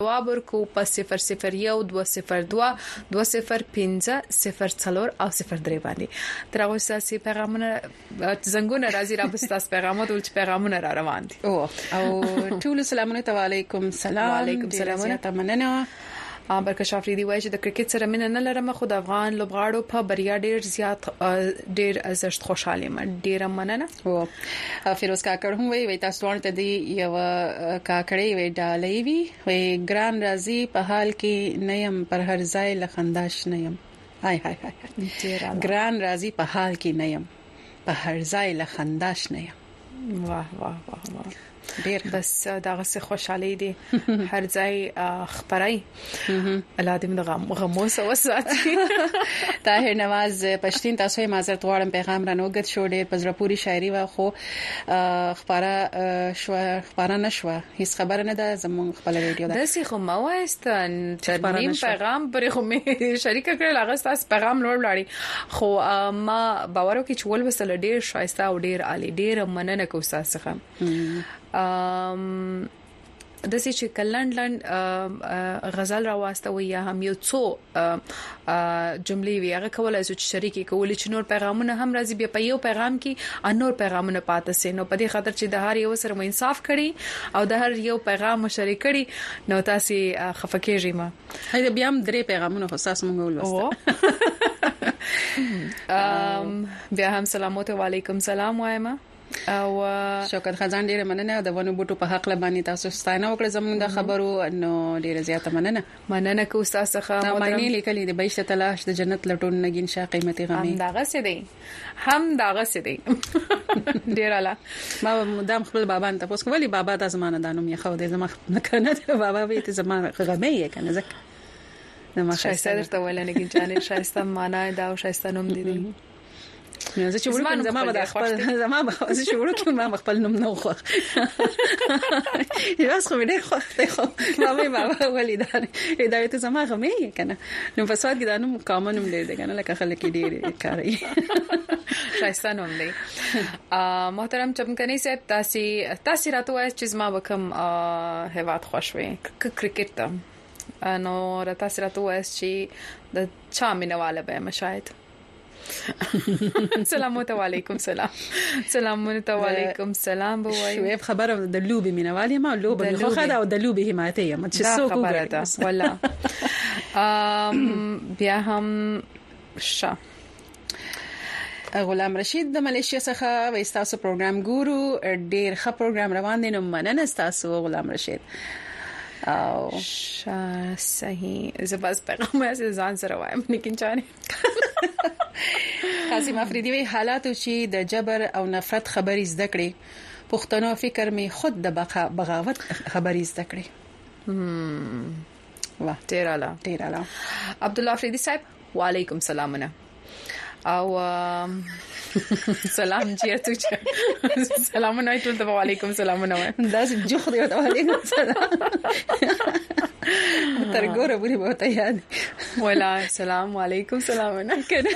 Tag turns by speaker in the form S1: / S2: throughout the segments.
S1: جواب ورکو په 001 202 205 0 او 03 باندې تر اوسه سي پیغامونه زنګونه راځي را بستاس پیغامات ول پیغامونه را روان دي
S2: او ټول سلامونه علیکم السلام
S1: وعلیکم السلام
S2: تمننه
S1: برکش افریدي وایي چې د کرکټ سره مینه نه لرم خو د افغان لوبغاړو په بریا ډیر ازشت خوشاله م ډیر مننه
S2: او فیروز کاکړ هم وایي تاسو ورته دی یو کاکړی وی ډالۍ وی ګران راضي په حال کې نیم پر هر ځای لخنداش نیم هاي ګران راضي په حال کې نیم په هر ځای لخنداش نیم
S1: واه واه واه ډیر بس داغه څه خوشاله دي هر ځای خبرای الله دې موږ غموس وساتي
S2: طاهر نواز پښتين تاسو یې معذرت غواړم پیغام را نوګت شو ډیر پزرپوري شاعري وا خو خبره نشوه هیڅ خبره نه ده زموږ خپل ریډیو ده
S1: داسې خو ما واستن ترنیم پیغام پرې خو می شریک کړل هغه تاسو پیغام لور لاړی خو ما باور وکړ چې ول وسله ډیر شایسته او ډیر عالی ډیر مننه کوم تاسو د سې چې کلند غزل راوستوي یا هم یو څو جملې وی هغه کولای شي چې شریکي کولای چې نور پیغامونه هم راځي بیا په یو پیغام کې انور پیغامونه پاتې سي نو په دې خاطر چې د هر یو سره مو انصاف کړي او د هر یو پیغام مشارک کړي نو تاسو خفکیږئ ما
S2: هغه بیا هم درې پیغامونه خو تاسو مونږ
S1: ولوسته بیا هم سلامات علیکم سلام وایم او
S2: شوکت خزان ډیره مننه د ونو بوټو په حق لبانی تاسو ستاینه وکړه زموږ د خبرو نو ډیره زیاته مننه
S1: کو تاسو څخه
S2: معنی لیکلې د بهشته تلاش د جنت لټون نګین شاه قیمتي غمي
S1: هم داغه سي دی ډیر اعلی
S2: ما مدام خپل بابا ته پوس کولی بابا د زمانه دانو می خو د زمانه نه کنه بابا به ته زمانه غمي کنه زکه
S1: نو ما شایسته درته ویل نه کې جانې شایسته معنا دا او شایسته نوم دي
S2: زه چې ورکوم زما به زه چې ورکوم ما خپل نوم نه خو یاس خو دې خو بابا ولیدان هدایت زما غمې کنه نو په سواد کې دا نوم کامن نوم دی کنه لکه خلک ډېر کوي
S1: شایسته نوم دی محترم چمکنی صاحب تاسو راته وایي چې زما وکم هواد خوشوي کرکټ ته نو تاسو راته وایي چې د چا مینواله به مشاهد سلامات علیکم سلامات علیکم سلام بوای
S2: شویب خبره د لوبي مینوالي ما لوبه خو خدا او د لوبي حمایتي ما چې څوک
S1: وګوري والله بیا هم
S2: غلام رشید د ملیشیا څخه وایستاسو پروګرام ګورو ډیر ښه پروګرام روان دي نو مننه تاسو غلام رشید او
S1: صحیح زباس پیغام یې ځان سره وایم لیکن چانه
S2: قاسم افریدی وی حالات چې د جبر او نفرت خبرې زده کړې پښتنو فکر می خود د بغاوت خبرې زده کړې واه
S1: ډیر اعلی عبد الله افریدی صاحب وعلیکم السلام او سلام چیرته سلام نه ټول ته وعلیکم السلام نه
S2: دا جو خو دې وعلیکم السلام تر ګوره بری به ته یاد
S1: ولا سلام علیکم سلام نه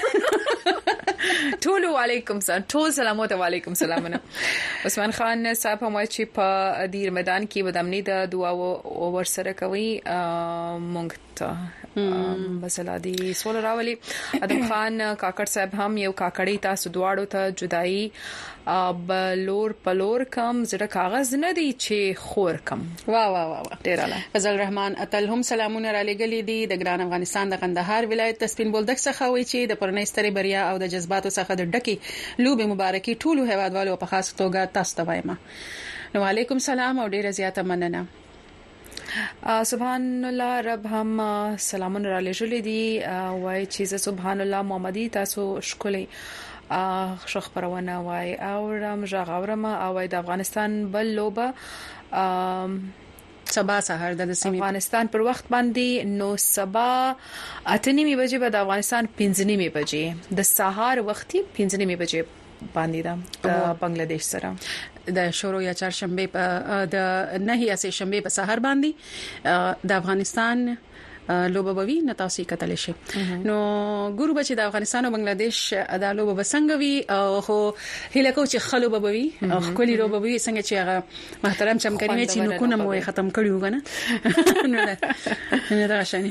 S1: ټول وعلیکم سلام ټول سلامات علیکم سلام نه عثمان خان صاحب هم چې په دیر میدان کې بدامنی د دعا او ور سره کوي مونږ ته مثلا دی سول راولي ادم خان کاکړ صاحب هم یو کاکړی تاسو دواړو ته جدائی بلور پلور کم زړه کاغذ نه دی چې خور کم
S2: واه ډیر اعلی فضل الرحمن اتل هم سلامونه را لګلې دي د ګران افغانستان د قندهار ولایت تسپین بولدک څخه وی چې د پرنيستري بریا او د جذباتو څخه د ډکی لوبي مبارکي ټولو هیوادوالو په خاص توګه تاسو ته وایم نو علیکم سلام او ډیره زیاته مننه
S1: سبحان الله رب هم سلامونه را لېږلې دي وای چې سبحان الله محمدي تاسو شکلې شخ پرونه وای او رم ژغورم او د افغانستان بل لوبه
S2: سبا سحر د
S1: افغانستان پر وخت باندې نو سبا 8:30 بجې به د افغانستان 5:30 بجې د سحر وختي 5:30 بجې باندې د بنگلاديش سره
S2: د شورو یا چهارشنبه په د نهي اسې شنبه په سحر باندې د افغانستان لوبوي نتاسي کتل شي نو ګورو بچ د افغانستان او بنگلاديش د لوبو بسنګوي او خو هله کو چې خلو بوي او خولي لوبوي څنګه چې هغه محترم چمکري چې نو کو نه مو ختم کړیو غنه نه دا شاني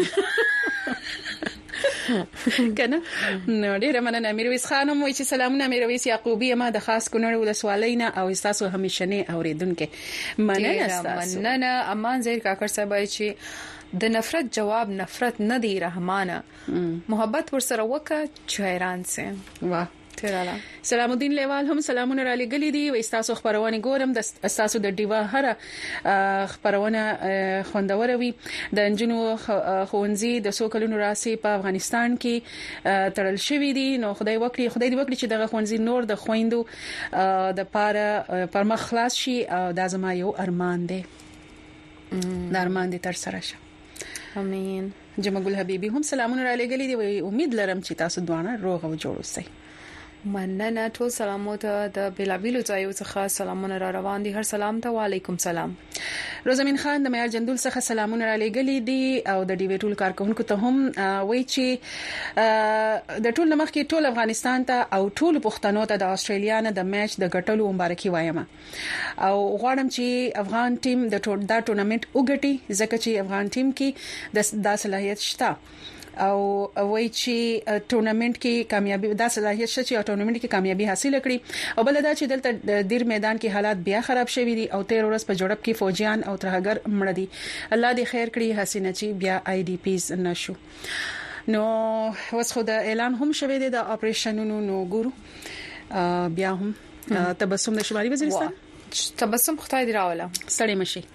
S2: کنه نو ډیره مننه میرویس خانم وای چې سلامونه میرویس یعقوبی ما د خاص کونړ ولسوالینا او تاسو همیشنه اوریدونکو
S1: مننه امان زیر کاکر صاحب چې د نفرت جواب نفرت نه دی رحمانه محبت ورسره وکړه چې حیران سي
S2: واه
S1: تیراله
S2: سلام الدین لیوال هم سلامونه را لګلې دي و تاسو خبرونه ګورم د تاسو د ډیوا هر خبرونه خوندوروي د انجنونو خونځي د سوکلونو راسي په افغانستان کې تړل شوې دي نو خدای دې وکړي چې دغه خونځي نور د خويندو د پاره پر مخ خلاص شي او د زما یو ارمان دی د ارمان دې تر سره شه
S1: امين
S2: جمعګل حبيبي هم سلامونه را لګلې دي و امید لرم چې تاسو دوانه روغ او جوړ اوسئ
S1: مننه ټول سلامونه د بلابیلو ځایو څخه سلامونه را روان دي هر سلام ته وعلیکم سلام
S2: روزمین خان د معیار جندول څخه سلامونه را لګلې دي او د ډیوی ټول کارکونکو ته هم وایي چې د ټول مخ کې ټول افغانستان ته او ټول پښتنو ته د استرالیا نه د میچ د ګټلو مبارکي وایم او غواړم چې افغان ټیم د ټورنمنت وګټي ځکه چې افغان ټیم کې د صلاحیت شته او وای چې ټورنمنت کې کامیابی دا صلاحیت شته چې ټورنمنت کې کامیابی حاصل کړي او بل دا چې دلته دیر میدان کې حالات بیا خراب شوي دي او 13 ورځې په جوړب کې فوجیان او ترهګر مړ دي الله دې خیر کړي حسینه چې بیا آی ډی پیز نشو نو اوس خو د اعلان هم شوی دی د اپریشنونو نو ګورو بیا هم تبسم د شمالي وزیرستان
S1: تبسم خدای دې راوله
S2: ستړي مشي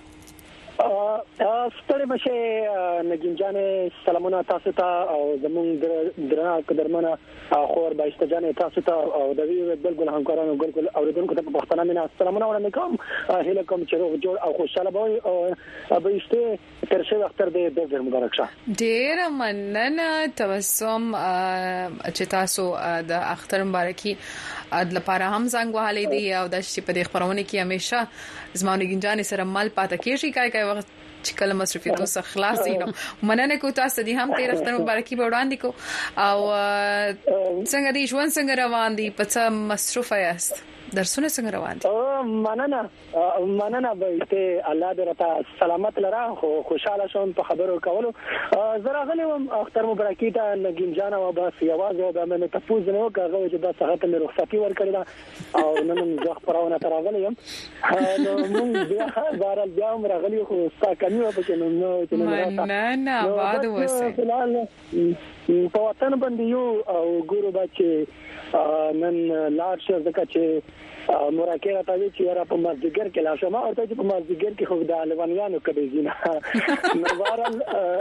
S3: ستړي مشه نګین جانې سلامونه تاسو ته او زموږ درنه قدرمنه خور بایسته جانې تاسو ته او د وی بلګل همکارانو ګل اوریدونکو ته په پښتنه مینا سلامونه وړاندې کوم هله کوم چې روغ جوړ او خوشاله وي او بایسته تر څو وخت دې د ډېر مبارک شه
S1: ډیر مننه تبسم چې تاسو د اختر مبارکي د لپاره هم زنګ وهلې دي او د شي په خبرونه کې همیشه زمانه ګنجان سره مل پاتې کیږي کای وخت چې کله مصرفیتو څخه خلاص دي نو مننه کو تاسو دي هم تیر اختر مبارکي به وړاندې کو او څنګه دي ژوند څنګه روان دي په څه مصروف یاست درسونه څنګه روان
S3: دي مننه به ته الله دې راته سلامت لره خوشاله شوم په خبرو کولو زرا غلم اختر مبارکي ته نګین جان او بس یوازې د مې تفوز نه وکړو چې د صحت مې رخصتي ورکړه او نن زه خبرونه تراغلی یم نو مونږ بیا بیا راغلی خو ساکني و پکې نو چې
S1: نه بعد وسه
S3: په وطن باندې یو او ګورو بچي نن لار شه ځکه چې مراکه راځي چې را په مسجدګر کې لا شمه او ته په مسجدګر کې خو د الوانیانو کبي زینه نو بارل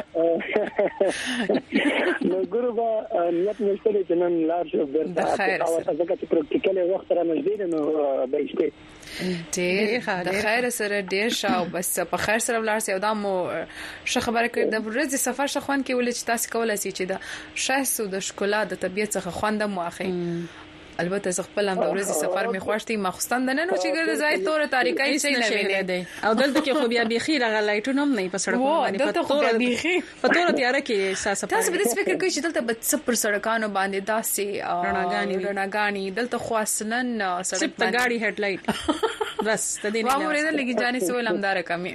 S3: نو ګورو با نیت نشته چې نن لار شه ورته او ځکه چې پریکټیکل وخت را نږدې نو به
S1: ډېر د خیر سره ډېر شاو بس په خیر سره ولر سي او دا مو ش خبره کړ د ورځې سفر شخوان کې ولې چې تاسو کولای شئ چې د شایسته د شکولا د طبيعت څخه خوند مو اخی البته زه خپل هم د ورځې سفر می خوښتي مخصوصا د نن چې ګرځي ځای تور طریقې شي نه ویني
S2: دی او دلته کې خو بیا بيخي راغلایټونه هم نه په سړکونو باندې په تور تیار کې احساس
S1: پاتې تاسو به د فکر کوئ چې دلته به پر سړکانو باندې داسې رڼاګانی دلته خو اصلن
S2: سړک ته گاډي هډ لایټ بس ته دې نه
S1: وامره لګي ځانې سوال همدار کمی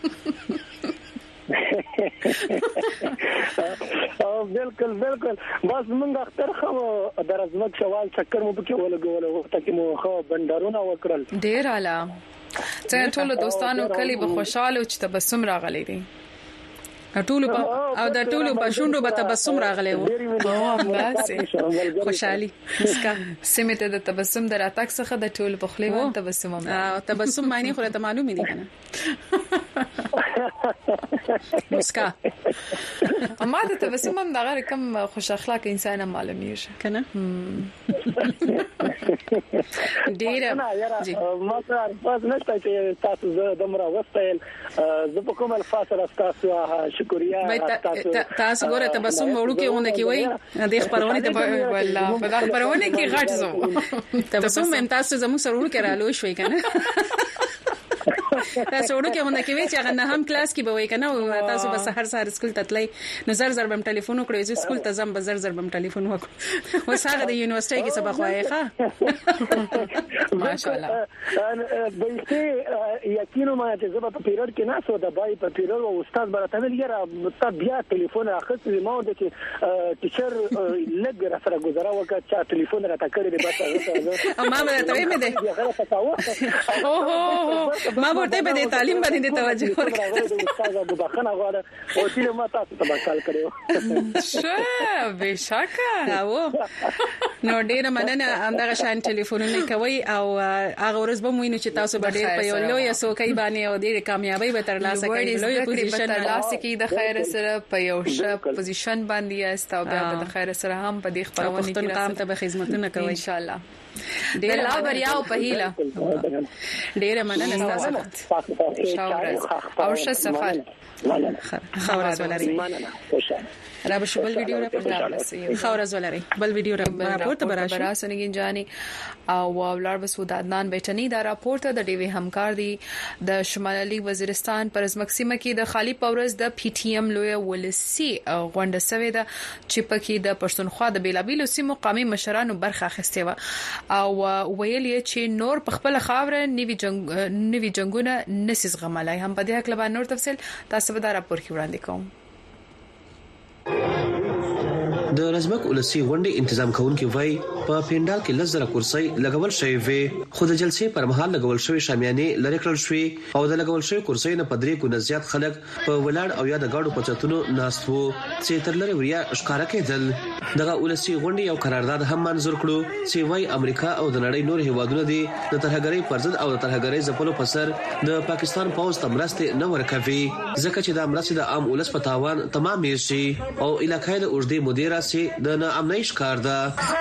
S3: بالکل بس موږ اختر خو درزمک شوال چکر مو پکې ولګول وخت کې مو خو بندرونه وکړل
S1: ډیر اعلی څنګه ټول دوستانو کلی به خوشاله چې تبسم راغلي دي
S2: ټول او د ټول په شونډو به تبسم راغلی وو خوشحالي مسکا
S1: سمته د تبسم دراتک څخه د ټول په خلی و تبسم
S2: تبسم معنی خو ته معلومه دي کنه مسکا
S1: اما د تبسم هم دغه کم خوش اخلاق انسان معلومیږي
S3: کنه
S2: ډیر
S3: جی ما تاسو نشته چې تاسو د مرا وستل زه په کوم الفاظ تاسو شکریا
S2: تاسو ګوره تبسم وړو کې ونه کې وای د خبرونه ته
S1: والله په خبرونه کې غټ زو
S2: تبسم هم تاسو زموږ سره ورو کې رالو شوي کنه تاسو ورو کې هونه کې وی چې هغه نه هم کلاس کې به وای کنه او تاسو به سحر سحر سکول ته تللی نو زر بم ټلیفون وکړئ چې سکول ته زم به زر بم ټلیفون وکړ وس هغه د یونیورسيټي کې سبق وایي ښه
S3: ماشاءالله به یقینا ما چې زه په پیریډ کې نه سو د بای په پیریډ او استاد برته ویل یاره مت بیا ټلیفون اخیستل ما د چې ټیچر لګ را سره گزاره وکړه چې ټلیفون راته کړی دی بس
S2: ما به ته مې ده اوه ما ورته به تعلیم باندې توجه ورکړه
S3: استاد ابو بخنه غواړه او چې ما تاسو ته بکال کړو
S1: شه بشکه
S2: او نو ډیر مننه همدغه شان ټلیفونونه کوي او هغه ورځ به موینه چې تاسو به ډیر په یو لوی سوکای باندې او ډیر کامیابی به ترلاسه کړئ لوی پوزیشن
S1: ترلاسه کړئ د خیر سره په یو ښه پوزیشن باندې است او بیا د خیر سره هم په دې خبرونه کې
S2: قام ته به خدمتونه کوي
S1: ان شاء الله ډیر لا بریا او په هیله
S2: ډیر مننه
S1: تاسو او ښه سفر
S2: خورز ولري را به شبل ویډیو را پورته خورز ولري بل ویډیو را پورته
S1: براسنګین جاني او ولر بس ودادنان بیٹنی دا راپورته د ډیوی همکار دي د شمالي وزیرستان پر ازمکسیمه کې د خالی پورز د پی ټی ایم لوی ولسی غونډه سوي ده چې پکې د پښتونخوا د بیلابیلو سیمو قومي مشرانو برخه اخیسته و او ویل چې نور په خپل خاور نوی جنگونه نسیز غملای هم په دې حق لبا نور تفصیل تاسو به دا راپور کې وړاندې کوم
S4: د رزمک ولسی غونډې تنظیم کوونکي وای په پینډال کې لزر کرسي لګول شوی وي خو د جلسې پر مهال لګول شوی شامیانه لری کړل شوی او د لګول شوی کرسي نه پدري کو نزيات خلک په ولاړ او یا د گاډو پچتونو ناستو چې تر لری وریا ښکارا کېدل دغه ولسی غونډې یو قرارداد هم منزور کړو چې وای امریکا او د نړۍ نور هیوادونو دي د ترهګرۍ پرځد او د ترهګرۍ ځپلو په سر د پاکستان پوز تمرسته نه ورکوي ځکه چې د امرسته د عام ولس په تاوان تمام شي او علاقې د اوږدې مدیره سي د ناامنۍ ښکار ده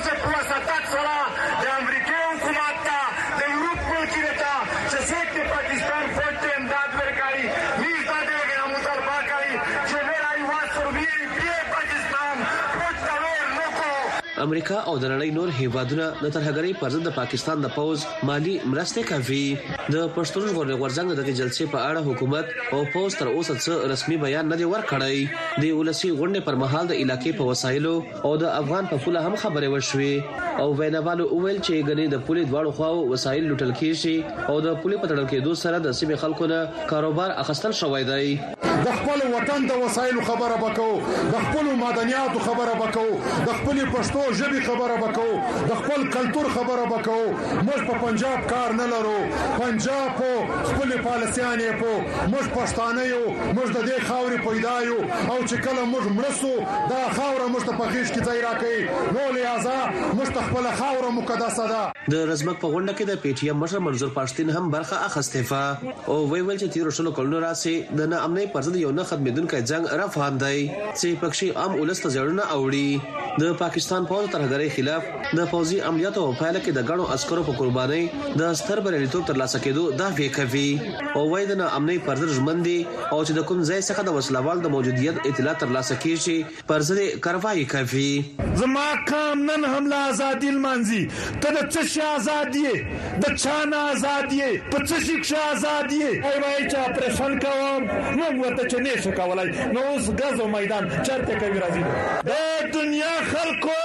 S4: امریکا او د نړۍ نور هیوادونه د ترهګرۍ پر ضد د پاکستان د پوز مالی مرسته کوي د پښتون غورځنګ د جلسې په اړه حکومت او پوز تر اوسه څه رسمي بیان نه دی ورکړی د ولسی غونډې پر مهال د علاقې په وسایلو او د افغان په پوله هم خبرې وشوي او ویناوالو اول چې غني د پولیس دواړو خواو وسایل لوټل کیږي او د پولیس په تړل کېدو سره د سیمې خلکو نه کاروبار اخستل شوی دی
S5: د خپل وطن د وسایلو خبره وکاو د خپل مدنیاتو خبره وکاو د خپل پښتو ژبې خبره وکاو د خپل کلچر خبره وکاو موږ په پنجاب کار نه لرو پنجاب په خپل پالیسیانې په موږ پښتانه یو موږ د دې خاورې پیدا یو او چې کله موږ مرسو دا خاور موږ ته په خېش کې ځای راکړي نو لہذا موږ خپل خاور مقدسه ده
S4: د رزمک په غونډه کې د پی ټی ایم مشر منظور پښتين هم برخه اخیسته او ویل چې تیر شلو کلونو راسي د ناامنۍ پر ضد یو نه ختمېدونکو جنگ روان دی چې پکښې عام ولست زړونه اوړي د پاکستان پوز ترهګرۍ خلاف د فوزي عملیاتو په پایله کې د غړو عسکرو په قرباني د ستر بریالیتوب ترلاسه کېدو دعوی کوي او وایي د ناامنۍ پر ضد ژمندي او چې د کوم ځای څخه د وسلوال د موجودیت اطلاع ترلاسه کیږي پر ضد کاروایی کوي
S5: زما کام نن حمله ازادي المنزي ته د څه شي ازادي د چانه ازادي په څه شي ازادي وای چې اپریشن کوم نو ورته چې نشه کولای نو اوس غزو میدان چرته کوي راځي د دنیا خلکو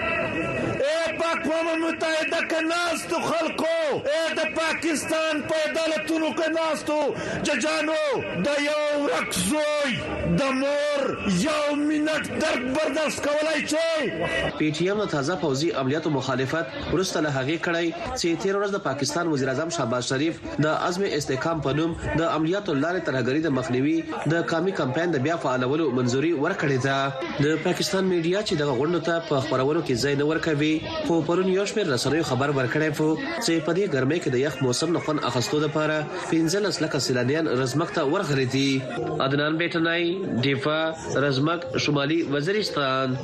S5: اقوام متحده کې ناستو خلکو د پاکستان په عدالتونو کې ناستو ججانو د یو رکزوی د مور یو منټ درد برداشت کولای شي
S4: پی ټی ایم تازه فوزي عملیاتو مخالفت ورسته له هغه کړی چې تیر ورځ د پاکستان وزیر اعظم شهباز شریف د عزم استحکام په نوم د عملیاتو لارې ترهګرۍ د مخنیوي د کامي کمپاین د بیا فعالولو منځوري ورکړې ده د پاکستان میډیا چې د غونډو ته په خبرونو کې ځای نه ورکوي خو پرون یو شمېر رسنیو خبر ورکړی وو چې په دې ګرمۍ کې د یخ موسم نه خوند اخیستو لپاره 15 لک سیلانیان رزمک ته ورغلي دي عدنان بیٹنای دیفا رزمک شمالي وزیرستان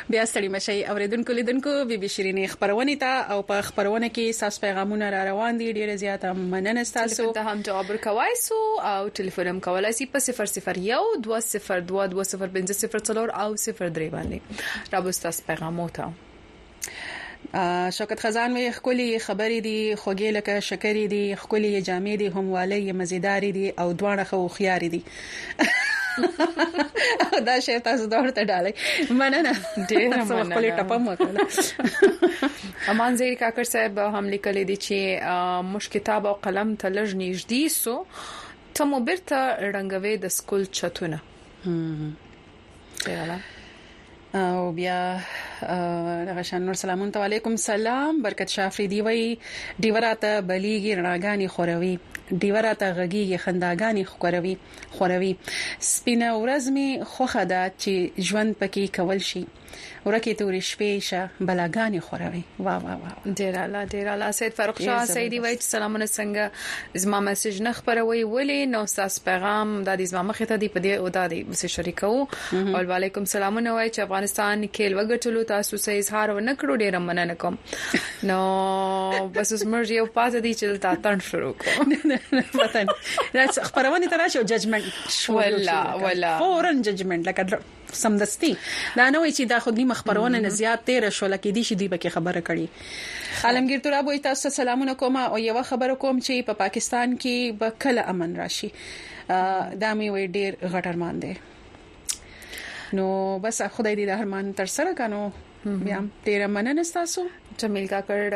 S2: بیا ستړي مشي اوریدونکو لیدونکو بي بي شيرين خبرونه ته او په خبرونه کې ساس پیغامونه را روان دي ډیره زیاته مننه تاسو
S1: ته هم جواب ورکوي سو او ټلیفون هم کولای شي په 001202050 او 03 باندې راوستاس پیغاموته
S2: شوکت خزان وی خولي خبرې دي خوږې لکه شکرې دي خولي جامې دي هموالي مزیداری دي او دوانه خو خياري دي دا شی تاسو دورته ډالۍ مننه
S1: ډېر مننه
S2: خولي ټپم وکړه
S1: امان زیر کاکر صاحب هم لیکلي دي چې مش کتاب او قلم ته لږ نږدې سو تمو برته رنگوي د سکول چتونه
S2: او بیا غشان نور سلامون علیکم سلام برکت شافریدی وی دیوراته بلیږي رڼاګانی خوروي دیوراته غږیږي خنداګانی خوروي سپینه ورځمي خوخه ده چې ژوند پکې کول شي ورکه تورې شپې شه بلاګانی خوروي وا
S1: ډیر اعلی سید فاروق شاه سیدی وای سلامونه څنګه زما میسج نه خبروي ولې نو تاسو پیغام د دې زما مخه ته دی په دې او د دې شریکو او علیکم سلامونه وای چې افغانستان کې وګټلو تاسو سه اظهار ونکړو ډیر مننه کوم نو بس اوس مرجه یو پاتې دي چې تا تن شروع کوم
S2: وطن راځه خبرونه ته راشه ججمنت
S1: ولا
S2: فورن ججمنت لکه سمدستي دا نه وي چې دا خو دې مخبرونه نه زیات تیر شو لکه دي چې دوی به خبره کړي عالمگیر ترابو تاسو سلامونه کوم او یو خبر کوم چې په پاکستان کې به کله امن راشي دا مې وي ډیر غټرمان دي نو بس خدای دې د هرمان تر سره کانو بیا ډیر مننه تاسو
S1: جمیل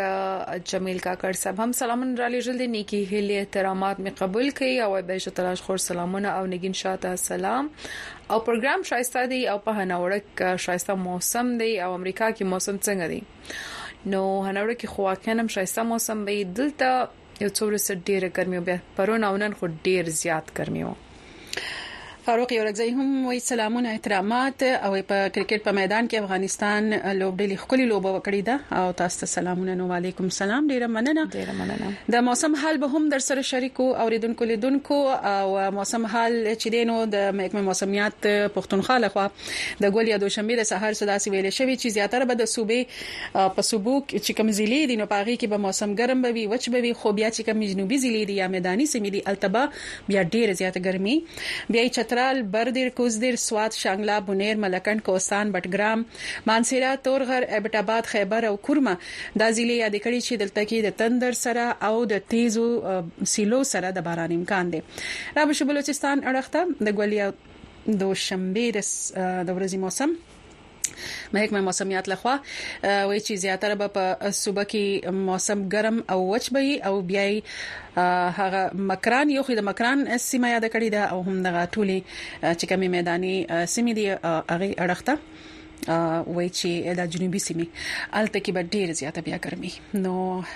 S1: کاکر صاحب هم سلامونه را لېږل دي نیکی هلي احترامات می قبول کړي او به تلاش خور سلامونه او نگین شاته سلام او پروګرام شایسته دی او په هنوړک شایسته موسم دی او امریکا کې موسم څنګه دی نو هنوړک خو واکنم شایسته موسم به دلته یو څور سره ډیره ګرمي بیا پرون او نن خو ډیر زیات ګرمي و
S2: فاروق یورګزی هم وی سلامونه احترامات او په کرکټ په میدان کې افغانستان لوبډلې خولي لوبه وکړې ده او تاسو ته سلامونه نو علیکم سلام ډیره مننه د موسم حال به هم در سره شریکو اوریدونکو لیدونکو او موسم حال چې دینو د محکمه موسمیات پښتونخوا لخوا د ګولیا دوشنبه د سحر سداسي ویل شوی چې زیاتره به د صوبې په صوبو چې کوم ضلع دي نو پاغي کې به موسم ګرم به وي وچ به وي خو بیا چې کوم جنوبي ضلع دي یا میداني سیمې دي التبا بیا ډیره زیاته ګرمي بیا چترال بردیر کوزدیر سوات شانګلا بونیر ملکند کوستان بټګرام مانسیرا تورغر ابټ آباد خیبر او کورما د ضلع یاد کړي چې دلته کې د تندر سره او د تیزو سیلو سره د باران امکان دی را بشو بلوچستان اړخته د ګولیا دوشنبه د ورځې موسم محکمه موسمیات لخوا وایي چې زیاتره به په صوبه کې موسم ګرم او وچ وي او بیا هغه مکران یو خو د مکران سیمه یاد کړی دا او هم د ټولي چې کومي میداني سیمې دی هغه اړخته وای چې د جنوبي سیمې الته کې به ډیر زیاته بیا ګرمي نو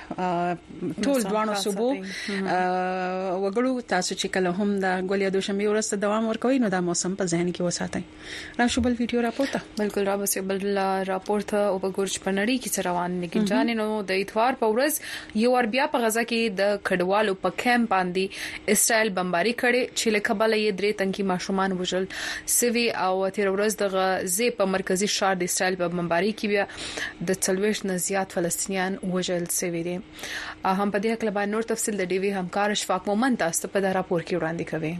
S2: ټول دوانو صوبو وګړو تاسو چې کله هم د ګولیا دوشنبه ورسته دوام ورکوي نو دا موسم په ذهن کې وساتئ راشوبل ویډیو راپورته
S1: بالکل بل راپورت او بګورچ پنړی کې روان نګین جان نو د اتوار په ورځ یو ور بیا په غزا کې د کډوالو په کیمپ باندې اسرائیل بمباري کړي چې لکبل یې درې تنکي ماشومان وژل سوي او تیر ورځ د غزې په مرکزی شهر د اسرائیل په بمباري کې بیا د 40 نه زیات فلسطینیان وژل شوي دي هم په دې اړه باندې نور تفصیل د ډي وی همکار اشفاق مومن تاسو په دا راپور کې وړاندې کوي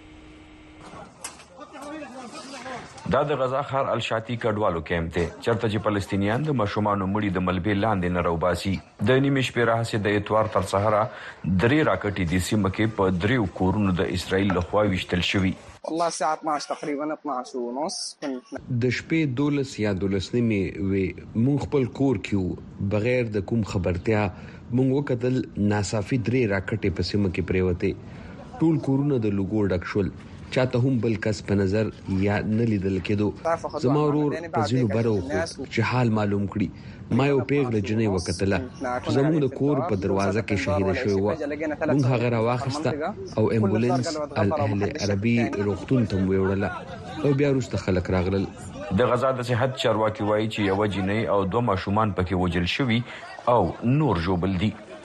S6: دا د غزا ښار الشاتی کډوالو کیمپ ته چرته چې فلسطینیان د مشومان مړي د ملبې لاندې نه روباسي د نیمه شپې راهسه د اتوار تر سهاره درې راکټي د سیمه کې په دریو کورونو د اسرائیل لخوا وشتل شوی
S7: والله الساعه 12 تقريبا 12:30
S8: د شپې 12 یا 12 نیمه وي مونږ خپل کور کیو بغیر د کوم خبرتیا مونږ وکتل ناصافي درې راکټي په سیمه کې پریوته ټول کورونه د لوګو ډک شول چاته هم بل کس په نظر یا نه لیدل کېدو زما ورور په ځینو برو چې حال معلوم کړي ما یو پیغله جنې وکتله زموږ د کور په دروازه کې شهید شوی و موږ هغه راوخسته او امبولانس الاهل عربي روغتون ته وړله او بیا وروسته خلک راغلل
S6: د غزا د صحت چارواکي وایي چې یو جنې او دوه ماشومان پکې وژل شوي او نور جوبل دي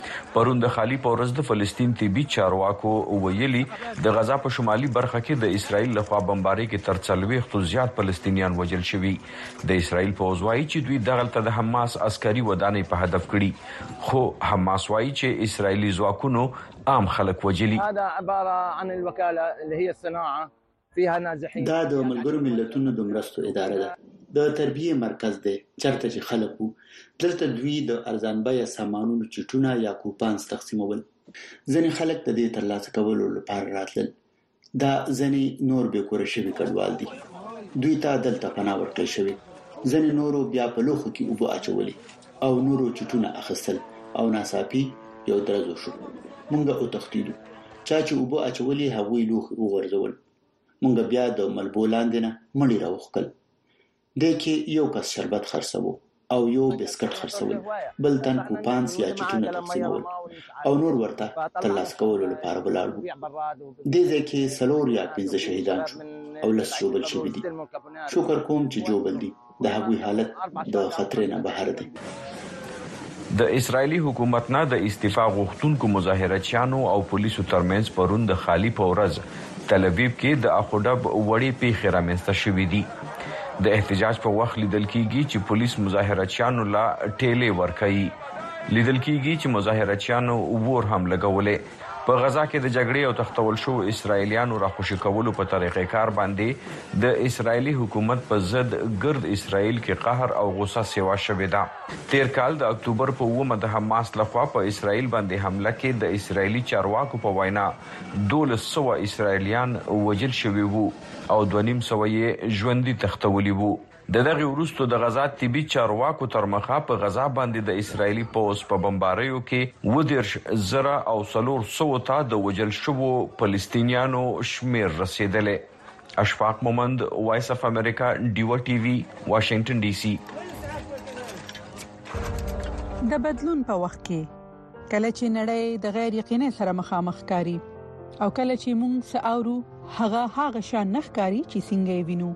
S6: پرون د خالی پورز د فلسطین طبي چارواکو ویلي د غزا په شمالي برخه کې د اسرایل لخوا بمباري کې تر 40 زیات فلسطینیان وژل شوي. د اسرایل پوځ وایي چې دوی دغلته د حماس عسکري ودانۍ په هدف کړي، خو حماس وایي چې اسرایلی ځواکونو عام خلک وژلي.
S9: هذا عباره عن الوكاله اللي هي الصناعه فيها نازحين.
S10: دا د ملګرو ملتونو د مرستو اداره ده، د تربیه مرکز دی چرته چې خلکو دلته دوی د ارزان بیه سامانونو چټونه یا کوپانز تقسیمول. ځینې خلک د دې ترلاسه کولو لپاره راتلل. دا ځینې نور به کور شوي کډوال دي، دوی ته دلته پناه ورکړل شوی. ځینې نورو بیا په لوخو کې اوبه اچولي او نورو چټونه اخیستل او ناڅاپي یو درزو شو. مونږ او تختیدو چا چې اوبه اچولي هغوی لوخ وغورځول. مونږ بیا د ملبو لاندې نه مړی راوخکل. د کې یو کس شربت خرڅاوه او یو بسکټ خرڅول، بل تن کوپانز یا چټونه تقسیمول او نور ورته ترلاسه کولو لپاره ولاړ وو. د دې کې 4 یا 5 شهیدان شو او لس جوبل شوي دي. شکر کوم چې جوبل دي، د هغوی حالت د خطر نه بهر دی.
S6: د اسرایلی حکومت نه د استعفا غوښتونکو مظاهرچیانو او پولیسو ترمنځ پرون د خالی پورز تل ابیب کې د اخوډب وړي پیښې رامنځته شوې دي. د احتجاج په وخت لیدل کیږي چې پولیس مظاهرچیانو لا ټیلې ورکوي. لیدل کیږي چې مظاهرچیانو ور هم لګولې. په غزا کې د جګړې او تختول شو اسرایلیانو راخوشي کولو په طریقې کار باندې د اسرایلی حکومت په ضد ګرد اسرائیل کې قهر او غصه سیوا شوې ده. تیر کال د اکتوبر په 9 د حماس لخوا په اسرائیل باندې حمله کې د اسرایلی چارواکو په وینا 1200 اسرایلیان وژل شوي وو او 250 یې ژوندي تختولي وو. د دغه وروسته د غزا طبي چارواکو تر مخه په غزا باندې د اسرایلی پوځ په بمباریو کې 10,000 او 400 ته د وژل شوو فلسطینیانو شمیر رسیدلې. اشفاق مومند، وایس اف امریکا، ډیو ټي وي، واشنگټن ډي سي.
S2: د بدلون په وخت کې کله چې نړۍ د غیر یقیني سره مخامخ کاری او کله چې موږ ساورو هغه شان نخکاری چې څنګه وینو،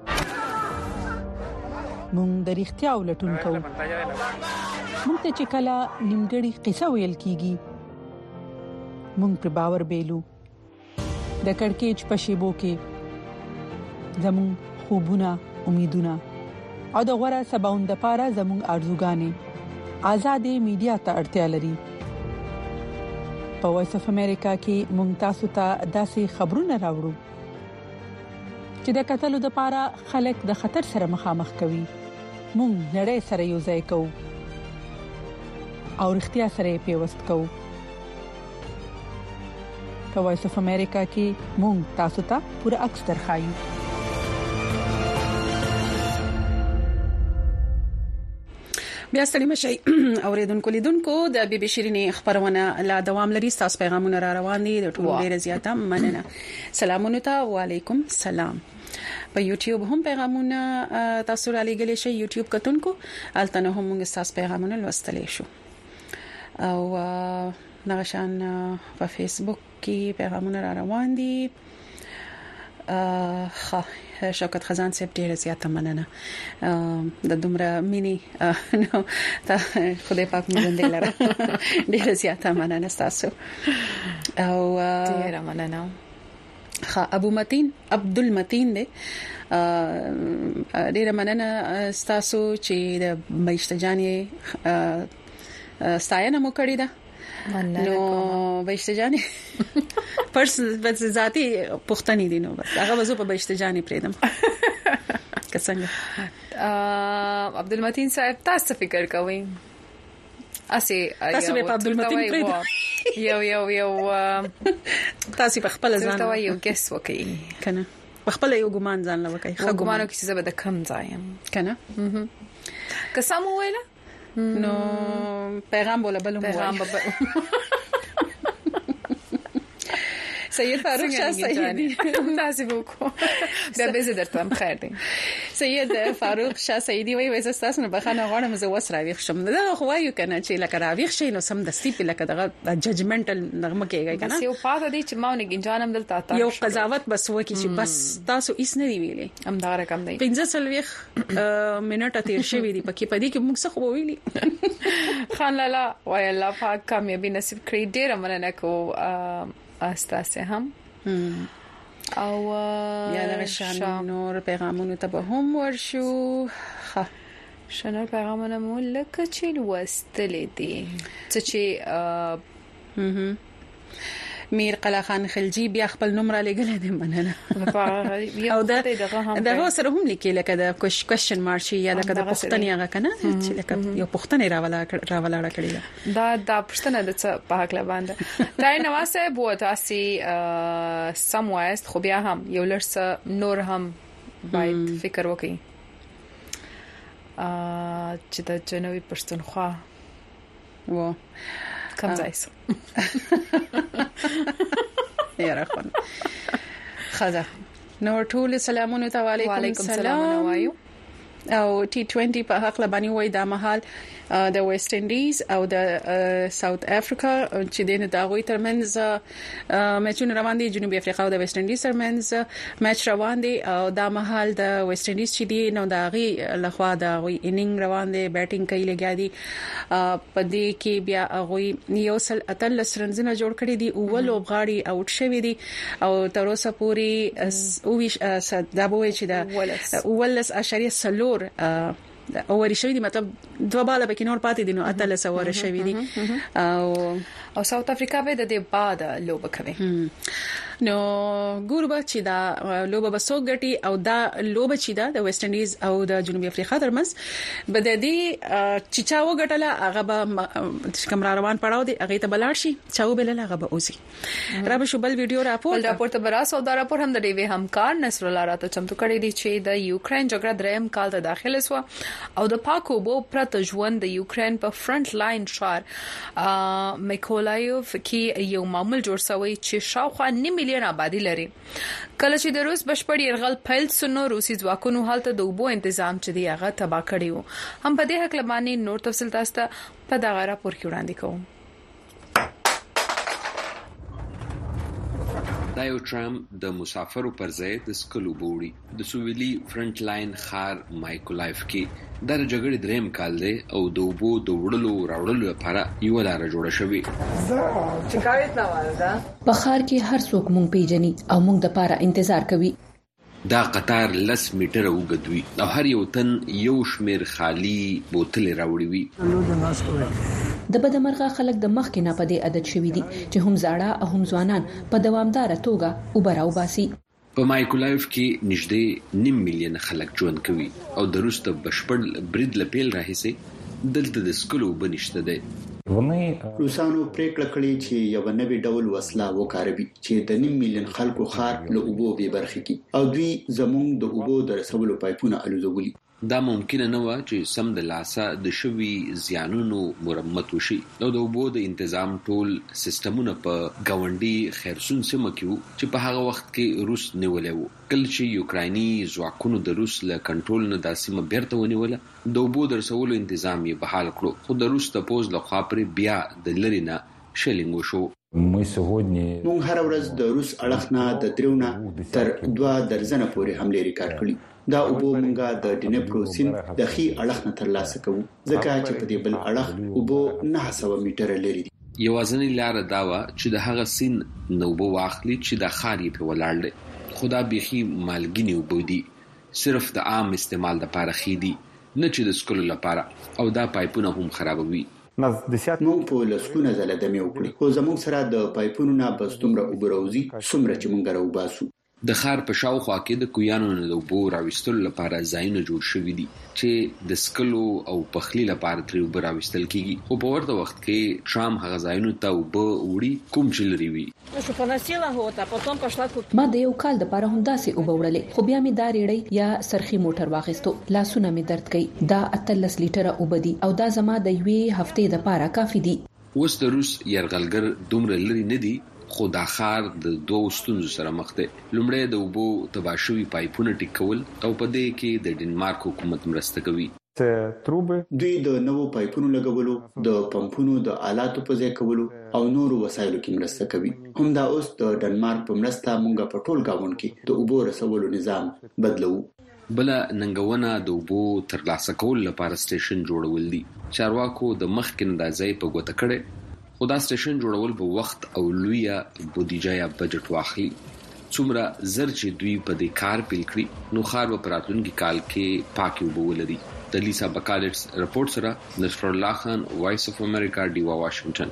S2: مونږ د اړتیا ولټون کوو. مونږ ته چې کله نیمګړی قصه ویل کیږي، مونږ پر باور بیلو. د کڑکېچ په شیبو کې زمون خوبونه، امیدونه او د غوړه سباوند لپاره زمون ارزوګانې آزادې میډیا ته اړتیا لري. په وایس اف امریکا کې مونږ تاسو ته داسې خبرونه راوړو چې د قتلو د پاره خلک د خطر سره مخامخ کوي. مونږ نړۍ سره یو ځای کوو او اړتیا سره پیوست کوو. په وایس اف امریکا کې مونږ تاسو ته پوره عکس درخایو. بیا ستړي مشي اوریدونکو لیدونکو د بي بي شيريني خبرونه لا دوام لري. تاسو پیغامونه را روان دي، د ټولو ډیره زیاته مننه. سلامونه ته وعليكم السلام. په یوټیوب هم پیغامونه تاسو را لګلې شي، یوټیوب کتونکو البته هم موږ تاسو پیغامونه لوستلې شو او نغشان په فیسبوک کې پیغامونه را روان دي. شوکت خزان صاحب ډیره زیاته مننه د دومره مینی نو ته خدای پاک مونږ دې لره ډیره زیاته مننه تاسو او
S1: ډیره مننه.
S2: ابو متین عبدالمتین دې ډیره مننه تاسو چې د بهشتجانې ستاینه مو کړې ده. نو بهشتجانې پرس بس ذاتی پښتني دي، نو بس هغه وځو په بهشتجانې پریدم څنګه.
S1: عبدالمتین صاحب تاسو فکر کوئ اسی
S2: تاسو په عبدالمتین پریدم
S1: یو
S2: تاسو په خپل ځان
S1: ته یو ګس وکي
S2: کنه، په خپل یو ګمان ځان لوکي.
S1: خو ګمانو کې چې زبر د کم ځایم کنه قسم ویله
S2: نو پیغام بوله بلوم
S1: پیغام
S2: سید فاروق شاه سیدی
S1: تاسو وکړو بیا به زه درته خیر دی.
S2: سید فاروق شاه سیدی وایي چې تاسو نه بخانه غواړم زه وسره ویښ شم. دا خو وایو کنه چې لکه راویښ شي نو سم دستی په لکه دغه ججمنټل نغمه کېږي کنه.
S1: یو پاته دي چې ما نه ګنجانم دلته تا
S2: یو قضاوت بس وکي چې بس تاسو هیڅ نه دی ویلي.
S1: هم دا رقم دی
S2: 15 منټه تیر شوی دی پکې پدې کې موږ څه خو ویلي.
S1: خان لالا وای الله پاک کامیابی نصیب کړي. ډېر مننه کو استاسه هم او
S2: یا نشان نور پیغامونه ته به هم ورشو.
S1: شنو پیغامونه مو لکه چې لوستلې دي چې
S2: میر قلا خان خلجی بیا خپل نمبر لګل دي مننه. او دا سره هم لیکي لکه د کوېشن مارک یا لکه د پښتني هغه کنه چې لکه یو پښتني راولا کړی
S1: دا پښتنه د څه په حق باندې دا نه واسه بو تاسو سم وایست خو بیا هم یو لړ نور هم باید فکر وکړي چې د جنوبي پښتونخوا
S2: و
S1: کوم ځای سو
S2: یاره خون خدا نو ټول سلامونه ته وعلیکم السلام وایو. او T20 په حق لبانی وای د مهال د ویسټ انډیز او د ساوث افریقا چې د داغوي ترمنځ میچونه روان دي. جنوبي افریقا او د ویسټ انډیز ترمنځ میچ روان دي او د مهال د ویسټ انډیز چې دی نو داغي لخوا داغوي انینګ روان دي بیټینګ کوي لګیا دي په دې کې بیا غوي یو سل اتل سرنځنه جوړ کړی دي او لوبغاړي اوټ شوی دي او تر اوسه پوری او دا بوي چې دا ولس اشاریه سلور او ورشوي دي مطلب دوه بالا به کې نور پاتې دي نو اتل سوار شوی دي
S1: او ساوث افریقا به د دې بعد لوب کوي.
S2: نو ګوربه چې دا لوبه بسو غټي او دا لوبه چې دا د ویسټ انډیز او د جنوبي افریقا ترمنځ بد دي چې چا وګټله هغه به کمر روان پړاو دي هغه ته بلار شي چاو بل هغه به اوسي را به شوبل ویډیو راپور
S1: ته برا سودا راپور هم د ډیوی همکار نصر الله راته چمتو کړی دی چې د یوکرين جګړه دریم کال ته داخله سو او د پاکو بو پرته ژوند د یوکرين په فرنٹ لاین شار میکولایوف کې یو معمول جوړ شوی چې شاوخوا 9 ملیون آبادی لري. کله چې د روس بشپړ يرغل پیل سنو روسي ځواکونو حالت د اوبو تنظیم چې دی هغه تباہ کړیو. هم په دې حق لمانې نور تفصیل تاسو ته په دا غره پور کې وړاندې کوم.
S8: دا یو ټرام د مسافرو پر ځای د سکلو بوړي د سوویلي فرنٹ لاین خار مایکولایف کې د جګړې دریم کال دی او د اوبو د وړلو راوړلو لپاره یو لار جوړه شوې.
S11: په خار کې هر څوک مونږ پیژني او مونږ د لپاره انتظار کوي.
S8: دا قطار 10 میټره اوږد وي او هر یو تن یو شمیر خالی بوتل راوړي وي.
S11: د بدمرغه خلک د مخ کې نه پدې عادت شوي دي چې هم زاړه او هم ځوانان په دوامدار توګه وبراو باسي.
S8: په مایکولایف کې نږدې 9 ملیون خلک ژوند کوي او د روسته بشپړ برید لپیل راهیسي دلته د سکلو بنشته ده.
S10: روسانو پریکړه کړې چې یو نوې ډول وسله وکاروي چې د 9 ملیون خلکو خار له اوبو به برخه کی او دوی زموږ د اوبو د رسولو پایپونه الوزولي.
S8: دا ممکن نه و چې سم د لاسه د شوي زیانونو مرمت وشي او د اوبو د تنظیم ټول سیستمونه په گاونډي خیرسون سیمه کې چې په هغه وخت کې روس نیولې وو. کله چې یوکرایني ځواکونو د روس له کنټرول نه د سیمه بیرته ونیوله د اوبو د رسولو تنظیم یې بحال کړو خو د روس د پوز له خوا پر بیا د لرینا شلینګ وشو.
S10: موږ هر ورځ د روس اړخ نه د درونه تر 2 درجن پورې حمله ریکارډ کړې. دا اوبو مونږه د ډینپرو سیند د خي اړخ نه ترلاسه کوو ځکه چې په دې بل اړخ اوبو 900 میټر لري.
S8: یوازنی لار دا و چې د هغه سین نوبو واخلي چې د خاري په ولاړ دی. خدا بيخي مالګینی اوبو دي صرف د عام استعمال لپاره خېدي نه چې د سکلو لپاره او دا پایپونه هم خرابوي.
S10: موږ په لسکونه زله دمه وکړي خو زموږ سره د پایپونو نه بس دومره وبروزي څومره چې مونږ راوباسو.
S8: د خار په شاوخوا کې د کویانو نه د اوبو راوستلو لپاره ځایونه جوړ شوي دي چې د سکلو او پخلی لپاره ترې اوبه راوستل کیږي خو په ورته وخت کې ټرام هغه ځایونو ته اوبه وړي کوم چې لري وي.
S11: ما د یو کال د لپاره هم داسې اوبه وړلې خو بیا مې دا ریړۍ یا سرخي موټر واخیستو لاسونه مې درد کوي. دا 13 لیټره اوبه دي او دا زما د یوې هفتې د لپاره کافي دي.
S8: اوس د روس يرغلګر دومره لري نه دي خو دا خار د دوه ستونزو سره مخ دی. لومړی د اوبو تباشوي پایپونه ټیکول او په دې کې د ډنمارک حکومت مرسته کوي.
S10: دوی د نوو پایپونو لګولو، د پمپونو د آلاتو په ځای کولو او نورو وسایلو کې مرسته کوي. همدا اوس د ډنمارک په مرسته موږ په ټول گاون کې د اوبو رسولو نظام بدلو.
S8: بل ننګونه د اوبو ترلاسه کول لپاره سټیشن جوړول دي. چارواکو د مخکې د ځای په ګوته کړي، خو دا سټیشن جوړول په وخت او لویه بودیجه یا بجټ واخلي. څومره زر چې دوی په دې کار پیل کړی نو خار په راتلونکي کال کې پاکي اوبه ولري. د لیسا بکالټس رپورت سره نصر الله خان، وایس اف امریکا، ډیوا واشنگټن.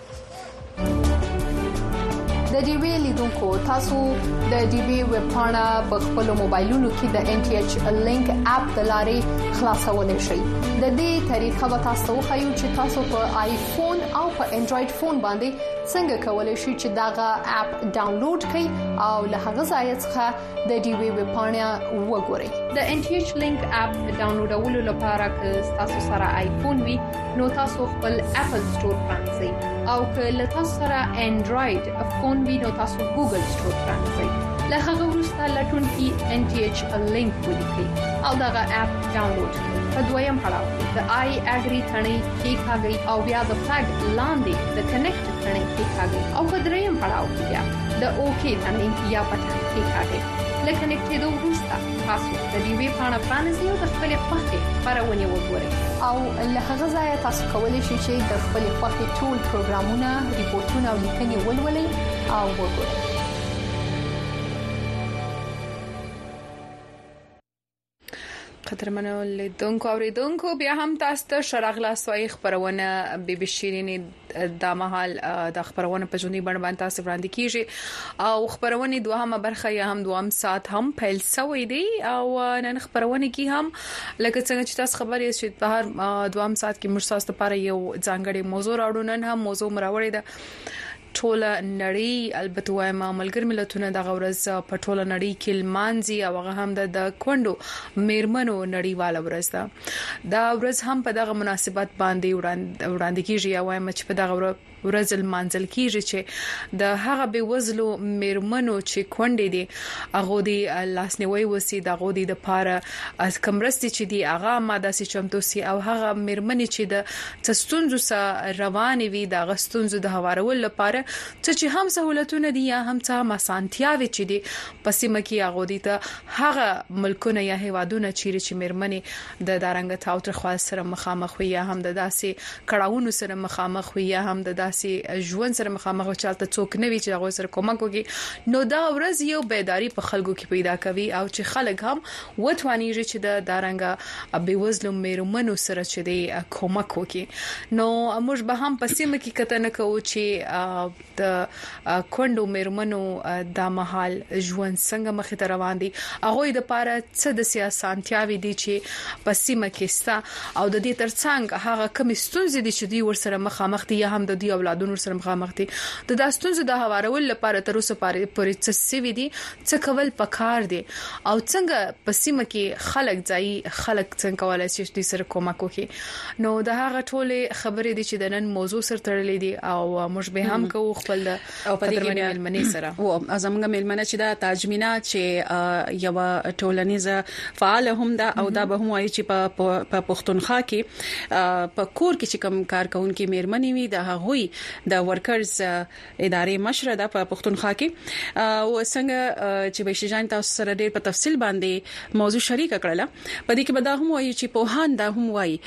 S12: د ډي وی لیدونکو تاسو د ډي وی ویب پاڼه په خپل موبایلونو کې د ان ټي ایچ لینک اپ د لارې خلاصولای شئ. د دې طریقه به تاسو وښایو چې تاسو په آیفون او په انډراید فون باندې څنګه کولای شئ چې داغه اپ ډاونلوډ کړئ او له هغه ځای څخه د ډي وی ویب پاڼه وګورئ. د ان ټي ایچ لینک اپ ډاونلوډولو لپاره که تاسو سره آیفون وي نو تاسو خپل اپل سٹور پرانځئ او که له تاسو سره انډراید فون وي نو تاسو ګوګل سٹور پرانځئ. له هغه وروسته لټون کې ان ټي ایچ لینک ولیکئ او دغه اپ ډاونلوډ کړئ. په دویم پړاو کې د آی اګری ثنې کلیک او بیا د فلګ لاندې د کنیکټ ثنې کلیک او په دریم پړاو کې بیا د اوکی ثنې یا بټن کلیک. لکه کنیکټېدو وروسته تاسو د ډي وی پاڼه پرانیزئ او د خپل خوښې خبرونه وګورئ او له هغه ځای تاسو کولی شئ چې د خپل خوښې ټول پروګرامونه، ریپورتونه او لیکنې ولولئ او وګورئ.
S1: قدرمنو لیدونکو اوریدونکو، بیا هم تاسو ته شرغلا سوي خبرونه بي بي شيرینې د مهال د خبرونه په جونی باندې تاسو وړاندې کیږي او خبرونه دوهمه برخه یا هم دوام سات هم پیل سوي دي او نن خبرونه کې هم لکه څنګه چې تاسو خبرې شئ په هر دوام سات کې مرساست لپاره یو ځانګړي موضوع راوړو. نن هم موضوع مراوړې ده ټوله نړۍ، البته وایم ملګر ملتونه د غورز په ټوله نړۍ کې لمانځي او هغه هم د کونډو میرمنو نړیواله ورځ ده. دا ورځ هم په دغه مناسبت باندې وړاندې کیږي او وایم چې په دغه ورځ لمانځل کیږي چې د هغه به وزلو میرمنو چې کونډې دي هغه د لاسنیوي وسی د غودي د پاره از کمرستي چې دی هغه ماده سي چمتو سي او هغه میرمنې چې د څستونزو سره روانې وي د غستونزو د هوارول لپاره چې هم سہولتونه دي یا هم څه مسانتیاوي چې دي پسې مکی هغه دي ته هغه ملکونه یا هیوادونه چې میرمنې د دارنګ تاوتر خاص سره مخامخ وي یا هم د داسې کړهونو سره مخامخ وي یا هم د داسې ژوند سره مخامخ چالت څوک نوي چې هغه سره کومک وکړي نو دا ورځ یو بیداری په خلکو کې پیدا کوي او چې خلک هم وټوانیږي چې د دارنګ بیوزلو میرمنو سره چې دی کومک وکړي. نو موږ به هم پسې مکی کته نه کوو چې د کونډو میرمنو د محل ژوند څنګه مخ ته روان دي، هغه د پاره څه د سیاستانتیاوي دي چې پسې مکیستا او د دې ترڅنګ هغه کوم ستونزې دي چې دی ور سره مخامخ دي یا هم د اولادونو سره مخامخ دي. د داستونزو د هوارول لپاره تر اوسه پورې څه سوي دي، څه کول پکار دي او څنګه پسیمه کې خلک څنګه کولای شي چې سره کومک وکړي. نو د هغه ټولې خبرې دي چې د نن موضوع سره تړلې دي او موږ به هم کوو خپل
S2: او په دې کې ملمنې سره و ازمنګ ملمنه چې د تاجمینا چې یو ټولنیزه فعال هم ده او دا به هم وایي چې په پښتونخوا کې په کور کې چې کوم کارکونکو میرمنې وي د هغوی د ورکرز ادارې مشره ده په پښتونخوا کې او څنګه چې بشجان تاسو سره ډېر په تفصیل باندې موضوع شریک کړله. په دې کې به دا هم وایي چې په هان دا هم وایي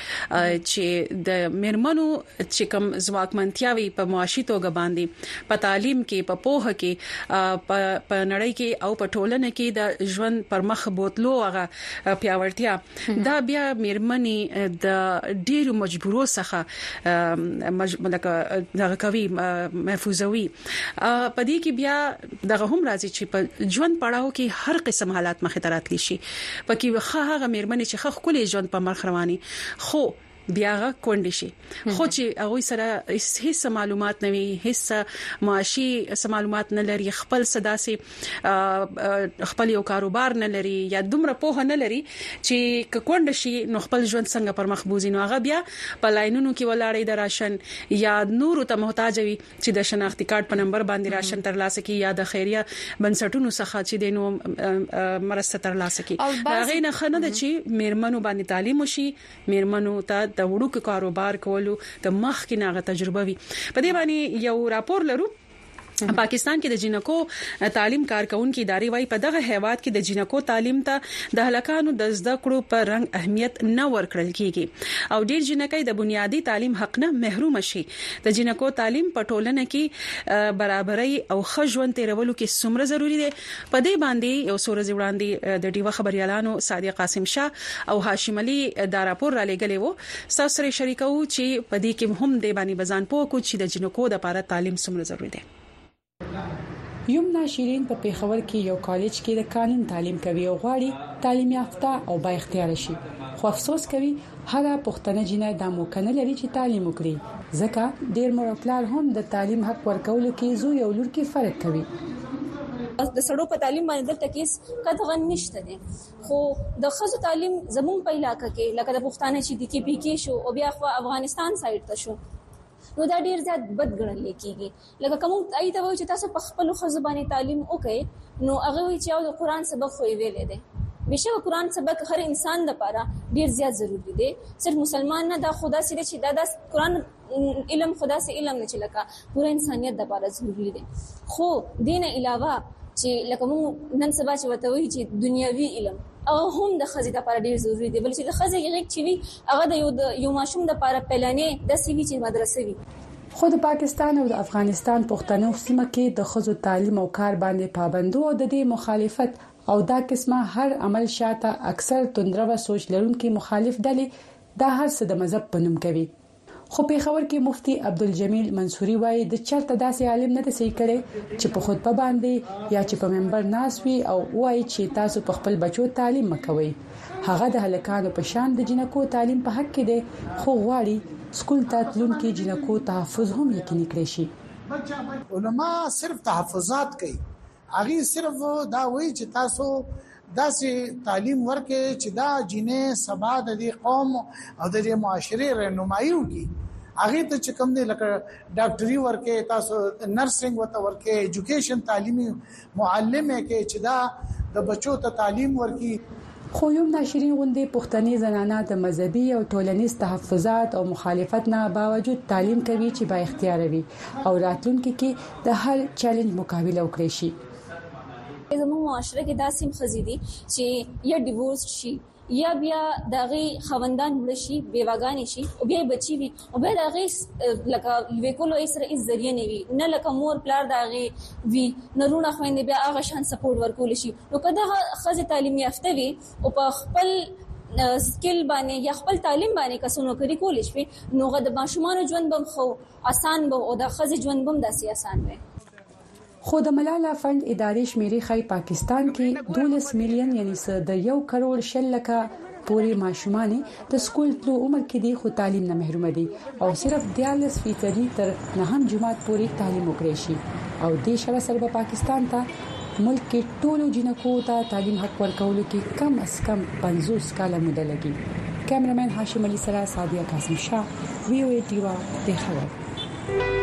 S2: چې د میرمنو چې کوم ځواکمنتیاوي په معاشي توګه باندې په تعلیم کې په پوهه کې په نړۍ کې او په ټولنه کې د ژوند پر مخ بوتلو هغه پیاوړتیا دا بیا میرمنې د ډېرو مجبورو څخه دغه کوي محفوظوي. په دې کې بیا دغه هم راځي چې په ژوند پړاو کې هر قسم حالات مخ ته راتلی شي. پکې هغه میرمنې چې خخ کولې ژوند په مرخ رواني خو بیاغه کونډ شي خو چې هغه سره هیڅ معلومات نه وي هیڅ معاشي معلومات نه لري خپل صداسي خپل یو کاروبار نه لري یا دومره په نه لري چې کونډ شي نو خپل ژوند څنګه پر مخبوزي نو هغه بیا په لاینونو کې ولاړې د راشن یا نور ته محتاج وي چې د شناختی کارت په نمبر باندې راشن ترلاسه کی یا د خیریه بنسټونو څخه چې د نو مرسته ترلاسه کی هغه نه خنه د چې میرمنو باندې تعلیم وشي میرمنو ته د وړو کاروبار کولو د مخ کې ناغه تجربه وي په دې باندې یو راپور لرو پاکستان کې د جنکو تعلیم کارکونکو ادارې وايي په دغه هیواد کې د جنکو تعلیم ته د هلکانو د زده کړو پر رنګ اهمیت نه ورکړل کیږي او ډیر جنکې د بنیادی تعلیم حق نه محروم شي د جنکو تعلیم په ټولنه کې برابرۍ او ښه ژوند تیرولو کې څومره ضروری دی په دې باندې یو سورز وړاندې د ډیوه خبريالانو صادق قاسم شاه او هاشم علي دا راپور را لګلې وو سره شریکو چې په دې کې هم د باندې بزان پوکو چې د جنکو د لپاره تعلیم څومره ضروری دی
S13: یمنا شیرین په پیښور کې یو کالج کې د قانون تعلیم کوي او غواړي تعلیم یافته او با اختیار شي خو افسوس کوي هغه پښتنه جنې د موکنه لري چې تعلیم وکړي ځکه ډیر مرپلار هم د تعلیم حق ورکولو کې زو یو لور کې فرق کوي
S14: د سړو په تعلیم باندې د تکیس کتغن نشته دي خو د خزو تعلیم زمون په علاقې کې لکه د پښتانه چې د کې پی کې شو او بیا خو افغانستان سایډ ته شو نو دا ډیر زیات بد ګڼل کېږي لکه کوم ایته وایي چې تاسو په خپل خزو باندې تعلیم وکړئ نو هغه وایي چې د قران سبق خو ویلې ده بشو قران سبق هر انسان لپاره ډیر زیات ضروری دی صرف مسلمان نه دا خدا سره چې دا قران علم خدا سے علم نه چلکا پورا انسانيت لپاره ضروری دی خو دینه علاوه چې لکه مون نن سبا چې وته وی چې دنیوي علم او هم د خزې لپاره ډیر ضروری دی بل چې د خزې غږ چې وی هغه د یو ماشوم لپاره پلانې د سی وی چې مدرسې وی
S13: خو د پاکستان او د افغانستان پښتنو سیمه کې د خزو تعلیم او کار باندې پابندو او د دې مخالفت او دا قسمه هر عمل شاته اکثر توندرو سوچ لرونکي مخالف ډلې دا هر څه د مذهب په نوم کوي خو په خبر کې مفتي عبدالجمیل منصوري وایي د چرته داسې عالم نه صحیح کړي چې په خطبه باندې یا چې په منبر ناس وي او وایي چې تاسو په خپل بچو تعلیم مکوئ هغه د هلکانو په شان د جنکو تعلیم په حق کې دی خو غواړي سکول ته تلونکي جنکو تحفظ هم یقیني کړي شي
S15: علما صرف تحفظات کوي هغه صرف دا وایي چې تاسو داسې تعلیم ورکې چې دا جنې سبا د دې قوم او د دې معاشري رهنمایي وکړي هغه ته چې کوم دی لکه ډاکټري ورکې تاسو نرسنګ وته ورکې ایجوکیشن تعلیمي معلمه کې چې دا د بچو ته تعلیم ورکړي
S13: خو یو ناشرین غوندې پښتني زنانه د مذهبي او ټولنیز تحفظات او مخالفت نه باوجود تعلیم کوي چې با اختیار وي او راتلونکي کې د هر چیلنج مقابله وکړي شي
S14: زموږ معاشره کې داسې خزيدي چې یا ډیورس شي یا بیا دغه خوندان مړ شي بیواګان شي او بیا بچي وي او بیا دغه لکه وکولو سره از ذریعہ نه وي نه لکه مور پلار دغه وی نرونه خويندې بیا هغه شان سپورټ ورکول شي نو کله خزه تعلیم یافته وي او په خپل سکل باندې یا خپل تعلیم باندې کسونو کوي کول شي نو غد ماشومان ژوند بم خو آسان به او د خزه ژوند بم داسي آسان وي
S13: خو د ملالا فند ادارې شمیرې خای پاکستان کې 12 میلیون یعنی د 1 کروڑ شل لکه پوری ماشومان د سکول تلو عمر کې دي خو تعلیم نه محروم دي او صرف 42% تر 9 جماعت پوری تعلیم وکړي شي او د شړه سره پاکستان ته ملک کې ټولو جنکو ته تعلیم حق ورکولو کې کم از کم 50 کاله موده لګي کیمرمن هاشم علي سره صادق قاسم شاه وی او ای ټیوا د خبر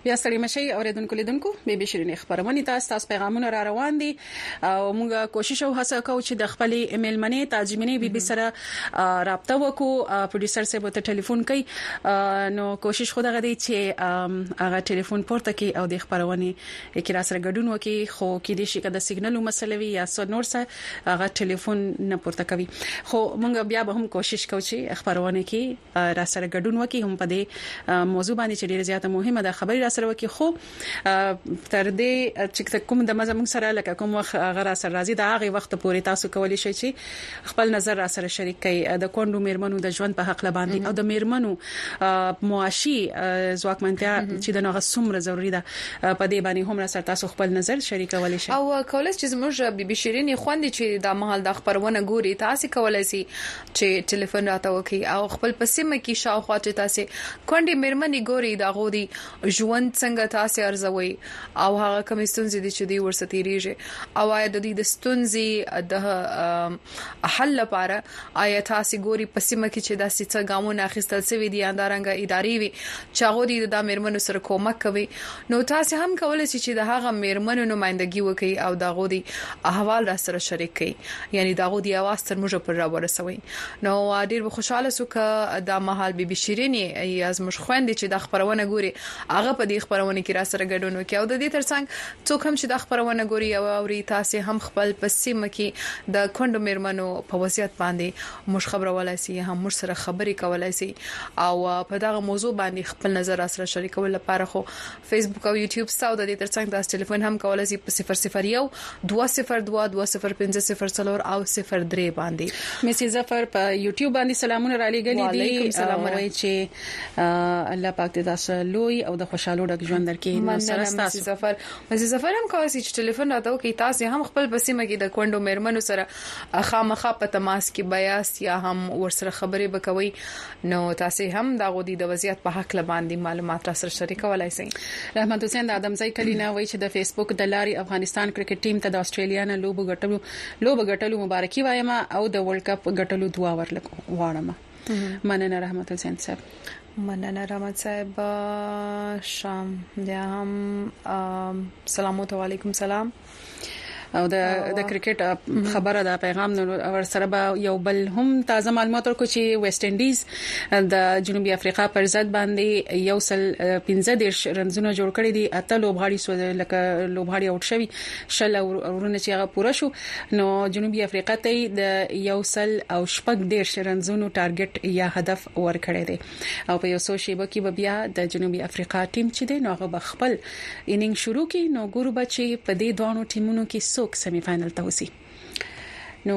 S2: بیا ستړي مشي اوریدونکو لیدونکو به به شیرین خبرونه تاسو پیغامونه را روان دي او موږ کوشش او هڅه کوو چې د خپل ایمیل منې ترجمنې به سره رابطه وکړو پروډوسر سره به ټلیفون کوي نو کوشش خو دغه دی چې هغه ټلیفون پورته کوي او د خبرونه کې را سره ګډون وکړي خو کې دې شي کده سیګنل مسله وي یا نور څه هغه ټلیفون نه پورته کوي خو موږ بیا به هم کوشش کوو چې خبرونه کې را سره ګډون وکړي هم په دې موضوع باندې چې ډیره زیاته مهمه ده خبري را سره وکړي خو تر دې چې کوم د مزمن سره لکه کوم وخت غیر سره راځي دا هغه وخت پورې تاسو کولی شئ چې خپل نظر را سره شریک کړئ د کونډو میرمنو د ژوند په حق لباندې او د میرمنو معاشي ځواکمنتیا چې د نوغه سمره ضروری ده په دې باندې هم را سره تاسو خپل نظر شریکولی شئ
S1: او کولای چې زموږ بي بي شيرين خوندې چې د محل د خبرونه ګوري تاسو کولای شئ چې ټلیفون راته وکړي او خپل پسمه کې شاوخوا چې تاسو کونډې میرمنې ګوري دا غوډي ژوند څنګه تاسو ارزوي او هغه کوم ستونزې دي چې دی ورستېریږي او آیا د دې د ستونزې د حل لپاره آیا تاسو ګوري پسمه کې چې داسې څه ګامونه اخیستل شوی دي اندارنګ اداري وي چې غوډي د میرمنو سره کومک کوي نو تاسو هم کولای شئ چې د هغه میرمنو نمائندګي وکړي او دا غوډي احوال را سره شریک کړي یعنی دا غوډي اواز تر موږ پر را ورسوي نو ډیر خوشاله سو ک د محل بي بي شيرين از مش خويندې چې د خبرونه ګوري هغه په دې خبرونه کې را سره ګډون وکړي او د دې ترڅنګ څوک هم چې د خبرونه ګوري او اوري تاسو هم خپل پسیمه کې د کونډو میرمنو په وضعیت باندې مش خبره ولای سي هم مش سره خبري کولای سي او په دغه موضوع باندې خپل نظر را سره شریکول لپاره خو فیسبوک او یوټیوب ستاسو د دې ترڅنګ تاسو ټلیفون هم کولای سي په 001 202 205 او 03 باندې
S2: میسي ظفر په یوټیوب باندې سلامونه را لګلې دي چې الله پاک دې تاسو لوی او د خوشاله ډک ژوند درکې نو سره تاسو
S1: مزي ظفر هم کوي چې ټلیفون راته وکي تاسو هم خپل پسیمه کې د کونډو میرمنو سره خامخا په تماس کې بیاس یا هم ورسره خبرې وکوي نو تاسو هم دا غوډي د وضعیت په حق لباندې معلومات را سره شریکولای شئ
S2: رحمت حسین د ادم ځای کلینا وایي چې د فیسبوک د لاري افغانستان کرکټ ټیم ته د استرالیا نه لوب ګټلو مبارکي وایم او د ورلد کپ ګټلو دعا ورلکم مننه رحمت حسین صاحب
S1: مننه رحمت صاحب شام بیا هم سلام علیکم سلام
S2: او د کرکټ خبره دا پیغام ور سره به یو بل هم تازه معلومات ورکو چې ویسټ انډیز د جنوبي افریقا پر ضد باندې یو سل 15 رنزونه جوړ کړی دي اته لوبغاړي سو لکه لوبغاړي اوټ شوی شل ورونه چې هغه پوره شو نو جنوبي افریقا ته د یو سل او شپږ 10 رنزونو ټارګټ یا هدف ور کړی دی او په یو څو شیبه کې بیا د جنوبي افریقا ټیم چې دی نو هغه خپل انینګ شروع کړي نو ګورو بچي په دې دوه ټیمونو کې سیمی فائنل ته وسی نو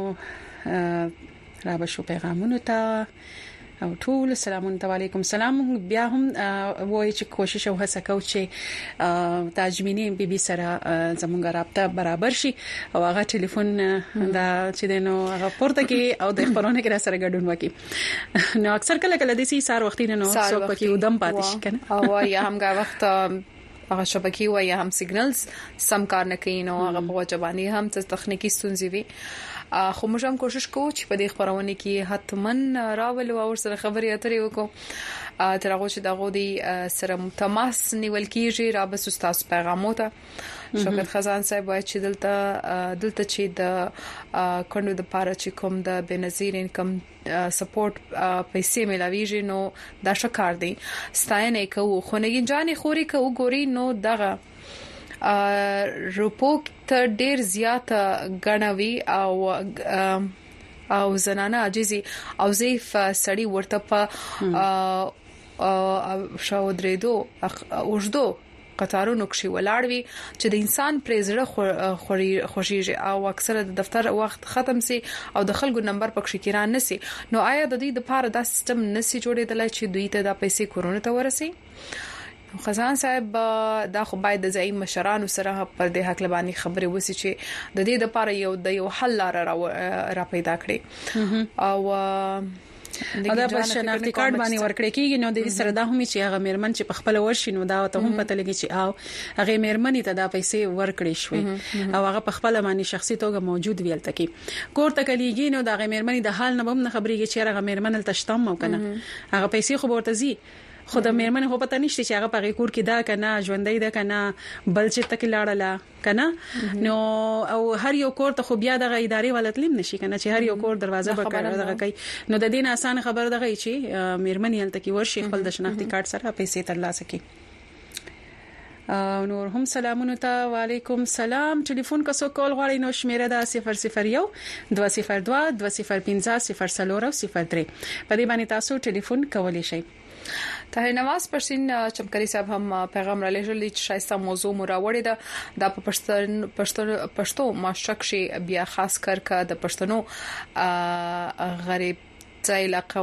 S2: را بشو پیغامونه ته او ټول السلام علیکم سلام بیا هم وای چې کوشش او هڅه کوو چې تاجمینی بي بي سره زموږه رابطه برابر شي او هغه ټلیفون دا چې دینو هغه پورته کې او د خبرونه کې را سره ګډون وکي نو اکثر کله د سي سار وختي نه نو څو پکې ودم پاتې شي کنه
S1: او یا هم غا وخت هغه شبکې وای هم سیګنلز سم کار نه کوي نو هغه په وجبانی هم څه تخنیکی ستونزې وي خو موږ هم کوشش کوو چې په دې خبرونه کې حتمن راول او سره خبرې اترې وکړو تر هغه چې دغه دی سره تماس نیول کیږي را بس استاد پیغاموته شوکت خزان صاحب وایي چې دلته چې د کندو د پاره چې کوم د بنظیر انکم سپورټ پیسې ملاویږي نو دا شکار دی ستاینه کوو خو نه جانې خوري کوو ګوري نو دغه روپوک ته ډیر زیاته غنوي او زنانه عاجزي او ضعیف سړی ورته په شاو درېدو اوجدو قطارونو کې ولاړوي چې د انسان پرېزړه خوشيږي او اکثره د دفتر وخت ختم سي او د خلکو نمبر پکې کیران نسی نو آیا د دې لپاره دا سیستم نسی جوړېدل چې دوی ته د پیسې کورونه ته ورسي خزان صاحب دا خو باید د ځای مشرانو سره پر دې حق لبانی خبرې وسی چې د دې لپاره یو حل لار را پیدا کړي او
S2: دا په شناختی کارت باندې ورکړی کیږي نو د دې سره دا هم چې هغه میرمن چې په خپل ورشي نو دا ته هم پته لګي چې او هغه میرمنې ته دا پیسې ورکړي شوې او هغه په خپل باندې شخصي توګه موجود ویل تکي کور ته کلیږي نو دا هغه میرمنې د حال نه هم خبرېږي چې هغه میرمن تل تشتم او کنه هغه پیسې خو ورته زی خو د میرمن هو پته نشته چې هغه په کور کې دا کنه ژوندۍ ده کنه بل چې تک لاړه کنه نو او هر یو کور ته خو بیا د ادارې ولتلم نشي کنه چې هر یو کور دروازه به دغه کوي نو د دین اسانه خبر دغه چې میرمن یل تکي ورشي خپل د شناختی کارت سره پیسې ترلاسه کړي. نور هم سلامونه ته وعلیکم سلام. ټلیفون کا سو کول غواړي نو شمیره دا 001 202 205 003 په دې باندې تاسو ټلیفون کولی شئ.
S1: طاهر نواز پرسین چمکری صاحب هم پیغام را لېږلی چې شایسته موضوع مراوړې ده د پښتو ماشک شي بیا خاص کر کا د پښتنو غریب ځای علاقه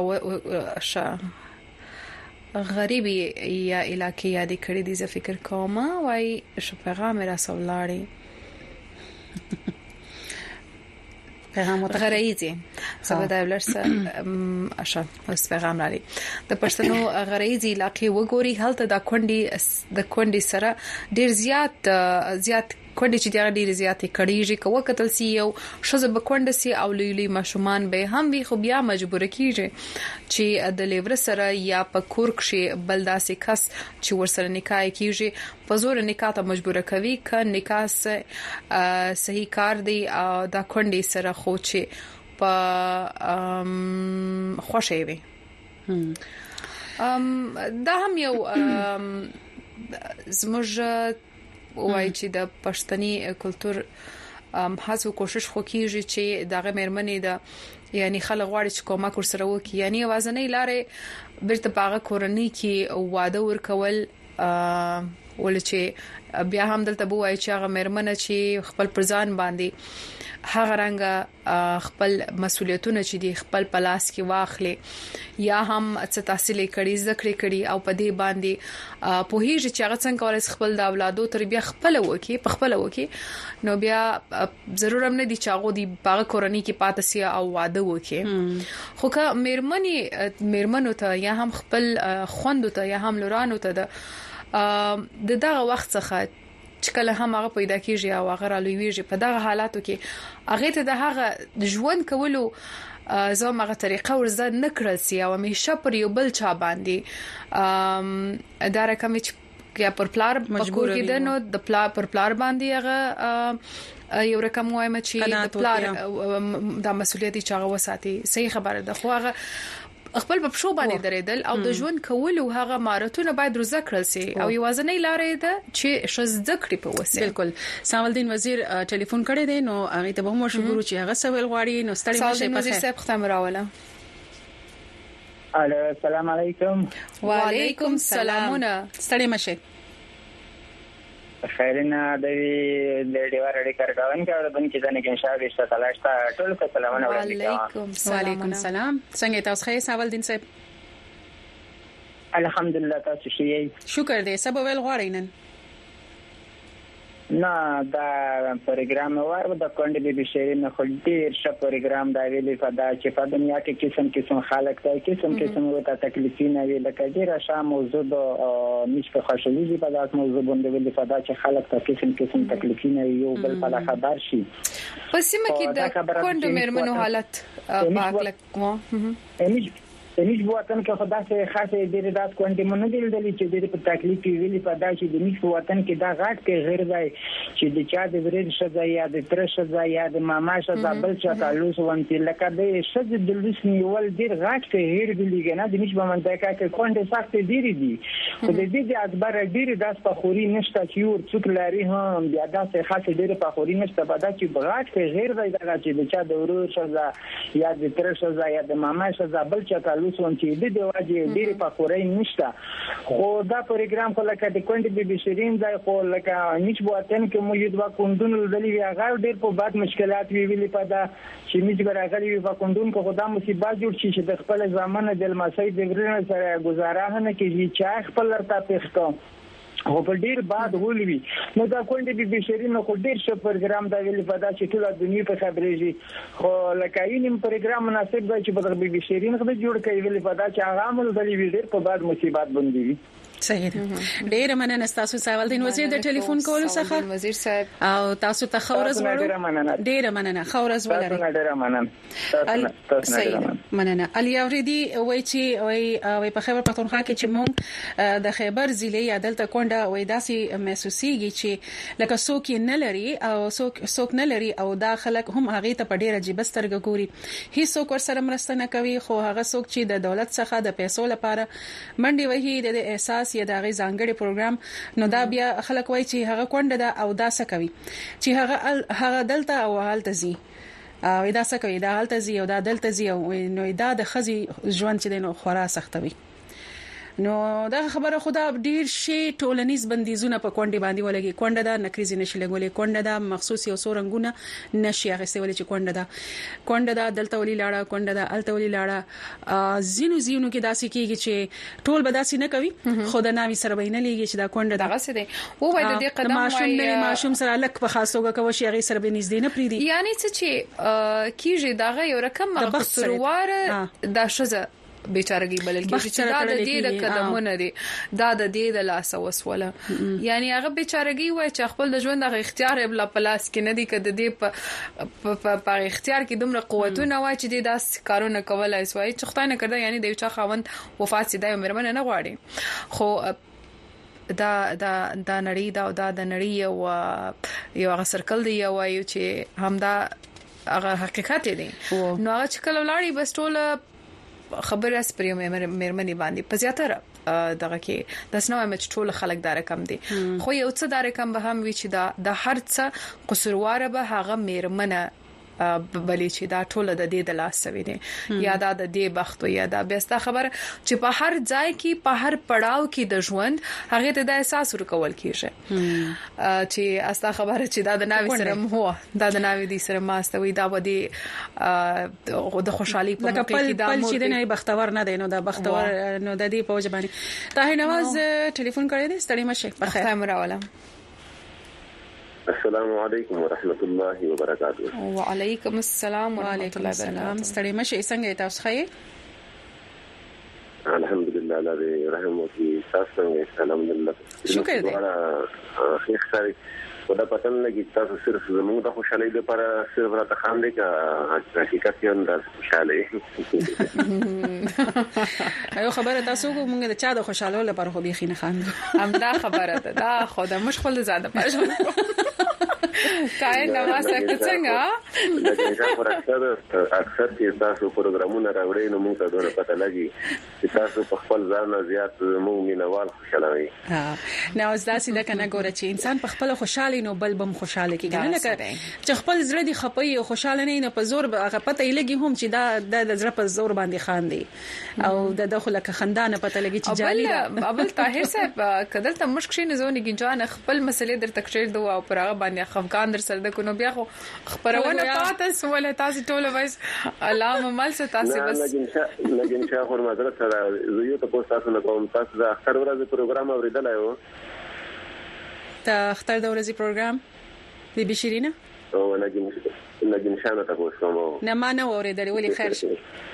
S1: غریبي یا علاقې یادې کړې دي زه فکر کوم وای شو پیغام را سولاړي پیغام غریزي سبا د ولرس اشه اوس پیغام لري د پښتنو غریزي علاقې وګوري هلته د کونډي سره ډیر زیات کونډي چې ډیر زیات کړيږي کوه قتل سی یو شزه بکوند سی او لوی مشومان به هم وي خو بیا مجبور کیږي چې د لیور سره یا په کورک شي بلداسي کس چې ورسره نکاح کیږي په زور نکاح ته مجبور کوي ک نکاح صحیح کار دی دا کونډي سره خو چې په خوشي وي دا هم یو زموږ وای چې د پښتني کلچر هڅو کوشش خو کیږي چې دغه مېرمنې د یعنی خلک غواړي چې کومه کور سره وکي یعنی وازنې لارې بیرته باغه کورنۍ کې واده ورکول ول چې بیا هم دلته بوای چې هغه مېرمنه چې خپل پرځان باندې هغه رنګ خپل مسولیتونه چې دی خپل پلاس کې واخلي یا هم څه تحصیل کړي ذکر کړي او په دې باندې په هیڅ چې هغه څنګه کولای خپل د اولادو تربیه خپل وکي په خپل وکي نو بیا ضرور هم نه دي چې هغه دی باغ کورنۍ کې پاتې او واده وکي خو که مېرمنو ته یا هم خپل خوندو ته یا هم لورانو ته دغه وخت څخه چې کله هم هغه پیدا کیږي او هغه رالویږي په دغه حالاتو کې هغه ته د هغه ژوند کولو زموږه طریقه ورزه نکړل سي او همیشه پر یو بل چا باندې دا رقم چې یا پر پلار مجبور کېده نو د پلار پر پلار باندې هغه یو رقم وایم چې د پلار د مسولیت چې هغه وساتي صحیح خبره ده خو هغه خپل په شو باندې درېدل او د ژوند کولو هغه مهارتونه باید روزه کړل سي او یوازنۍ لارې ده چې شز ذکر په وسه
S2: بالکل سامالدین وزیر ټلیفون کړی دی نو هغه ته به مو شکر چې هغه سوال غواړي نو ستړي مشه په
S1: خیر صاحب ختم راوله
S16: السلام علیکم
S1: وعلیکم السلام
S2: ستړي مشه
S16: خیرنا د ډیوار اړیکه کارګون کې اوربن کې ځنه کې انشاءالله اشته تلاشته ټول ته سلامونه
S2: وعلیکم السلام څنګه تاسو ښه سامالدین صاحب
S16: الحمدلله تاسو ښه
S2: شکر دې سبا ویل غواړئ نن
S16: نه دا پروګرام وایو د کونډې بي شيرین خو ډیر ښه پروګرام دا ویلي فدا چې په دنیا کې قسم خلک ته قسم وته تکلیفونه وی لکه ډیر ښه موضوع د نشته خوشالي په داس موضوع باندې ویلي فدا چې خلک ته قسم تکلیفونه یو بل په خبر شي
S1: پس مکه د کونډو مېرمنو حالت پاک لکه
S16: نيش وطن کې خدا سره خاصه ډېر داس کوانټي مونږ دل چې ډېر په تکلیف ویلي په دا چې د نيش وطن کې دا غاټ کې غیر ځای چې د چا د ورید شځه یا د تر شځه یا د ماما شځه بل چا تعلق ونتي لکه د شځه د لوس نیول ډېر غاټ کې هیر دي نه د نيش باندې کې کوانټي سخت ډېر دي خو د دې اکبر ډېر داس په خوري نشته چې ور څوک لري هم بیا داس خاصه ډېر په خوري نشته په دا چې غاټ کې غیر ځای دا چې د چا د ورید شځه یا د تر شځه یا د ماما شځه بل چا لوسون چې د واجب ډېر په خوري نشته خو دا پروګرام خو لکه د کونډې بي شيرین ځای خو لکه نيش بوتن کې مو یو د کوندونو دلی هغه ډېر په باد مشکلات ویلي په دا چې نيش برغلي په کوندون کې خدای مصیبت جوړ شي چې د خپل ځامن د المسای د ورنه سره گزاره نه کوي چې خپل لرته پېښته خو په ډیر بعد ولوي نو دا کونډې بي شيرین خو ډیر ښه پروګرام دا ویلي په دا چې ټول دنیا په خبرېږي خو لکه یې پروګرام مناسب دی چې په بي شيرین خو جوړ کوي ویلي په دا چې هغه عمل دلی ډیر په بعد مصیبت باندې
S2: صحیح ډیر مننه تاسو سوال دین وزیر د ټلیفون کولو څخه
S1: وزیر صاحب
S2: او تاسو ته خورز ورو ډیر مننه خورز ولري
S16: ډیر مننه
S2: مننه علي اوریدي وای چې وای په خیبر پختونخوا کې چې مونږ د خیبر ضلع عدالت کونډه وای داسي محسوسيږي چې لکه څوک نه لري او څوک نه لري او دا خلک هم هغه ته په ډیره جيب سترګه ګوري هیڅ څوک ورسره مرسته نه کوي خو هغه څوک چې د دولت څخه د پیسو لپاره منډي وهي د احساس یا د غي ځانګړي پروګرام نو دا بیا خلک وای چې هغه کونډه ده او دا څه کوي چې هغه دلته او حالت زی او دا څه کوي دا حالت زی او دا دلته زی او نو دا د خزي ژوند چې دینو خورا سختوي نو دا خبره خدا ډیر شي ټولنیز بندیزونه په کونډې باندې ولګي کونډه دا نکریزي نشي لګولې کونډه دا مخصوص یو سورنګونه نشي اغستې ولې چې کونډه دا دلته ولې لاړه کونډه دا الته ولې لاړه زینو کې داسې کیږي چې ټول به داسې نه کوي خود نامي سره بینه لګي چې دا کونډه دا
S1: غسه دي او وای د دې قدم وای
S2: ماشوم سره لک په خاصوګه کوي چې هغه سره به نږدې نه پریدي
S1: یعنی چې کیږي داغه یو رقم مخصوصوار دا شزه بیچارهګي بلل کېږي چې دا د دې د قدمونه دي دا د دې د لاس وسوله یعنی هغه بیچارهګي وای چې خپل د ژوند د اختیار بل پلاس کې نه دي کده دې په اختیار کې دومره قوتونه وای چې دې داس کارونه کولای وای چې خدای نه کړه یعنی د یو چا خاوند وفات سي دا مرمنه نه غواړي خو دا نړۍ دا د نړۍ یو هغه سرکل دی یو چې همدا هغه حقیقت دی نو هغه چې کله ولاړی بس ټول خبره سپریو مېرمنې باندې په زیاتره دغه کې د سنو مچ ټول خلک دار کم دي خو یو څه دار کم به هم وی چې د هر څه قصوروار به هغه مېرمنه بلې چې دا ټول د دې د لاس سوي دي یا دا د دې بخت یا دا بهسته خبر چې په هر ځای کې په هر پړاو کې د ژوند هغه ته د احساس ورکول کیږي چې استا خبره چې دا د ناوي سره هو دا د ناوي دي سره ماستوي دا ودی د خوشحالي په موقع کې دا
S2: مو چې نه بختور نه دی نو دا بختور نو د دې په وجه باندې طاهر نواز ټلیفون کړی دی ستړي مشه په خیر
S1: راوله
S17: السلام علیکم ورحمت الله وبرکاته
S1: وعلیکم السلام ورحمت الله وبرکاته
S2: ستړي مشه څنګه تاسو ښه
S17: الحمدلله الله رحم وکړي تاسو څنګه سلام الله
S2: شکر دې
S17: خیر خاري خدا پتن لګی تاسو صرف زموږ د خوشحالي لپاره صرف راته خام دي کا حقیقت یې انداز خوشاله
S2: ایو خبره تاسو موږ د چا د خوشاله لپاره خو بيخي نه خاندو
S1: هم دا خبره ده دا خدا مشغول زیاده پښه کای نواز څنګه
S17: اکثر چې تاسو پروګرامونه راوړئ نو موږ ته ډېر پته لګي چې تاسو په خپل ځان زیات موږ مینوال خوشاله وي
S2: نو ځاسې لکه نه ګوره چې انسان په خپل خوشاله نو بل بم خوشاله کیږي نه لکه چې خپل زړه دی خپي او خوشاله نه نه په زور هغه پته لګي هم چې دا د زړه په زور باندې خاندي او د داخله خندانه پته لګي چې جالي
S1: ابل طاهر صاحب کدل ته مشکل نه زونی ګنجان خپل مسلې در تکشیر دوه او پرغه باندې افغان در سره د کو نو بیا خو خبرونه پاتې سواله تاسو ټول وایس علامه مل څه تاسو بس
S17: لګین شاه خور مدرسه سره یو ته تاسو نه کوم تاسو د اختر ورځ پروګرام اوریدل یو
S2: ته اختر د ورځې پروګرام دی بشیرینه
S17: او لګین شاه ته کوم
S2: نه ما نه اوریدل ولې خیر شي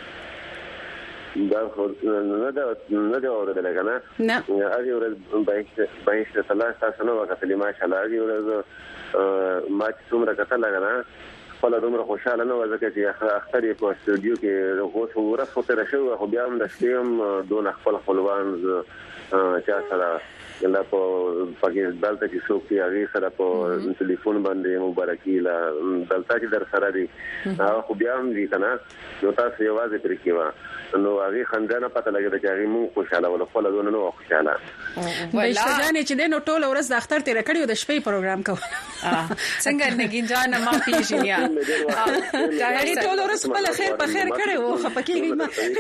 S17: دا خو نه دا اوریدل کنه
S2: نه
S17: هغه ورځ باید ثلاث تاسو نو وکړه ماشاءالله هغه ورځ ما چې څومره کتل غواړم خپل دومره خوشاله نه وځه چې اختر یې په استودیو کې غوښه ورسره تر شو خو بیا هم د شپې دون خپل خپلوان چا سره لا په پاکستان دلته چې څوک یې هغه سره په ټلیفون باندې مبارکي لا دلته چې در سره دي خو بیا هم دي کنه نو تاسو یوازې پرې کیوا نو هغه خندانه پته لګی چې هغه مو خوشاله ولا خپل دونه نو خوشاله
S2: بشجانې چې دینو ټول ورځ د اختر تیر کړیو د شپې پروګرام کوو
S1: څنګه نګین جان ما پیژنیا
S2: دا ټول ورځ په خیر په خیر کړو خپکیږي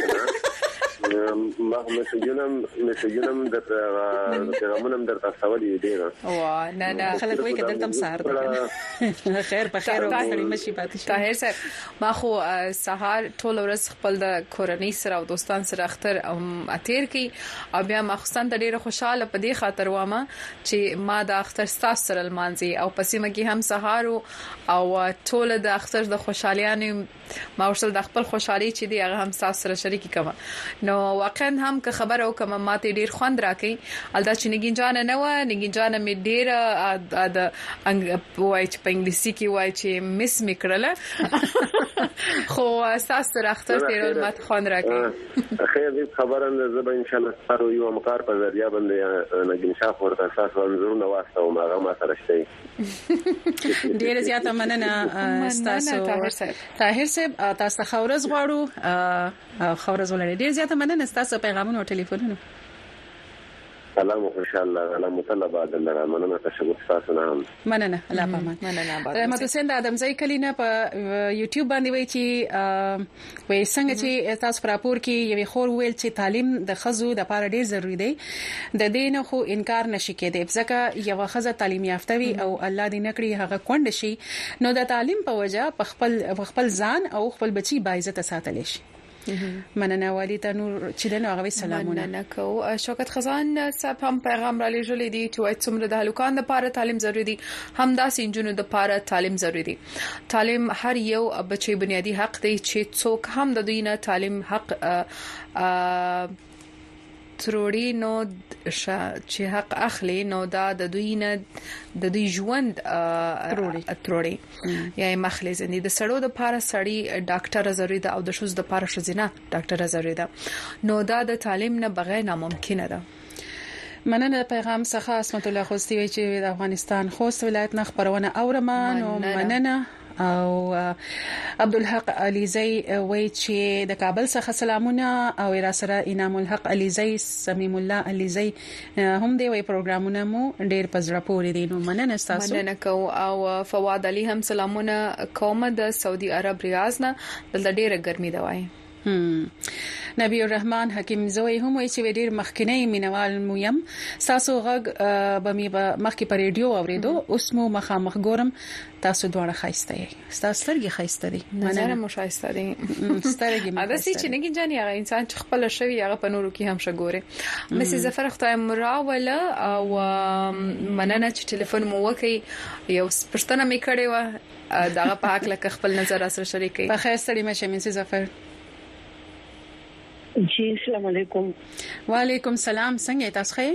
S17: ما مسجونم د پیغامونم در تاسو دی ډیر
S1: وا نه
S2: خلک وایي کله تم سهار خیر په خیر او ستړي مشي پاتې
S1: طاهر صاحب ما خو سهار ټول ورځ خپل د کورنۍ سره او دوستان سره اختر اتیر کی او بیا مخصوصا د ډیره خوشاله په دې خاطر وامه چې ما د اختر ستاسو سره المانځي او پسې مګي هم سهار او ټول د اختر د خوشالیانو ما ورسره د خپل خوشحالي چې دی هغه هم تاسو سره شریک کوم نو واقعا هم که خبر او کوم ماته ډیر خوند راکې الدا چې نګین جان نه و نګین جان می ډیر د وای چې په انګلیسي کې وای چې مس میکړله خو اساس تر اختر تیرول مات خوند راکې
S17: خیر دې خبره نه زه ان شاء الله ستاسو یو مقار په ذریعہ باندې نګین شاه ورته تاسو انځورونه واسطه او هغه ما سره شته
S2: ډیر زیاته مننه تاسو طاهر صاحب تاسو خورز غواړو خورز ولري ډیر زیاته مننه تاسو پیغامونه او ټلیفونونه
S17: سلام ان شاء الله على مطلبات الله مننه تشکر تاسو نه
S2: مننه الله پامان رحمت حسین د ادمزای کلینا په یوټیوب باندې وای چې وای څنګه چې تاسو راپور کې یو خور ویل چې تعلیم د خزو د لپاره ډیر ضروری دی د دین خو انکار نشي کېدی ځکه یو خزه تعلیم یافته وي او الله دې نکړي هغه کونډ شي نو د تعلیم په وجه خپل ځان او خپل بچي باعزت ساتل شي مننه والد نور چې دنه هغه سلامونه
S1: نکو شوکت خزان صاحب هم پیغام را لېږلی دی چې وایي څومره د هلکانو لپاره تعلیم ضروری دی هم داسې انجونو لپاره تعلیم ضروری دی تعلیم هر یو بچي بنیادی حق دی چې څوک هم د دوی نه تعلیم حق تروړي نو چې حق اخلي نو دا د دوی نه د دوی ژوند تروړي یا مخلي زندي د سړو د لپاره سړی ډاکټر ضروري ده او د شوز د لپاره شوزینه ډاکټر ضروري ده نو دا د تعلیم نه بغیر ناممکن ده
S2: مننه پیغام څخه اسمت الله خوستي وی چې د افغانستان خوست ولایت نه خبرونه اورمان او مننه او عبدالحق علیزی وای چې د کابل څخه سلامونه او را سره انعام الحق علیزی سمیم الله علیزی هم دی وای پروګرامونه مو ډیر پزړه پورې دي نو مننه تاسو
S1: مننه کو او فواد علی هم سلامونه کومه د سعودي عرب ریاض نه دلته ډیره ګرمي دی وای
S2: نبی الرحمن حکیم زوی هم وی چې ډیر مخکنی مینوال مویم تاسو غږ بمی مخکې په ریډیو اوریدو اوس مو مخامخ ګورم تاسو دواړه خایسته یې تاسو سترګې خایسته دي
S1: مننه مو خایسته دي
S2: سترګې
S1: مې دا چې نګین جان هغه انسان چې خپل شوی هغه په نورو کې هم شګوره مې زفر خدای مراوله او مننه چې ټلیفون مو وکي یو پښتنه مې کړې و دغه په حق لکه خپل نظر سره شریکي
S2: په خیر ستړي مې مې زفر
S18: جی السلام علیکم
S2: وعلیکم السلام څنګه تاسو ښه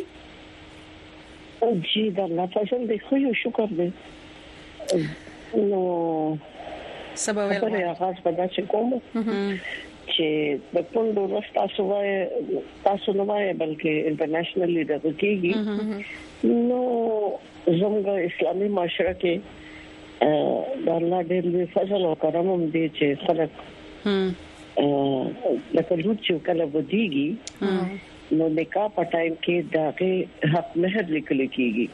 S18: جی د الله فضل دی خو شکر دی نو
S2: سبا ویل
S18: غواړم په داسې کوم چې د پوندو رستا سوای تاسو نو وای بلکې انټرنیشنلی د کېږي نو زموږ اسلامي معاشره کې د الله دې فضل او کرم دې چې خلک لکه لوټ چې کله ودیږي نو نکاح په ټایم کې دغه حق مہر لیکل کیږي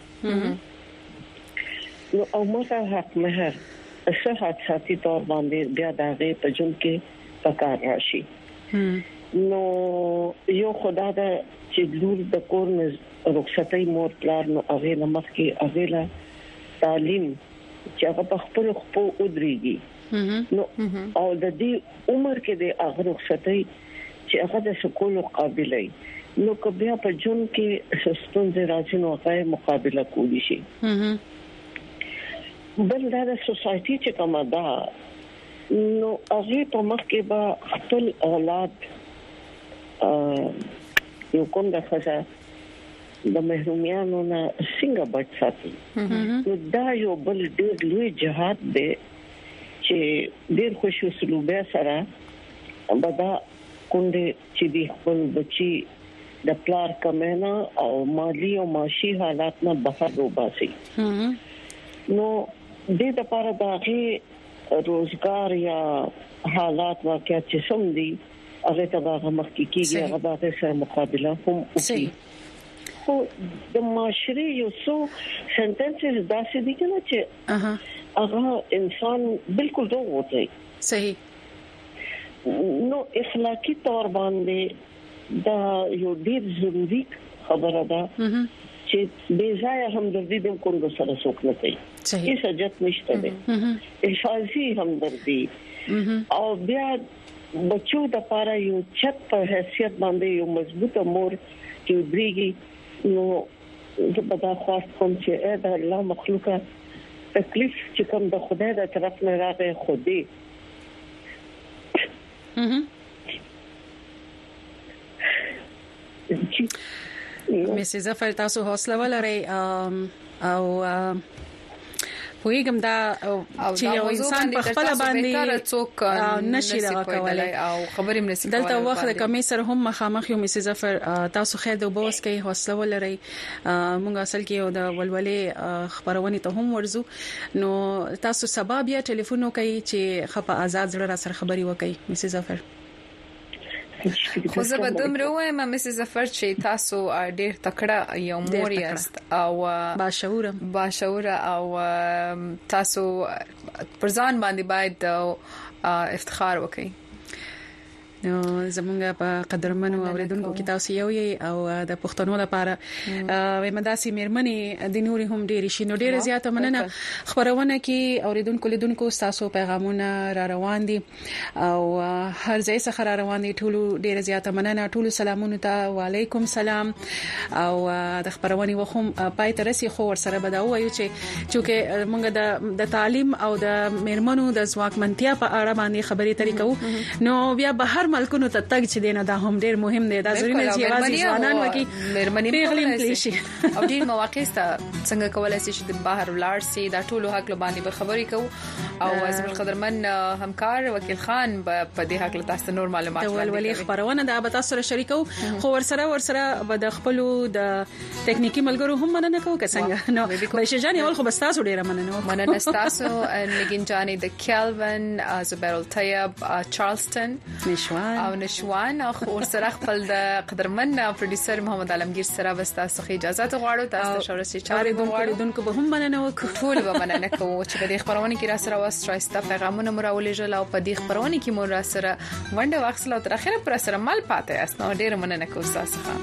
S18: نو او مګه حق مہر صحت ساتي تور باندې بیا دغه په جون کې پکار راشي نو یو خدای دا چې لور د کور نه رخصتي مور پلار نو هغه نمخ کې هغه لا تعلیم چې هغه په خپل خپل ودرېږي نو او د دې عمر کې د هغه رخصتي چې هغه د سکول قابلې نو کبه په جون کې سستون راځي نو هغه مقابله کولی شي بل دا د سوسايټي چې کومه ده نو هغه په مخ کې به خپل اولاد یو کوم د خزه د محرومیانو نه څنګه بچ ساتي نو دا یو بل ډېر لوی جهاد دی چې ډېر خوشو سلوبه سره بدا کونډه چې د خپل بچي د پلار کمنه او مالی او معاشي حالات نه بهر وباسي نو دې لپاره دغه روزګار یا حالات واقعیت چې سم دي هغه ته هغه مخکې کېږي هغه سره مقابله هم وکړي خو د معاشري یو څو سنټنسز داسې دي چې هغه انسان بالکل دوه وځي
S2: صحیح
S18: نو اخلاقی طور باندې دا یو ډیر ضروری خبره ده چې بے ځای همدردي د کوم سره څوک نه کوي هیڅ حاجت نشته ده احساسي همدردي او بیا بچو د لپاره یو چت په حیثیت باندې یو مضبوطه مور چې بریږي نو د بدا خاص کوم چې د الله مخلوقه تکلیف چې کوم د خدای د طرف نه راغی خودي
S2: مسز ظفر تاسو حوصله ولرئ او ویګم دا چې یو انسان په خپل باندې
S1: څوک
S2: نشي راکولای
S1: او خبرې منسي
S2: دلته وخت د کمی سره هم مخامخ یو مسز ظفر تاسو خیر د بوس کې حوصله ولرئ مونږ اصل کې یو د ولولې خبرونه ته هم ورزو نو تاسو سبب یا ټلیفون کوي چې خپه آزاد زړه را سره خبري وکړي مسز ظفر
S1: خو زه به دومره وایم مسز ظفر چې تاسو ډېر تکړه یو مور یاست او باشعوره او تاسو پر ځان باندې باید افتخار وکړئ
S2: نو زمونږ په قدرمنو اوریدونکو کې تاسو یو او د پښتنو لپاره ومداسي مېرمنې د نوري هم ډېر شي نو ډېر زیاته مننه خبرونه کې اوریدونکو لیدونکو تاسو پیغامونه را روان دي او هر ځای څخه را روان دي ټول ډېر زیاته مننه ټول سلامونه ته وعليكم سلام او د خبرونه وخم پای ترسي خو ور سره بداو وایو چې موږ د تعلیم او د مېرمنو د ځواکمنتیا په اړه باندې خبرې ترې کوو نو بیا به هر ملکونو ته تګ چې دینه دا هم ډیر مهم دی دا ضروري نه چې یوازې ځوانان وکي
S1: مېرمنې
S2: پیغلیم کلیشي
S1: او ډیر مواقع ست څنګه کولای شي چې د بهر ولار سي دا ټولو حق باندې به خبرې کوو او زموږ قدرمن همکار وکیل خان په دې حق له تاسو نور معلومات
S2: ولولې خبرونه دا به تاسو سره شریکو خو ورسره به د خپل د ټکنیکی ملګرو هم مننه کوو که څنګه نو بهشه جانې اول خو بس تاسو ډیره
S1: مننه تاسو نگین جانې د کیلوین زبیر الطیب چارلستون او نشوان او سره خپل د قدرمن پروډوسر محمد عالمگیر سره وستا څخه اجازه غواړو تاسو شورسي چارې غواړو
S2: به هم مننه وکړو
S1: ټول به مننه کوو چې په دې خبرونه کې را سره واسترایسته پیغامونه مراولې جوړ او په دې خبرونه کې مور را سره ونده واخصله تر اخره پر سره مل پاتې است نو ډیر مننه کوم تاسو ښه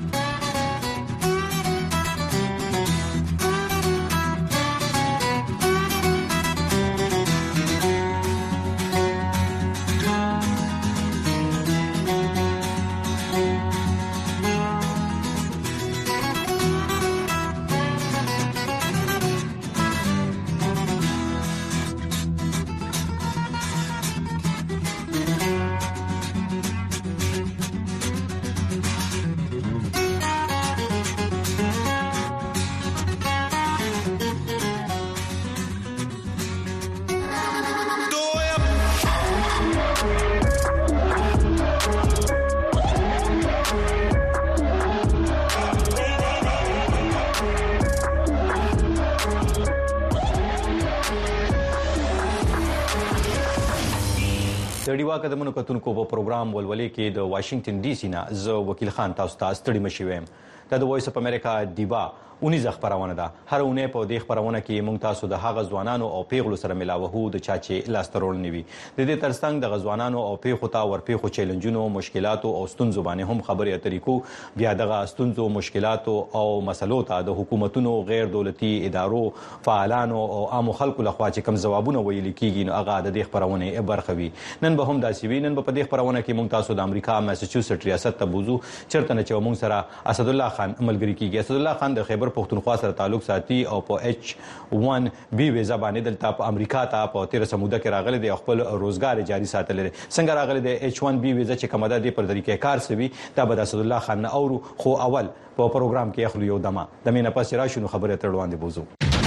S19: د ډیوا قدمونو کتونکو په پروګرام ولولې کې د واشنگټن ډي سي نه زه وکیل خان تاسو ته ستړي مشي ویم د وایس اف امریکا دیبا اونې خبرونه ده هر اونې په دې خبرونه کې مونږ تاسو د هغه ځوانانو او پیغلو سره ملاوهو د چا چې لاسترول نیوي د دې ترڅنګ د غزوانانو او پیغو ته ورپیغو چیلنجونو مشکلاتو او ستونزو باندې هم خبرې اترې کو بیا دغه ستونزو مشکلاتو او مسلو ته د حکومتونو غیر دولتي ادارو فعالانو او عام خلکو لخوا چې کوم ځوابونه ویل کیږي نو هغه د دې خبرونه برخه وي نن به هم داسې وي نن په دې خبرونه کې مونږ تاسو د امریکا ماساچوسټ ریاست ته بوزو چرته نه چې مونږ سره اسد الله خان ملګری کیږي اسد الله خان د خیبر پختونخوا سره تعلق ساتي او په H1B ویزا باندې دلته په امریکا ته په 13 سموده کې راغلي د خپل روزګار جاري ساتل لري څنګه راغلي د H1B ویزا چې کومه ده په طریقې کار سوي دا به اسد الله خان او خو اول په پروګرام کې اخلو یو دمه د مینه پس راشنو خبره تر وړاندې بوزو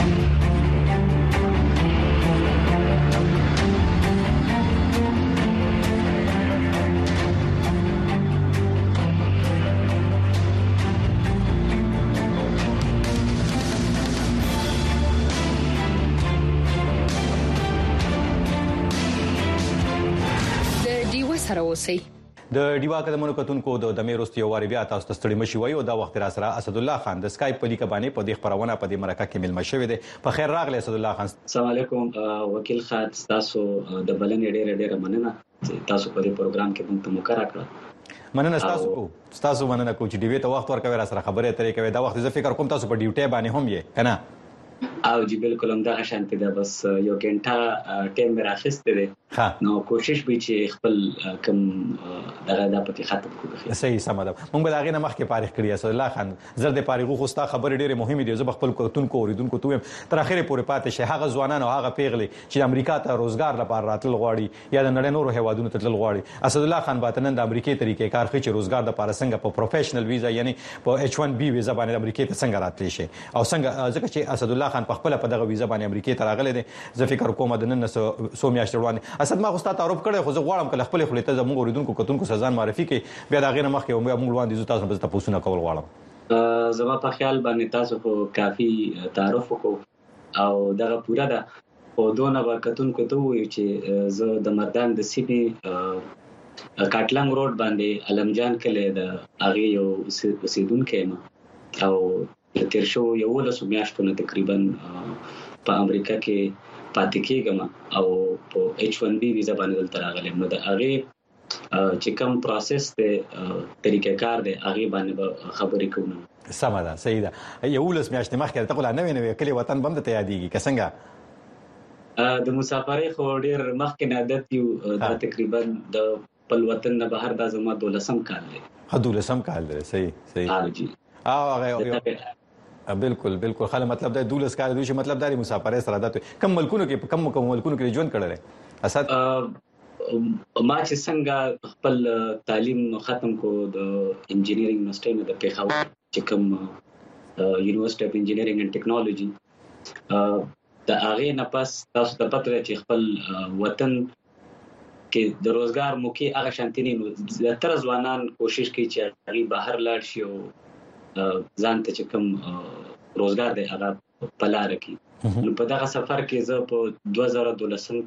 S11: سره اوسئ
S19: د ډیوا قدمونو کتونکو د دمیروستي واري بیا تاسو ته ستړي مشي وایو دا وخت را سره اسد الله خان د اسکایپ په لیکه باندې په دې خبرونه په دې مرکه کې ملما شوی دی په خیر راغلی اسد الله خان
S20: السلام علیکم وکیل خان تاسو د بلنې ډېر مننه تاسو په دې پروګرام کې مونږ ته مقرره کړ
S19: مننه تاسو مننه کوم چې ډیوی ته وخت ورکوي را سره خبرې اترې کوي دا وخت زه فکر کوم تاسو په ډیوټي باندې هم یې کنه
S20: او جی بالکل هم دا شانتي ده بس یو ګنټه ټیم راخسته دي نو کوشش به چې خپل کم دغه د پتی ختم کړو.
S19: صحیح سم ده. مونږ به داغه نه مخکې پاریخ کړی اسد الله خان زرد پاریغو خوستا خبرې ډېرې مهمه دي. زه خپل کوتونکو اوریدونکو ته تر اخره پورې پاتې شي. هغه ځوانان او هغه پیغلي چې امریکا ته روزګار لپاره راتل غواړي یا د نړۍ نورو هیوادونو ته تل غواړي، اسد الله خان باتنن د امریکای طریقې کار کوي چې روزګار د لپاره څنګه په پروفیشنل ویزا یعنی په H1B ویزا باندې امریکای ته څنګه راتلی شي او څنګه ځکه چې اسد الله خان په خپل په دغه ویزا باندې امریکای ته راغلی دی. زه فکر کوم د نن سو میاشتې وړاندې اسد ما غوستا تعارف کړی خو زه غواړم کله خپل خپل ته زموږ اوریدونکو کتونکو سزان معرفي کړي بیا دا غیر مخکې موږ وړاندې تاسو به تاسو نه کول غواړم.
S20: زما په خیال باندې تاسو خو کافي تعارف وکړو او دغه پورا ده او دونه وکتونکو ته وایي چې زه د مردان د سیمې کاټلنګ روډ باندې علمجان کله د هغه یو اوسیدونکو یم او تیر شو یو ولسو میاشتونه تقریبا په امریکا کې پاتې کېږم او په H1B ویزا باندې دلته راغلم. نو د هغه چې کوم پروسس ته طریقې کار دی هغه باندې خبرې کوم.
S19: سم ده، صحیح ده. یو ولس میاشتې مخکې ته غلا نوې کلی وطن بم ته یادېږي که څنګه
S20: د مسافرۍ خو ډېر مخکې نه عادت یو دا تقریبا د خپل وطن نه بهر د زما 12 کال دی.
S19: 12 کال دی. صحیح
S20: ها جی
S19: هغه بالکل خاله مطلب دا 12 کال دوی مطلب دا مسافرۍ سره ده. کم ملکونو کې کم ملکونو کې ژوند کړل اسد
S20: ما چې څنګه خپل تعلیم ختم کو د انجینرینګ یونیورسيټي نه د پیښور چې کوم یونیورسيټي اف انجینرینګ اند ټیکنالوژي د هغه نه پس تاسو ته پته چې خپل وطن کې د روزګار موقع هغه شانتي نه تر ځوانان کوشش کوي چې هغه بهر لاړ شي او ځان ته چې کوم روزګار دی هغه پلار کی. نو په دغه سفر کې زه په 2012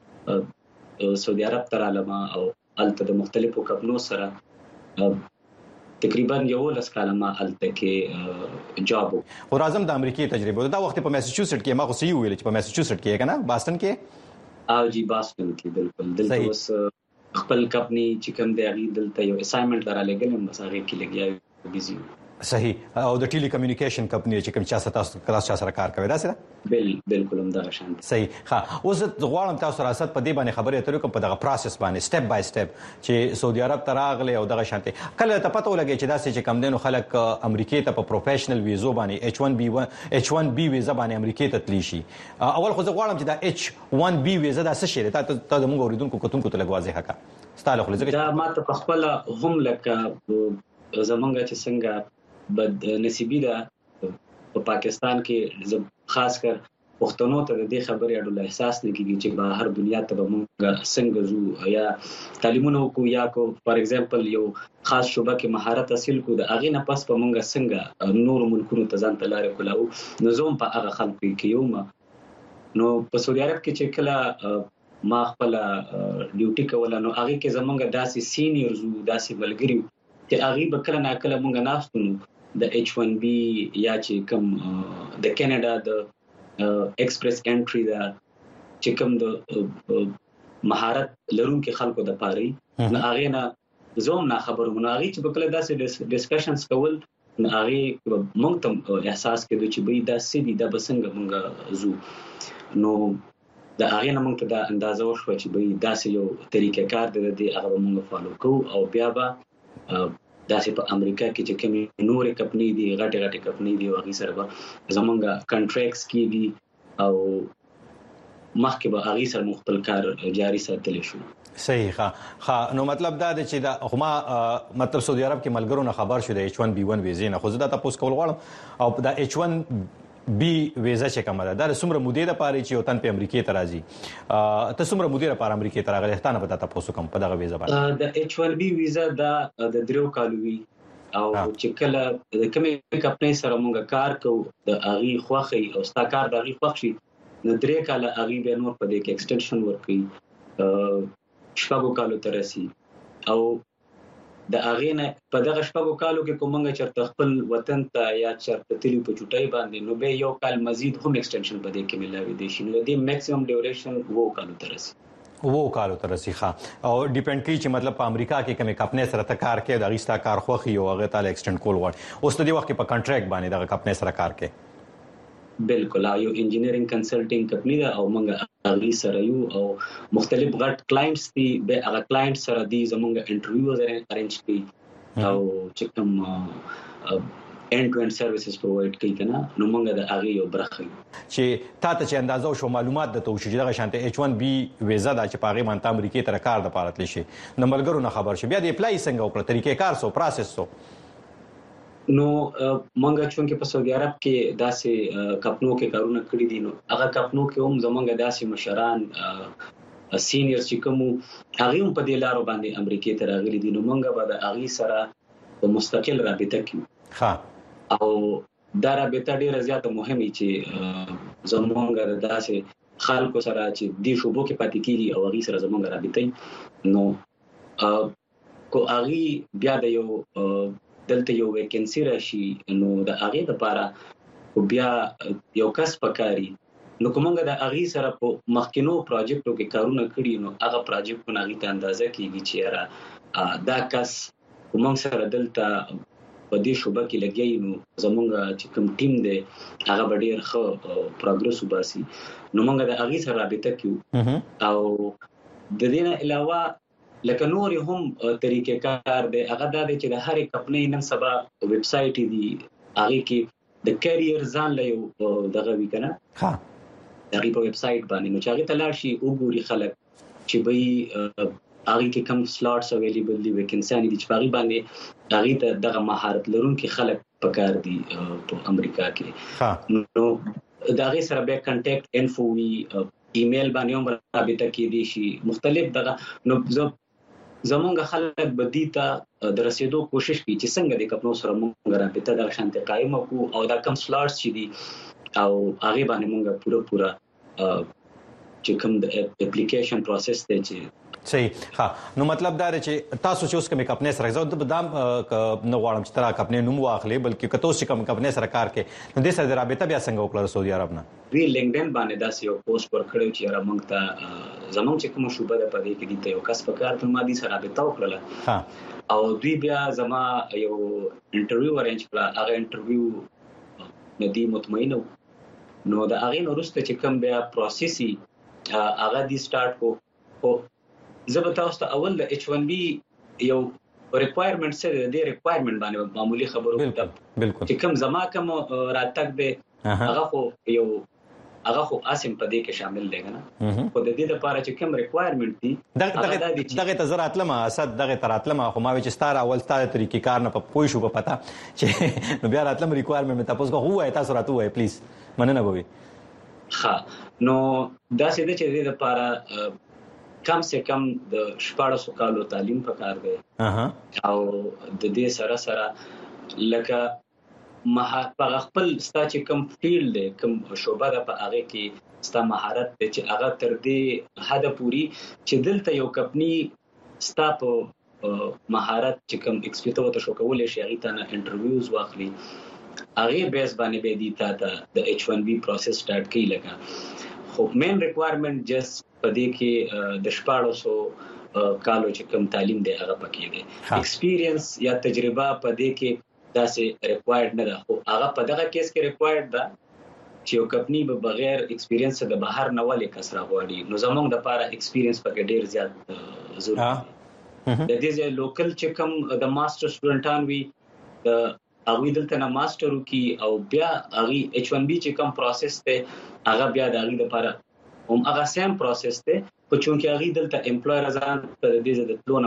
S20: کې سعودي عرب ته رالم او الته د مختلفو کمپنیو سره تقریبا یو لس کاله ما الته کې جاب
S19: او راځم د امریکای تجربه دا وخت په میساچوسټ کې ما خو سی ویل چې په میساچوسټ کې کنه باستن کې
S20: او جی باستن کې بالکل دلته اوس خپل کمپنی چې کوم دی هغه دلته یو اساینمنت را لګلم بس هغه کې لګیا بيزي.
S19: صحیح. او د ټیلی کمیونیکیشن کمپنی چې کوم چا تاسو کلاس چا سره کار کوي دا سره
S20: بالکل هم دا شان.
S19: صحیح. ها اوس غواړم تاسو راست په دې باندې خبرې اترې کوم په دغه پروسس باندې سټپ بای سټپ چې سعودي عرب ته راغلي او دغه شانتي کله ته پته ولګي چې دا چې کم دینو خلک امریکای ته په پروفیشنل ویزو باندې H1B ویزا باندې امریکای ته تلی شي. اول خو زه غواړم چې دا H1B ویزا دا څه شي ته موږ اوریدونکو کتونکو ته لګوازه حقا ستاله خو
S20: دا ماته په خپل هم لکه زمونږ چې څنګه بد نصیبی ده په پاکستان کې خاص کر پښتنو ته د دې خبرې اډول احساس نه کیږي چې بهر دنیا ته به موږ څنګه زو یا تعلیمونو کو یا کو فار ایگزامپل یو خاص شوبه کې مهارت حاصل کو د اغه نه پس په موږ څنګه نور ملکونو ته ځان تلاره کولاو نظام په هغه خلکو کې یو نو په سعودي عرب کې چې کله ما خپل ډیوټي کوله نو هغه کې زمونږ داسې سینیرز داسې بلګری چې هغه به کله نه کله موږ ناستو د H1B یا چې کوم د کینیډا د ایکسپریس انټری دا چې کوم د مهارت لرونکو خلکو د پاره نه هغه نه زوم نه خبرونه هغه چې په کله داسې ډسکشنز کول نه هغه موږ ته احساس کېدو چې به دا سړي د بسنګ موږ زو نو د هغه نه موږ ته د اندازه وشو چې به داسې یو طریقې کار د دې هغه موږ فالو کوو او بیا به داسې په امریکا کې چې کومې نورې کمپنی دي غټه کمپنی دي هغه سره به زمونږ کانټریکټس کیږي او مخکې به هغه سره خپل کار جاری ساتل شو.
S19: صحیح. ها نو مطلب دا دی چې دا خو ما مطلب سعودي عرب کې ملګرو نه خبر شو د H1B1 ویزې نه خو زه دا تاسو کول غواړم او دا H1B ویزا چې کومه ده دا څومره مودې د پاره چې وطن په امریکای ته راځي ته څومره مودې لپاره امریکای ته راغلی ته نه پتا تاسو کوم په دغه ویزا باندې
S20: د H1B ویزا دا د 3 کالو وی او چې کله د کومې کمپنۍ سره موږ کار کوو د اغي خوخي او ستا کار د اغي خوخي نو 3 کاله اغي به نور په دې کې ایکسټنشن ورکړي شپږ کالو تر رسي او د اغه نه په دغه شپږ کالو کې کومنګ چرته خپل وطن ته یا چرته تلی په چټای باندې نو به یو کال مزید هم ایکسټنشن بده کې ملاوي دي شنو د میکسیمم ډیوریشن 2 کالو تر رسي
S19: ښه او ډیپند کوي چې مطلب په امریکا کې کومه کمپنۍ سره ته کار کوي د غیستا کار خوخي او هغه تعالی ایکسټند کول غواړي اوس د دې وخت په کانټریکټ باندې د کمپنۍ سره کار کوي
S20: بالکل یو انجینیرینګ کنسلټینګ کمپنی ده او موږ هغه سره یو او مختلف غټ کلاینټس دي به هغه کلاینټ سره دي زموږ انټرویوز ارینج کړي او چې کوم end to end services provide کوي کنه نو موږ د هغه یو برخه
S19: چې تاسو چې اندازو شو معلومات د توشي دغه شانته H1B ویزا د چې پاغي مانته امریکای تر کار د پارت لشي د ملګرو نه خبر شي بیا د اپلای څنګه او پر طریقې کار سو پروسس سو
S20: نو موږ چې په سعودي عرب کې داسې کمپنو کې کارونه کړی دي نو هغه کمپنو کې هم زمونږ داسې مشران سینیئر چې کوم هغه هم په دې لارو باندې امریکای ته راغلي دي نو موږ به د هغه سره مستقل رابطه کوو
S19: ها
S20: او دا رابطه ډیره زیاته مهمه چې زمونږ داسې خلکو سره چې د شوبو کې پاتې کیږي او هغه سره زمونږ رابطه نو کو هغه بیا د یو دلته یو ویکنسی راشي نو د هغه لپاره بیا یو کس پکاري نو کومه د هغه سره په مخکینو پروجیکټو کې کارونه کړی نو هغه پروجیکټونه هغه ته اندازه کیږي چې دا کس کومه سره دلته په دې شوبه کې لګي نو زمونږ چې کوم ټیم دی هغه ډیر ښه پروګرس وباسي نو موږ د هغه سره رابطه کوو او د دې نه علاوه لکه نور هم طریقې کار دی هغه د چې د هرې کمپنۍ نن سبا ویب سټ دی هغه کې د کیریئر ځان له یو دغه وی کنه
S19: ها
S20: هغه په ویب سټ باندې نو چې هغه تلل شي وګوري خلک چې به هغه کې کوم سلاټس اویلیبل دي ویکنسي دي چې هغه باندې هغه ته دغه مهارت لرونکي خلک پکار دي په امریکا کې نو دا غي سره به کنټیکټ انفو وی ایمیل باندې هم رابطه کې دي شي مختلف دغه نو زمونږ خلک بدیتا د رسیدو کوشش کوي چې څنګه د کپنو سره موږ رابطه د شانته قائم کو او دا کم سلاټس چې دي او هغه باندې موږ پورا چې کوم د اپلیکیشن پروسس ته چې
S19: صحیح ها نو مطلب دا چې تاسو چې اوس کومه کمپنۍ سره زو د دام نو غواړم چې ترا کمپنۍ نوم واخلې بلکې کته اوس کوم کمپنۍ سره کار کې نو د سره رابطه بیا څنګه وکړه سعودي عرب نه
S20: وی لینکډین باندې داسې یو پوسټ پر کړو چې را مونږ ته زموږ چې کوم شوبه ده په دې کې دي یو کس په کار ته ما دي سره رابطه وکړه
S19: ها
S20: او دوی بیا زما یو انټرویو ارینج کړه هغه انټرویو ندی مطمئن نو دا هغه نورسته چې کوم بیا پروسیسي هغه دی سٹارټ کو زبر تاسو ته اول د H1B یو ریکوایرمنټ سره د ریکوایرمنټ باندې معمولی خبرو
S19: بالکل
S20: چې کوم زما کوم راتګ به هغه خو یو هغه خو اسیم په دې کې شامل دی کنه خو د دې لپاره چې کوم ریکوایرمنټ دي
S19: دغه تزراتلم اسد دغه تراتلم خو ما چې ستاره اول ستاره طریقې کار نه په پوي شو په پتا چې نو بیا راتلم ریکوایرمنټ تاسو کو هو تاسو راتو وای پلیز مننه بوي
S20: ها نو دا څه د چې دې لپاره کم سے کم د 1400 کالو تعلیم پکار دی او د دې سره سره لکه په خپل ستا چې کوم فیلډ دی کوم شوبه ده په هغه کې ستا مهارت دی چې هغه تر دې حد پوری چې دلته یو کمپنی ستا په مهارت چې کوم ایکسپیریټ وته شو کولای شي هغه ته انټرویوز واخلي هغه بیس باندې به دي تا د H1B پروسس سٹارټ کی لګا خو مین ریکوایرمنٹ جست پدې کې د 1400 کالو چې کوم تعلیم دی هغه پکې دی ایکسپیرینس یا تجربه پدې کې داسې ریکوایرډ نه ده خو هغه په دغه کیس کې ریکوایرډ ده چې یو کمپنی به بغیر ایکسپیرینس د بهر نه ولې کسره غواړي نو زموږ د لپاره ایکسپیرینس پکې ډیر زیات ضروري دی د دې لوکل چې کوم د ماستر سټوډنټان وي د هغه دلته نه ماستر وکي او بیا هغه H1B چې کوم پروسس ته هغه بیا د هغه لپاره هم هغه سیم پروسس ته په چونکه هغه دلته امپلایر ځان په دې د تلونه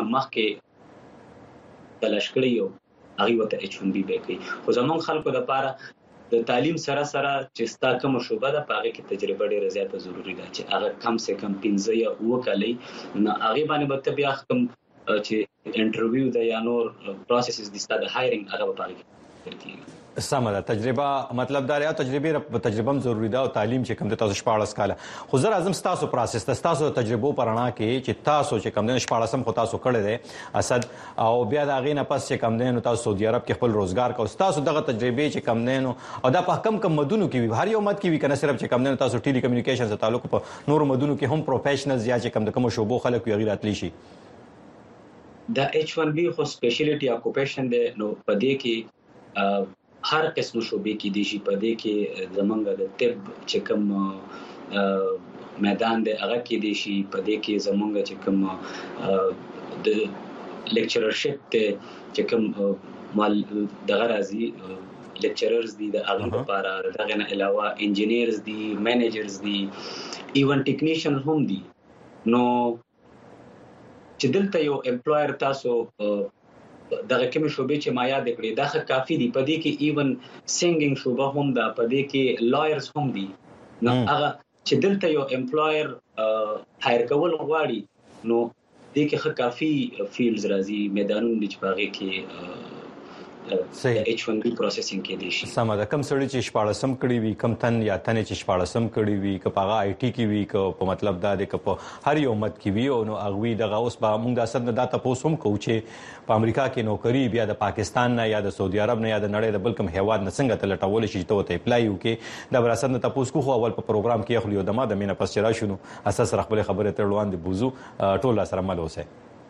S20: مخکې تلاش کړی یو هغه وته H1B به کوي خو زمونږ خلکو د لپاره د تعلیم سره سره چې ستا کوم شوبه ده په هغه کې تجربه ډیره زیاته ضروری ده چې هغه کم سے کم 15 یا 2 کالي نه هغه باندې به بیا کوم چې انټرویو د یا نور پروسسز د ستا د هایرینګ هغه په اړه کوي
S19: سمه تجربه مطلب دا تجربه ضروری ده او تعلیم چې کوم د تاسو 14 کاله خو زر اعظم تاسو پروسس تاسو تجربه پرانا کې چې تاسو چې کوم د 14 خو تاسو کړی دی اسد او بیا دا غینه پس چې کوم دین تاسو سعودي عرب کې خپل روزګار کو تاسو دغه تجربه چې کوم دین او دا په کم مدونو کې هر یو مد کې وی کنه صرف چې کوم دین تاسو ټیلی کمیونیکیشن سره تعلق په نور مدونو کې هم پروفیشنلز یا چې کوم د کوم شوبو خلک یو غیر اتلی شي
S20: دا H1B خو سپیشلیټي اکوپیشن دی نو په دې کې هر قسم شوبې کې دي چې په دې کې زمونږ د طب چې کوم میدان دی هغه کې دي چې په دې کې زمونږ چې کوم د لیکچررشپ ته چې کوم مال دغه راځي لیکچررز دي د هغه لپاره دغه نه علاوه انجینیرز دي مینیجرز دي ایون ټیکنیشن هم دي نو چې دلته یو امپلایر تاسو دغه کوم شوبې چې ما یاد کړې دا ښه کافي دي په دې کې ایون سینګینګ شوبه هم ده په دې کې لایرز هم دي نو هغه چې دلته یو امپلایر هایر کول غواړي نو دې کې ښه کافي فیلډز راځي میدانونه دي چې هغه کې H1B پروسیسینګ کې دي شي
S19: سم ده کم سړی چې شپاړسم کړی وي کم تن یا تن چې شپاړسم کړی وي که په آی ټي کې وي که په مطلب دا دی که په هر یو مت کې وي او نو اغوي دغه اوس به موږ د اصل نه دا تاسو هم کوو چې په امریکا کې نوکری بیا د پاکستان نه یا د سعودي عرب نه یا د نړۍ د بل کوم هیواد نه څنګه تلټول شي ته اپلای وکې دا براسد نه تاسو خو اول په پروګرام کې خو یو دمه د مینه پس چر شنو اساس خپل خبره تر روان دي بوزو ټول سره مل اوسه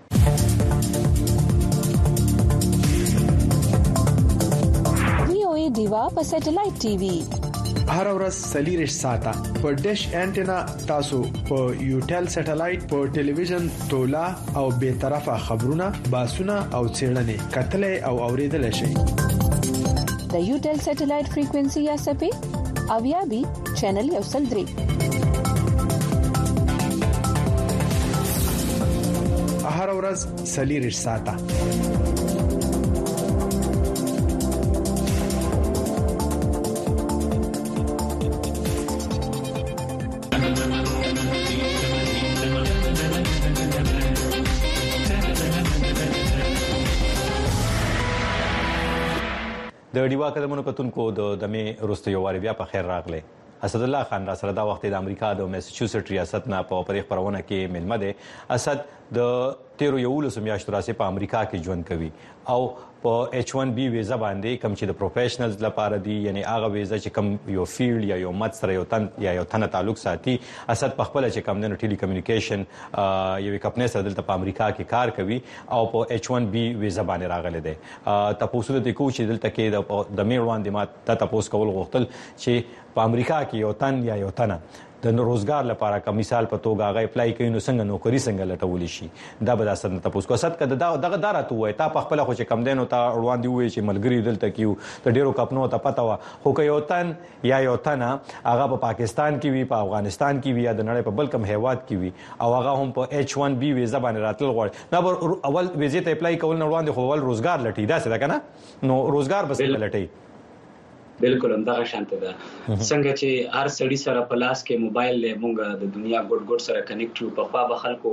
S11: دیوا په سټلایټ ټي وي
S21: هر ورځ سلیریش ساته په ډیش انټینا تاسو په یوټل سټلایټ په ټلویزیون تولا او به طرفه خبرونه باسونه او چیرلنې کتلې او اوریدل شي
S11: د یوټل سټلایټ فریکوئنسي یا سپې او یا بي چینل یو سل درې
S21: هر ورځ سلیریش ساته
S19: د ډیوا قدمونو کتونکو د دمه روستیو واری بیا په خیر راغله اسد الله خان را سره دا وخت د امریکا د میساچوسټ ریاست نه په پرېخ پرونه کې ملمه ده اسد د 13 میاشتو راځي په امریکا کې ژوند کوي او په H1B ویزا باندې کوم چې د پروفیشنلز لپاره دی یعنی هغه ویزا چې کوم یو فیلډ یا یو مت سره یو تن تعلق ساتي اسد په خپل چې کوم د ټيلي کمیونیکیشن یو کمپنی سره دلته په امریکا کې کار کوي او په H1B ویزا باندې راغلی دی تاسو د کو چې دلته کې د میروان د مات تاسو کول غوښتل چې په امریکا کې یو تن یا یو تنه د روزګار لپاره کوم مثال په توګه غي اپلای کوي نو څنګه نوکری څنګه لټول شي دا به تاسو ته تاسو کو صد کده دغه دارته وای تا په خپل خو چې کم دینو ته روان دی وای چې ملګری دلته کیو د ډیرو کپنو ته پتا و خو که یو تن یا یو تنه هغه په پاکستان کې وي په افغانستان کې وي یا د نړۍ په بل کوم هیواد کې وي او هغه هم په H1B ویزا باندې راتل غواړي نو اول ویزه ته اپلای کول نه روان دي خو اول روزګار لټي دا څه ده کنه نو روزګار بس لټي
S20: بالکل همدغه شانته ده څنګه چې هر سړی سره په لاس کې موبایل له مونږه د دنیا ګډ سره کنیکټ یو په خوا به خلکو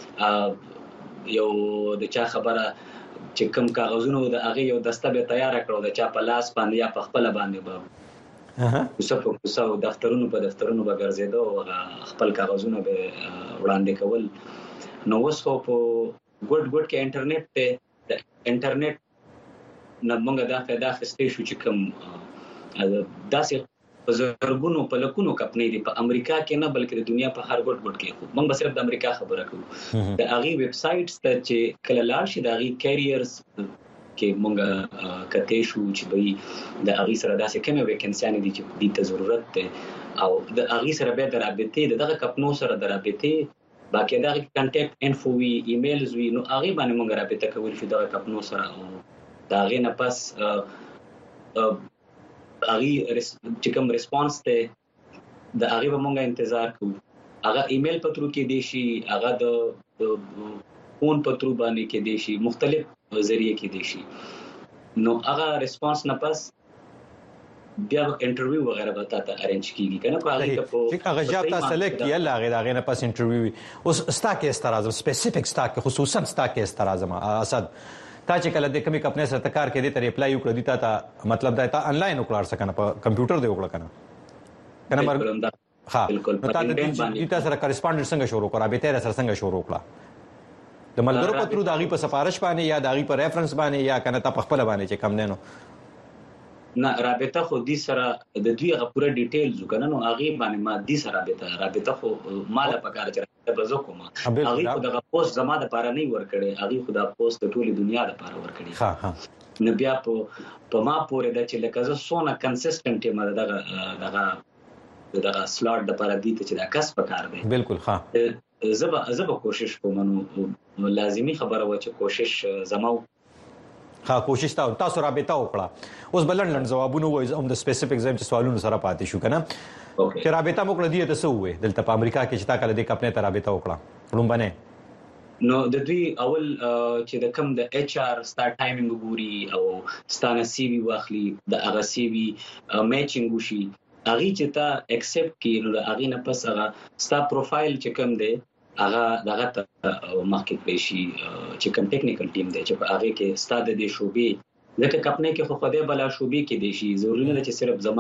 S20: یو د چا خبره چې کوم کاغذونه د هغه یو دسته به تیار کړو د چا په لاس باندې یا په خپل باندې به وسو دفترونو په دفترونو به ګرځیدو او خپل کاغذونه به وړاندې کول نو اوس په ګډ کې انټرنیټ ته د انټرنیټ نه مونږه دا پیدا خسته شو چې کوم داسې زرګونو په لکونو کمپنۍ دي په امریکا کې نه بلکې د دنیا په هر ګډ کې موږ به صرف د امریکا خبره کوو د هغه ویب سایټس ته چې کله لاړ شي د هغه کیریرز کې موږ کته شو چې به د هغه سره داسې کومه ویکنسي دي چې د ته ضرورت ده او د هغه سره به درابطه دغه کمپنو سره درابطه باقي دغه کنټیکټ انفو وی ایمیلز وی نو هغه باندې موږ رابطه کول شو دغه کمپنو سره او دا غي نه پس هغه چې کوم ریسپانس ته د هغه به مونږه انتظار کوو هغه ایمیل پترو کې دی شي هغه د فون پترو باندې کې دی شي مختلف ذریعے کې دی شي نو هغه ریسپانس نه پس بیا انټرویو وغیرہ به تاسو ارینج کیږي کنه په هغه کې
S19: چې هغه جاب تاسو سلیکټ کیږي هغه نه پس انټرویو اوس سٹاک استرازم سپیسیفیک سٹاک خصوصا سٹاک استرازم اسد تا چې کله د کمی کمپنی سره کار کې دي تر اپلای وکړه دي تا مطلب دا تا انلاین وکړار سکنه په کمپیوټر دی وکړه کنه مرګ ها بالکل نو تا د دې سره کریسپونډنټ څنګه شروع کړه به تیر سره څنګه شروع کړه د ملګرو پترو داغي په سفارش باندې یا داغي په ریفرنس باندې یا کنه تا په خپل باندې چې کم نه
S20: نه رابطه خو دې سره د دوی غو پوره ډیټیلز وکنه نو هغه باندې ما دې سره رابطه خو مال په کار چر د بزو کوم هغه خو د پوسټ زما د لپاره نه ور کړی هغه خو د پوسټ د ټولي دنیا لپاره ور کړی ها نو بیا په ما پورې د چې لکه زه سونه کنسسټنټ یم دغه سلاټ د لپاره دي چې دا کس پکار دی
S19: بالکل ها
S20: زه کوشش کوم نو لازمی خبره و چې کوشش زمو
S19: ها کوشش تاسو رابطه وکړه اوس بلند جوابونه وایي هم د سپیسیفیک زم چې سوالونو سره پاتې شو کنه چې رابطه وکړه دی ته څه وې دلته په امریکا کې چې تا کله د خپل ته رابطه وکړه لومبنه
S20: نو د دوی اول چې د کم د ایچ آر ستا ټایمینګ ګوري او ستانه سی وی واخلي د هغه سی وی میچینګ وشي هغه چې تا ایکسپټ کړي نو هغه نه پس هغه ستا پروفایل چې کم دی هغه دغه مارکیټ پېشي چې کوم ټیکنیکل ټیم دی چې هغه کې ستاد د شوبې لکه کپنه کې خو خدای بلا شوبې کې دی شي ضروري نه چې صرف زما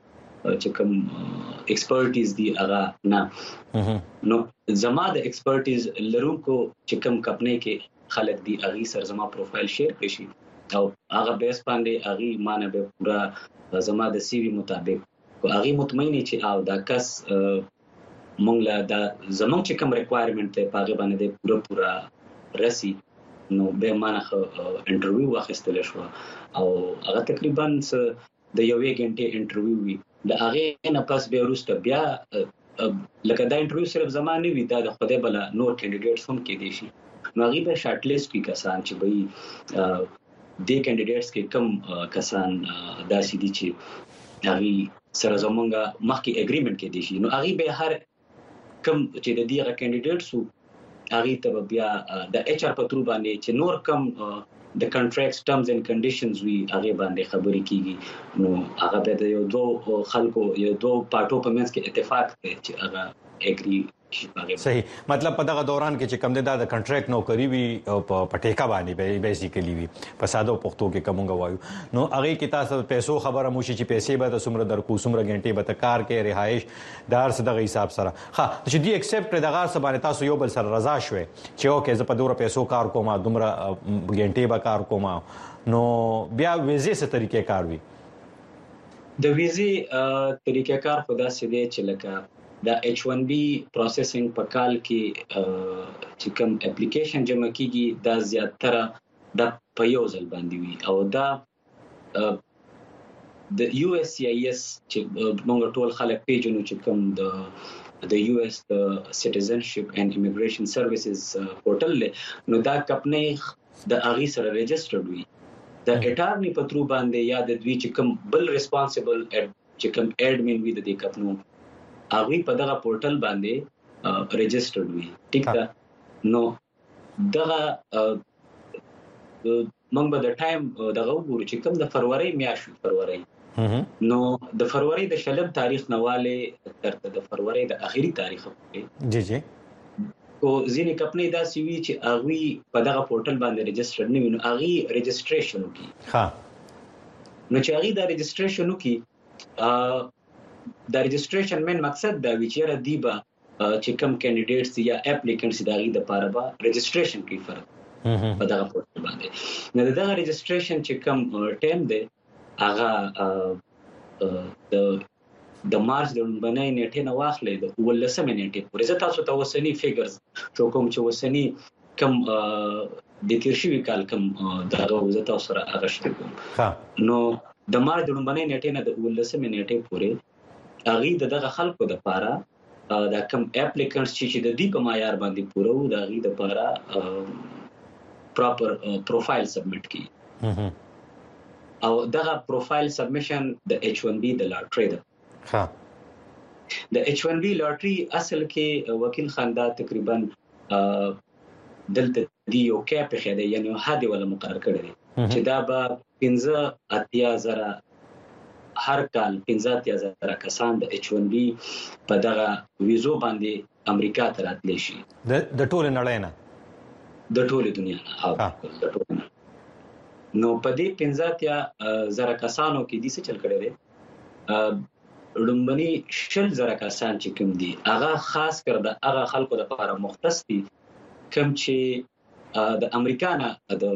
S20: چې کوم ایکسپرټیز دی هغه نه نو زما د ایکسپرټیز لرونکو چې کوم کپنه کې خلک دی هغه سر زما پروفایل شیر کړي او هغه بیس باندې هغه مانه به پورا زما د سی وی مطابق هغه مطمئن چې او دا کس مونږ لا دا زمونږ چې کوم ریکوایرمنت ته پاغه باندې پورا رسی نو به مانه انټرویو واخیستل شو او هغه تقریبا د یوې غنټې انټرویو وی د هغه نه پس به ورسته بیا لکه دا انټرویو صرف زمانه وی دا د خدای بل نور کینډیډیټس هم کې دي شي نو هغه به شارټ لیست کی کسان چې به د کینډیډیټس کې کم کسان داسې دي چې هغه سره زمونږه مخکې اګریمنت کې دي شي نو هغه به هر کم چې د دې کینډیډیټس هغه ته بیا د ایچ آر په تر باندې چې نور کم د کانټریکټس ټرمز اند کنډیشنز وی هغه باندې خبرې کیږي نو هغه به د یو دوه خلکو یو دوه پارټو په منځ کې اتفاق کوي چې هغه اګری
S19: صحیح مطلب په دغه دوران کې چې کم د کانټریکټ نوکری وي او په پټیکا باندې بیسیکلی وي په ساده پښتو کې کومه وایو نو هغه کې تاسو پیسو خبره موشي چې پیسې به د سمره درکو سمره غنټې به کار کې رهایش دار صدغه حساب سره ها چې دی ایکسپټ دغه سره باندې تاسو یو بل سره رضا شوي چې اوکې زه په دوره پیسو کار کوم دومره غنټې به کار کوم نو بیا ویزې څه طریقې کار وي
S20: د ویزې طریقې کار خدا سي دی چې لکه دا H1B پروسیسینګ په کال کې چې کوم اپلیکیشن جمع کیږي دا زیاتره د پیوزل باندې وي او دا د USCIS چې موږ ټول خلک پیژنو چې کوم د US د سټیزنشپ اینڈ امیګریشن سرویسز پورټل له نو دا کمپنی د اغي سره ريجسترډ وي د اټارنی په ترو باندې یا د دوی چې کوم بل ریسپانسیبل چې کوم اډمن وي د دې کمپنو هغه په دغه پورټل باندې ريجسترډ وي ټیک ده نو دغه موږ به د ټایم دغه وګورو چې کوم د فروری میاشت فروری نو د فروری د شلم تاریخ نواله تر د فروری د اخیری تاریخ پورې
S19: جی جی
S20: او ځینې کمپنۍ دا سی وی چې هغه په دغه پورټل باندې ريجسترډ نه وي نو هغه ريجستریشن وکي
S19: ها
S20: نو چې هغه دا ريجستریشن وکي دا ريجستریشن مین مقصد دا وی چې را دی با چې کوم کینډیډیټس یا اپلیکانټس دا غي د پاره با ريجستریشن کوي فرق په دغه پورټل باندې نو دا ريجستریشن چې کوم ټایم دی هغه د مارچ د لومبنۍ نیټه نه واخلې د 18 نیټه پورې زه تاسو ته وسنی فیګرز چې کوم چې وسنی کم د تیرشي کال کم دا زه تاسو سره اغشت کوم نو د مارچ د لومبنۍ نیټه نه د 18 نیټه پورې هغه دغه خلکو د پاره دا کم اپلیکانټس چې د دې په معیار باندې پوره دا غي د پاره پراپر پروفایل سبمټ کی او دغه پروفایل سبمیشن د H1B د لاټری ده
S19: ها
S20: د H1B لاټری اصل کې وکیل خاندا تقریبا دلته دی یو کېپ خېده یعنی هدا ولا مقرر کړی چې دا به 15,000 هر کال 15,000 کسان د H1B په دغه ویزو باندې امریکا ته راتلی شي
S19: د ټول نړۍ نه
S20: د ټول دنیا نه نو په دې 15,000 کسانو کې د څه چل کړي دي لومبني 10,000 کسان چې کوم دي هغه خاص کر د هغه خلکو لپاره مختص دي کوم چې د امریکا نه د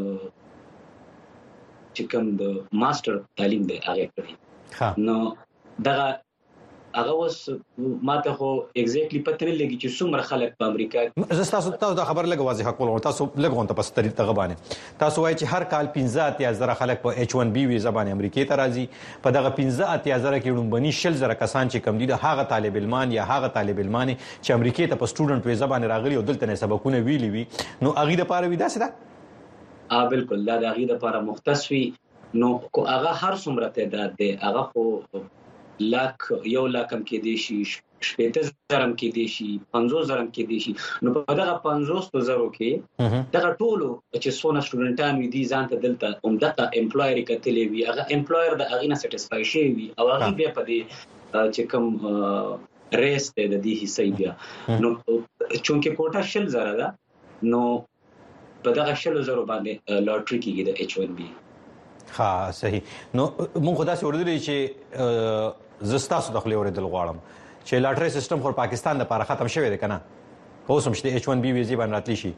S20: چې کوم د ماستر تعلیم دی هغه کوي نو دغه هغه اوس ماته خو ایگزیکټلی پته نه لګی چې څومره خلک په امریکا
S19: تاسو دا خبر لګ واضح کول تاسو لګون ته پس طریقه باندې تاسو وایي چې هر کال 15,000 خلک په H1B ویزا باندې امریکا ته راځي په دغه 15,000 کې ډومبني 10,000 کسان چې کم دي د هغه طالب علمان یا هغه طالب علمان چې امریکا ته په سټوډنټ ویزا باندې راغلي او دلته نه سبقونه ویلي وي نو هغه د پاره وی داسې ده
S20: بالکل دا د هغه لپاره مختص وي نو کو هغه هر څومره تعداد دی هغه خو لاک یو لاکم کې دی شي 70,000 کې دی شي 50,000 کې دی شي نو په دغه 50,000 کې دغه ټولو چې څونه سټوډنټان وي دي ځان ته دلته عمدته امپلایر کتلې وي هغه امپلایر د هغه نه سټیسفای شي وي او هغه بیا په دې چې کوم ریس ته د دې حصے بیا نو چونکه کوټه 10,000 ده نو په دغه 10,000 باندې لاټري کېږي د H1B
S19: ها صحیح نو مونږ خدا سي ورته چې زستاسو د خپل اوریدل غواړم چې لاټري سیستم خو پاکستان لپاره ختم شوی دی کنه اوس هم چې H1B ویزا باندې راتلی شي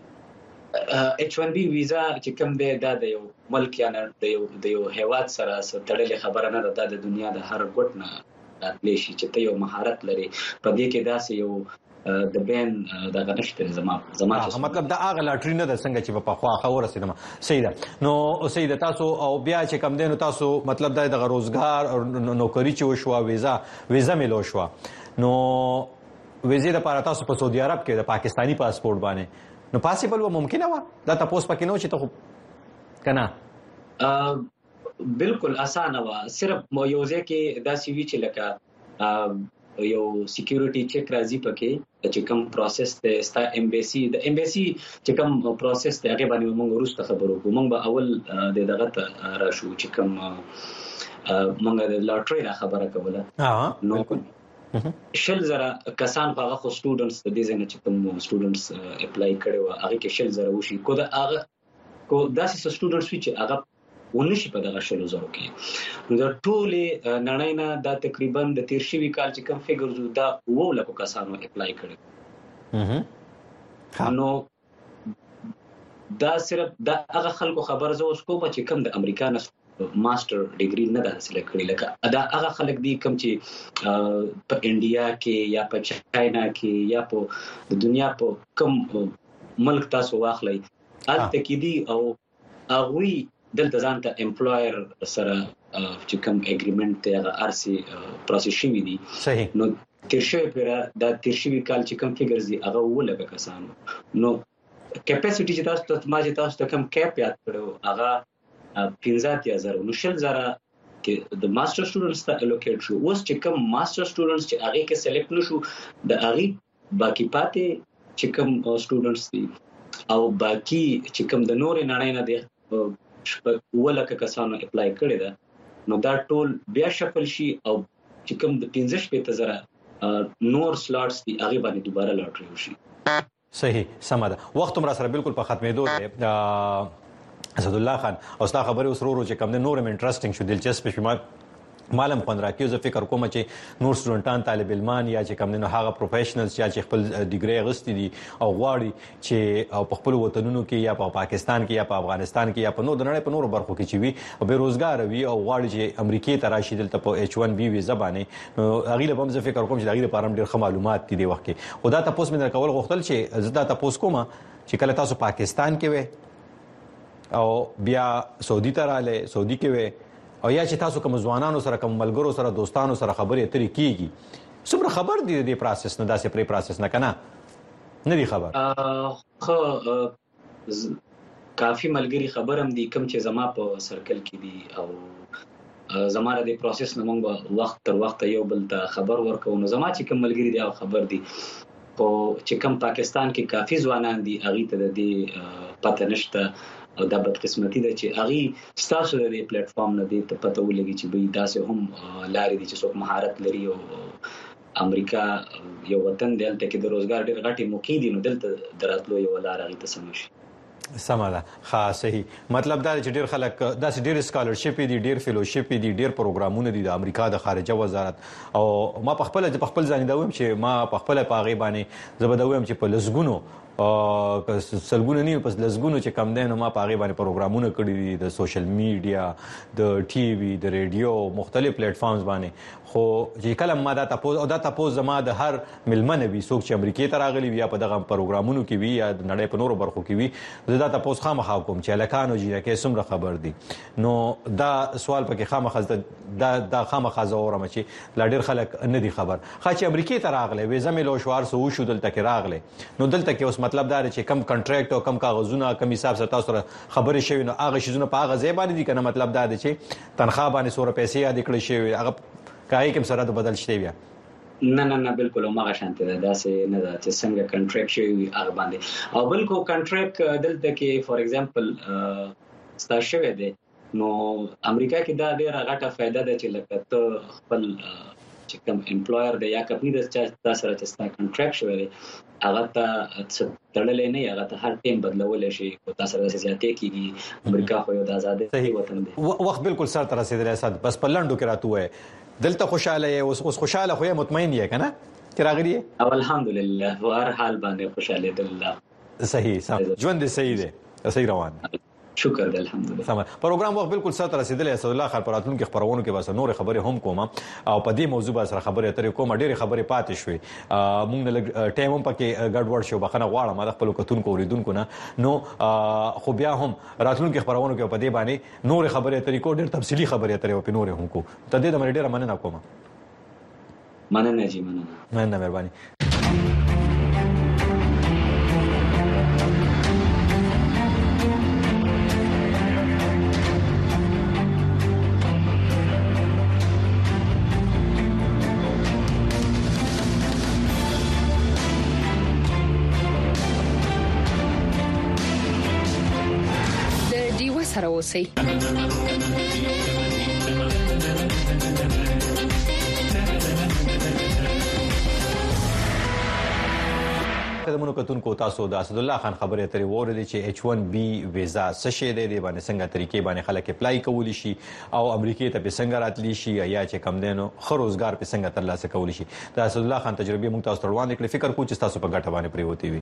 S20: H1B ویزا چې کوم دی دا د یو ملک یا د یو هیواد سره تړلې خبره نه ده د دنیا د هر ګوټ نه راتلی شي چې ته یو مهارت لري په دې کې داسې یو د بین د غنښت زما
S19: مطلب دا هغه لاټري نه ده څنګه چې په خوا خبره سینما صحیح ده نو صحیح ده تاسو او بیا چې کم دینو تاسو مطلب دا د روزګار او نوکری چې وشو ویزا ملو شو نو ویزه د لپاره تاسو په سعودي عرب کې د پاکستانی پاسپورت باندې نو پاسیبل و ممکنه و دا تاسو پکې نو چې ته کنه
S20: بالکل اسانه و صرف یوځه کې دا سی وی چې لکه یو سکیورټي چیک راځي پکې چې کوم پروسس ته ستا ایمبیسي چې کوم پروسس ته هغه باندې موږ ورسته خبرو کوو موږ به اول د دغه ته راشو چې کوم موږ د لاټري را خبره کوله نو 10,000 کسان په هغه سټوډنټس د دې ځنه چې کوم سټوډنټس اپلای کړي و هغه کې 10,000 وشي کو دا هغه کو داسې سټوډنټس چې هغه ونشي په دغه 10,000 کې نو دا ټول نړینا دا تقریبا د 13 کال چې کوم فیګرز دا 900 کسانو اپلای کړي نو دا صرف دا هغه خلکو خبر زو اوس کوم چې کوم د امریکا نه ماستر ډیګري نه حاصل کړی لکه دا هغه خلک دي کوم چې په انډیا کې یا په چاینا کې یا په د دنیا په کوم ملک تاسو واخلئ البته کې دي او هغه دلته ځان ته امپلایر سره چې کوم اګریمنت ته هغه ارسي پروسس شوی دي
S19: صحیح
S20: نو ترشوی پر دا ترشوی کال چې کوم فیګرز دي هغه ولګه کسانو نو کیپاسټی چې تاسو ته کوم کیپ یاد کړو هغه 15,000 نو 10,000 کې د ماستر سټوډنټس ته الوکیټ شو اوس چې کوم ماستر سټوډنټس چې هغه کې سلیکټ نشو د هغه باقی پاتې چې کوم سټوډنټس دي او باقی چې کوم د نور نړۍ نه دي ولکه کسانو اپلای کړی دا نو دا ټول بیا شفل شي او چې کوم د 15 نور سلاټس دي هغه باندې دوباره لاټري وشي
S19: صحیح سماده وخت هم را سره بالکل په ختمېدو دی اسد الله خان او ستا خبره وسرورو چې کوم د نورم انټرېسټینګ شو دلچسپ شو مالم پندرا کې زه فکر کوم چې نور سټوډنټان طالب علمان یا چې کوم نه هغه پروفیشنلز چې خپل ډیګري غوښتي دي او غواړي چې او په خپل وطنونو کې یا په پاکستان کې یا په افغانستان کې یا په نور د نړۍ په نورو برخو کې چې وي او بیروزګار وي او غواړي چې امریکای ته راشي دلته په H1B ویزا باندې نو هغه له هم زه فکر کوم چې هغه لپاره ډېر ښه معلومات دي وخت کې او دا تاسو مې کول غوښتل چې زه دا تاسو کوم چې کله تاسو پاکستان کې وې او بیا سعودي ته رااله سعودي کې وې او یا چې تاسو کوم ځوانانو سره کوم ملګرو سره دوستانو سره خبرې اترې کیږي څومره خبر دي د پروسس نه داسې پری پروسس نه کنه نه دی خبر
S20: خو کافي ملګری خبرم دي کوم چې زما په سرکل کې دي او زماره د پروسس نه مونږ وخت تر وخت یو بل ته خبر ورکو نو زما چې کوم ملګری دي او خبر دي په چې کوم پاکستان کې کافي ځوانان دي هغه ته د دې پته نشته او دا بدقسمتي ده چې هغه ستاسو د پلیټ فارم نه دي ته پته ولګي چې به داسې هم لارې دي چې څوک مهارت لري او امریکا یو وطن دی چې د روزګار ډېر غټي موقع دي نو دلته دراتلو یو لار هغه ته سمشي
S19: سماده ها صحیح مطلب دا چې ډېر خلک داسې ډېر سکالرشپ دي ډېر فیلوشپ دي ډېر پروګرامونه دي د امریکا د خارجه وزارت او ما په خپل ځان دا وایم چې ما په خپل پاغي باندې زبدویم چې په لزګونو سلګونه نه پس لزګونو چې کم دین ما په هغه باندې پروګرامونه کړی دي د سوشل میډیا د ټي وي د ریډیو مختلف پلیټ فارمز باندې خو چې کله ما دا تاسو زما د هر ملمنه وي څوک چې امریکای ته راغلي وي یا په دغه پروګرامونو کې وي یا د نړۍ په نورو برخو کې وي دا تاسو خامخا کوم چې لکانو جی کې څومره خبر دي نو دا سوال پکې خامخا دا خامخا زورم چې لا ډیر خلک نه دي خبر خا چې امریکای ته راغلي وي زمې لو شوار سو شو دلته کې راغلي نو دلته کې اوس مطلب دا چې کم کنټریکټ او کم کاغذونه کم حساب سره تاسو خبرې شوی نو هغه شیزونه په هغه ځای باندې دي کنه مطلب دا دی چې تنخواه باندې 100 پیسې یاد کړی شوی هغه کای کوم سره د بدل شته بیا
S20: نه بالکل ما غشانته ده داسې نه ده چې څنګه کنټریکټ شوی هغه باندې او بلکې کنټریکټ دلته کې فور ایگزامپل ستاسو شوی دی نو امریکا کې دا ډیره غټه فائدہ ده چې لکه ته خپل چې کوم امپلویر دی یا کمپنی د تاسو سره چې ستاسو کنټریکټ شوی دی هغه ته تړلې نه هغه ته هر ټیم بدلول شي او تاسو سره زیاتې کیږي امریکا خو یو د آزادۍ وطن دی
S19: وخت بالکل سره تر رسیدلی اسد بس په لندو کې راته وای دلته خوشاله یې اوس خوشاله خو یې مطمئن یې کنه چې راغلی
S20: او الحمدلله په هر حال باندې خوشاله دي الله
S19: صحیح ژوند صحیح دی صحیح روان
S20: شکر دې الحمدلله
S19: سم پروګرام وخت بالکل سره رسیدلی اسد الله خان پراتون کې خبرونو کې واسه نور خبرې هم کوم او په دې موضوع سره خبرې اترې کوم ډېرې خبرې پاتې شوې مونږ نه ټایم هم پکې ګډوډ شو بخنه غواړم د خپل کتونکو اوریدونکو نه نو خو بیا هم راتلون کې خبرونو کې په دې باندې نور خبرې اترې کو ډېر تفصیلی خبرې اترې په نور هم کو ته دې د ډېر مننه کوم
S20: مننه جی مننه
S19: مهرباني
S1: سره اوسئ
S19: قدمونو کتونکو تاسو د اسد الله خان خبرې اترې وره چې H1B ویزا څه شی دی باندې څنګه طریقې باندې خلک اپلای کولی شي او امریکای ته به څنګه راتلی شي یا چې کم دینو خو روزګار په څنګه ترلاسه کولی شي د اسد الله خان تجربه موږ تاسو ته وړاندې کړې فکر کوم چې تاسو په ګټه باندې پریوتی وي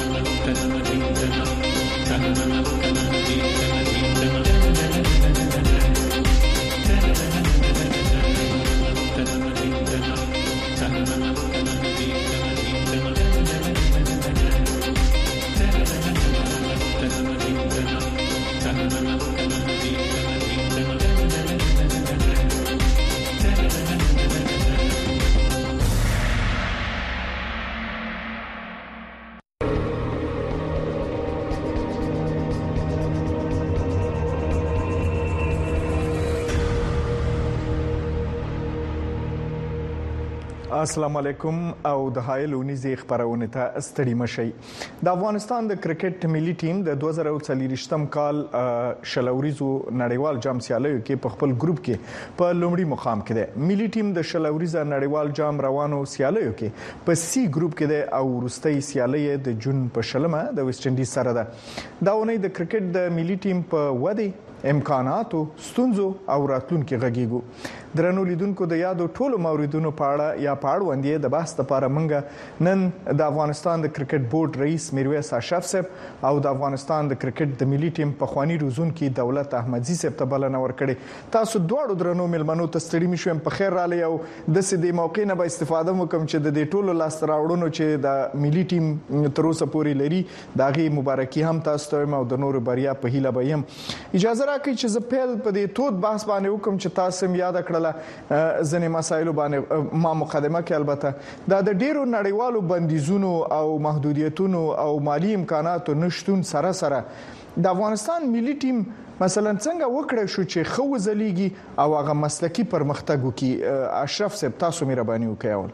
S21: السلام علیکم او د هایل اونیزي خبرونه ته ستړي مشي د افغانستان د کرکټ ملي ټیم د 2023م کال شلوريزو نړیوال جام سیالیو کې په خپل ګروپ کې په لومړي مقام کې ده ملي ټیم د شلوريزه نړیوال جام روانو سیالیو کې په سی ګروپ کې ده او وروستۍ سیالي د جون په شلمه د ویسټ انډیز سره ده دا ونې د کرکټ د ملي ټیم په ودی امکاناتو ستونزو او راتلونکو غږیږو درنو لیدونکو د یادو ټولو موردونو په اړه یا په اړه وندې د بحث لپاره منګه نن د افغانستان د کرکټ بورډ رئیس میرویس اشرف صاحب او د افغانستان د کرکټ د ملي ټیم په خواني روزونکو دولت احمدزي صاحب ته بلنه ورکړي تاسو دواړو درنو ملمنو ته ستړي مشوم په خیر را لې او د سې د موقع نه به استفاده وکم چې د دې ټولو لاس راوړونو چې د ملي ټیم تر اوسه پورې لري داغي مبارکي هم تاسو ته او د نور بریا په هیله به يم اجازه راکړئ چې زه پیل په دې تود بحث باندې وکم چې تاسو یاد کړل ځنې مسایلو باندې ما مقدمه کې البته دا د ډیرو نړیوالو بندیزونو او محدودیتونو او مالی امکاناتو نشټون سره سره د افغانستان ملي ټیم مثلا څنګه وکړی شو چې خو ځلیږي او هغه مسلکی پرمختګ وکړي اشرف صاحب تاسو مهرباني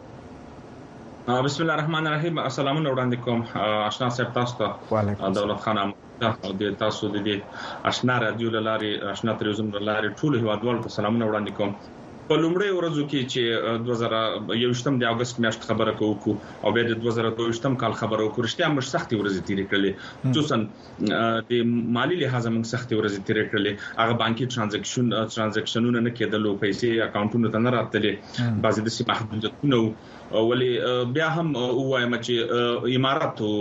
S21: وکړئ
S3: بسم الله الرحمن الرحیم السلام علیکم آشنا صاحب تاسو ته دولت خان او د تاسو د آشنا رادیو لاري آشنا تلویزیون لاري ټول هیوادوالو ته سلامونه وړاندې کوم په لومړی ورځو کې چې 2021 د اگست میاشت خبره کوو او بیا د 2022 کال خبره کوو رښتیا موږ سختي ورځې تیرې کړلې خصوصا د مالی لحاظ موږ سختي ورځې تیرې کړلې هغه بانکي ترانزیکشنونه نه کېدل او پیسې اکاونټونو ته نه راتلې بعضې د محدودیتونو ولی بیا هم وایم چې امارات او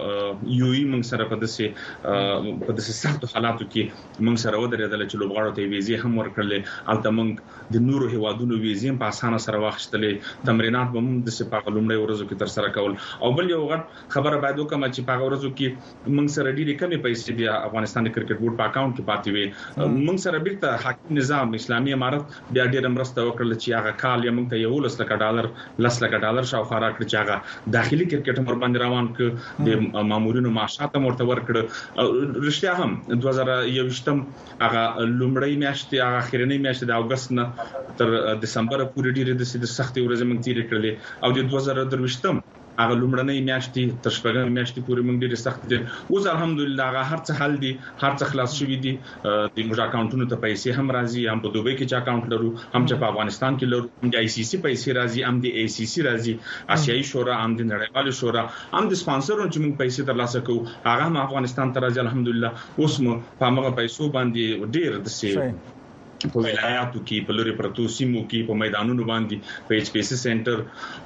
S3: یو ای موږ سره په داسې سختو حالاتو کې موږ سره ودرېدل چې لوبغاړو ته ویزې هم ورکړلې البته موږ د نورو هیوادونو ویزې په اسانه سره واخیستلې تمرینات به موږ د سپاق لومړی ورځو کې تر سره کول او بل یو غټ خبره باید وکم چې په ورځو کې موږ سره ډېری کمې پیسې بیا افغانستان کرکټ بورډ په اکاونټ کې پاتې وي موږ سره بیرته حاکم نظام اسلامي امارت بیا ډېر مرسته وکړه چې هغه کال یې موږ ته $11 لک شاوخوا راکړ چې هغه داخلي کرکټ مر باندې روان ک د مامورینو معاشات مرته ورکړ رښتیا هم 2021 هغه لومړی میاشت هغه اخرنۍ میاشت د اگست نه تر دسمبر پورې ډېر د سختي ورځې موږ تیر کړلې او د 2023 هغه لومړنۍ میاشتې تر شپږمې میاشتې پورې موږ ډېر سخت دي اوس الحمدلله هغه هر څه حل دي هر څه خلاص شوی دي د موږ اکاونټونو ته پیسې هم راځي هم په دوبۍ کې چې اکاونټ لرو هم چې په افغانستان کې لرو هم د آی سی سی پیسې راځي هم د ای سی سی راځي آسیایي شورا هم د نړیوال شورا هم د سپانسرونو چې موږ پیسې ترلاسه کوو هغه هم افغانستان ته راځي الحمدلله اوس مو په هغه پیسو باندې ډېر د سي په ولایاتو کې په لوري پرتو سیمو کې په میدانونو باندې په ایچ پی سی سنټر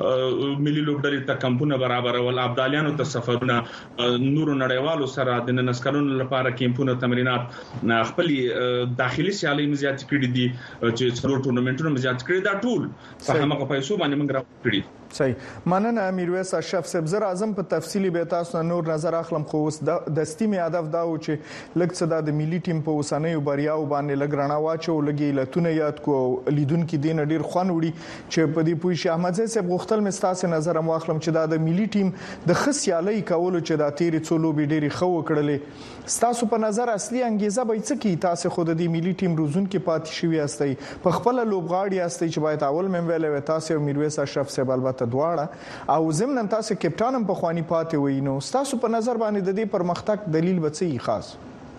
S3: ملي لوبډلې ته کمپونه برابرول ابدالیانو ته سفرونه نورو نړیوالو سره د ننسکلونو لپاره کمپونه تمرینات خپل داخلي سیالي مزيات کړې دي چې څلور ټورنمنټونو مزيات کړې دا ټول په هغه پیسو باندې موږ راوړي
S5: صحیح مننه میرویس اشرف صاحب زر اعظم په تفصیلی به تاسو نور نظر اخلم خو د ستیمي هدف دا و چې لکه د ملي ټیم په وسنۍ بریاو باندې لګرانه واچو لګي لتون یاد کو لیدونکو دین ډیر خوان وړي چې په دې پوي شاه احمد صاحب غوښتل مستاسه نظر مو اخلم چې د ملي ټیم د خصيالي کولو چې د تیری څولو به ډیری خو کړلې ستاسو په نظر اصلي انګیزه به څه کی تاسو خود د ملي ټیم روزون کې پاتې شوی استئ په خپل لوبغاړي استئ چې باید اول مې ویلې تاسو میرویس اشرف صاحب البته دواړه او زمنن تاسو کپټان هم په خواني پاتې وینو تاسو په نظر باندې د دې پرمختګ دلیل به څه خاص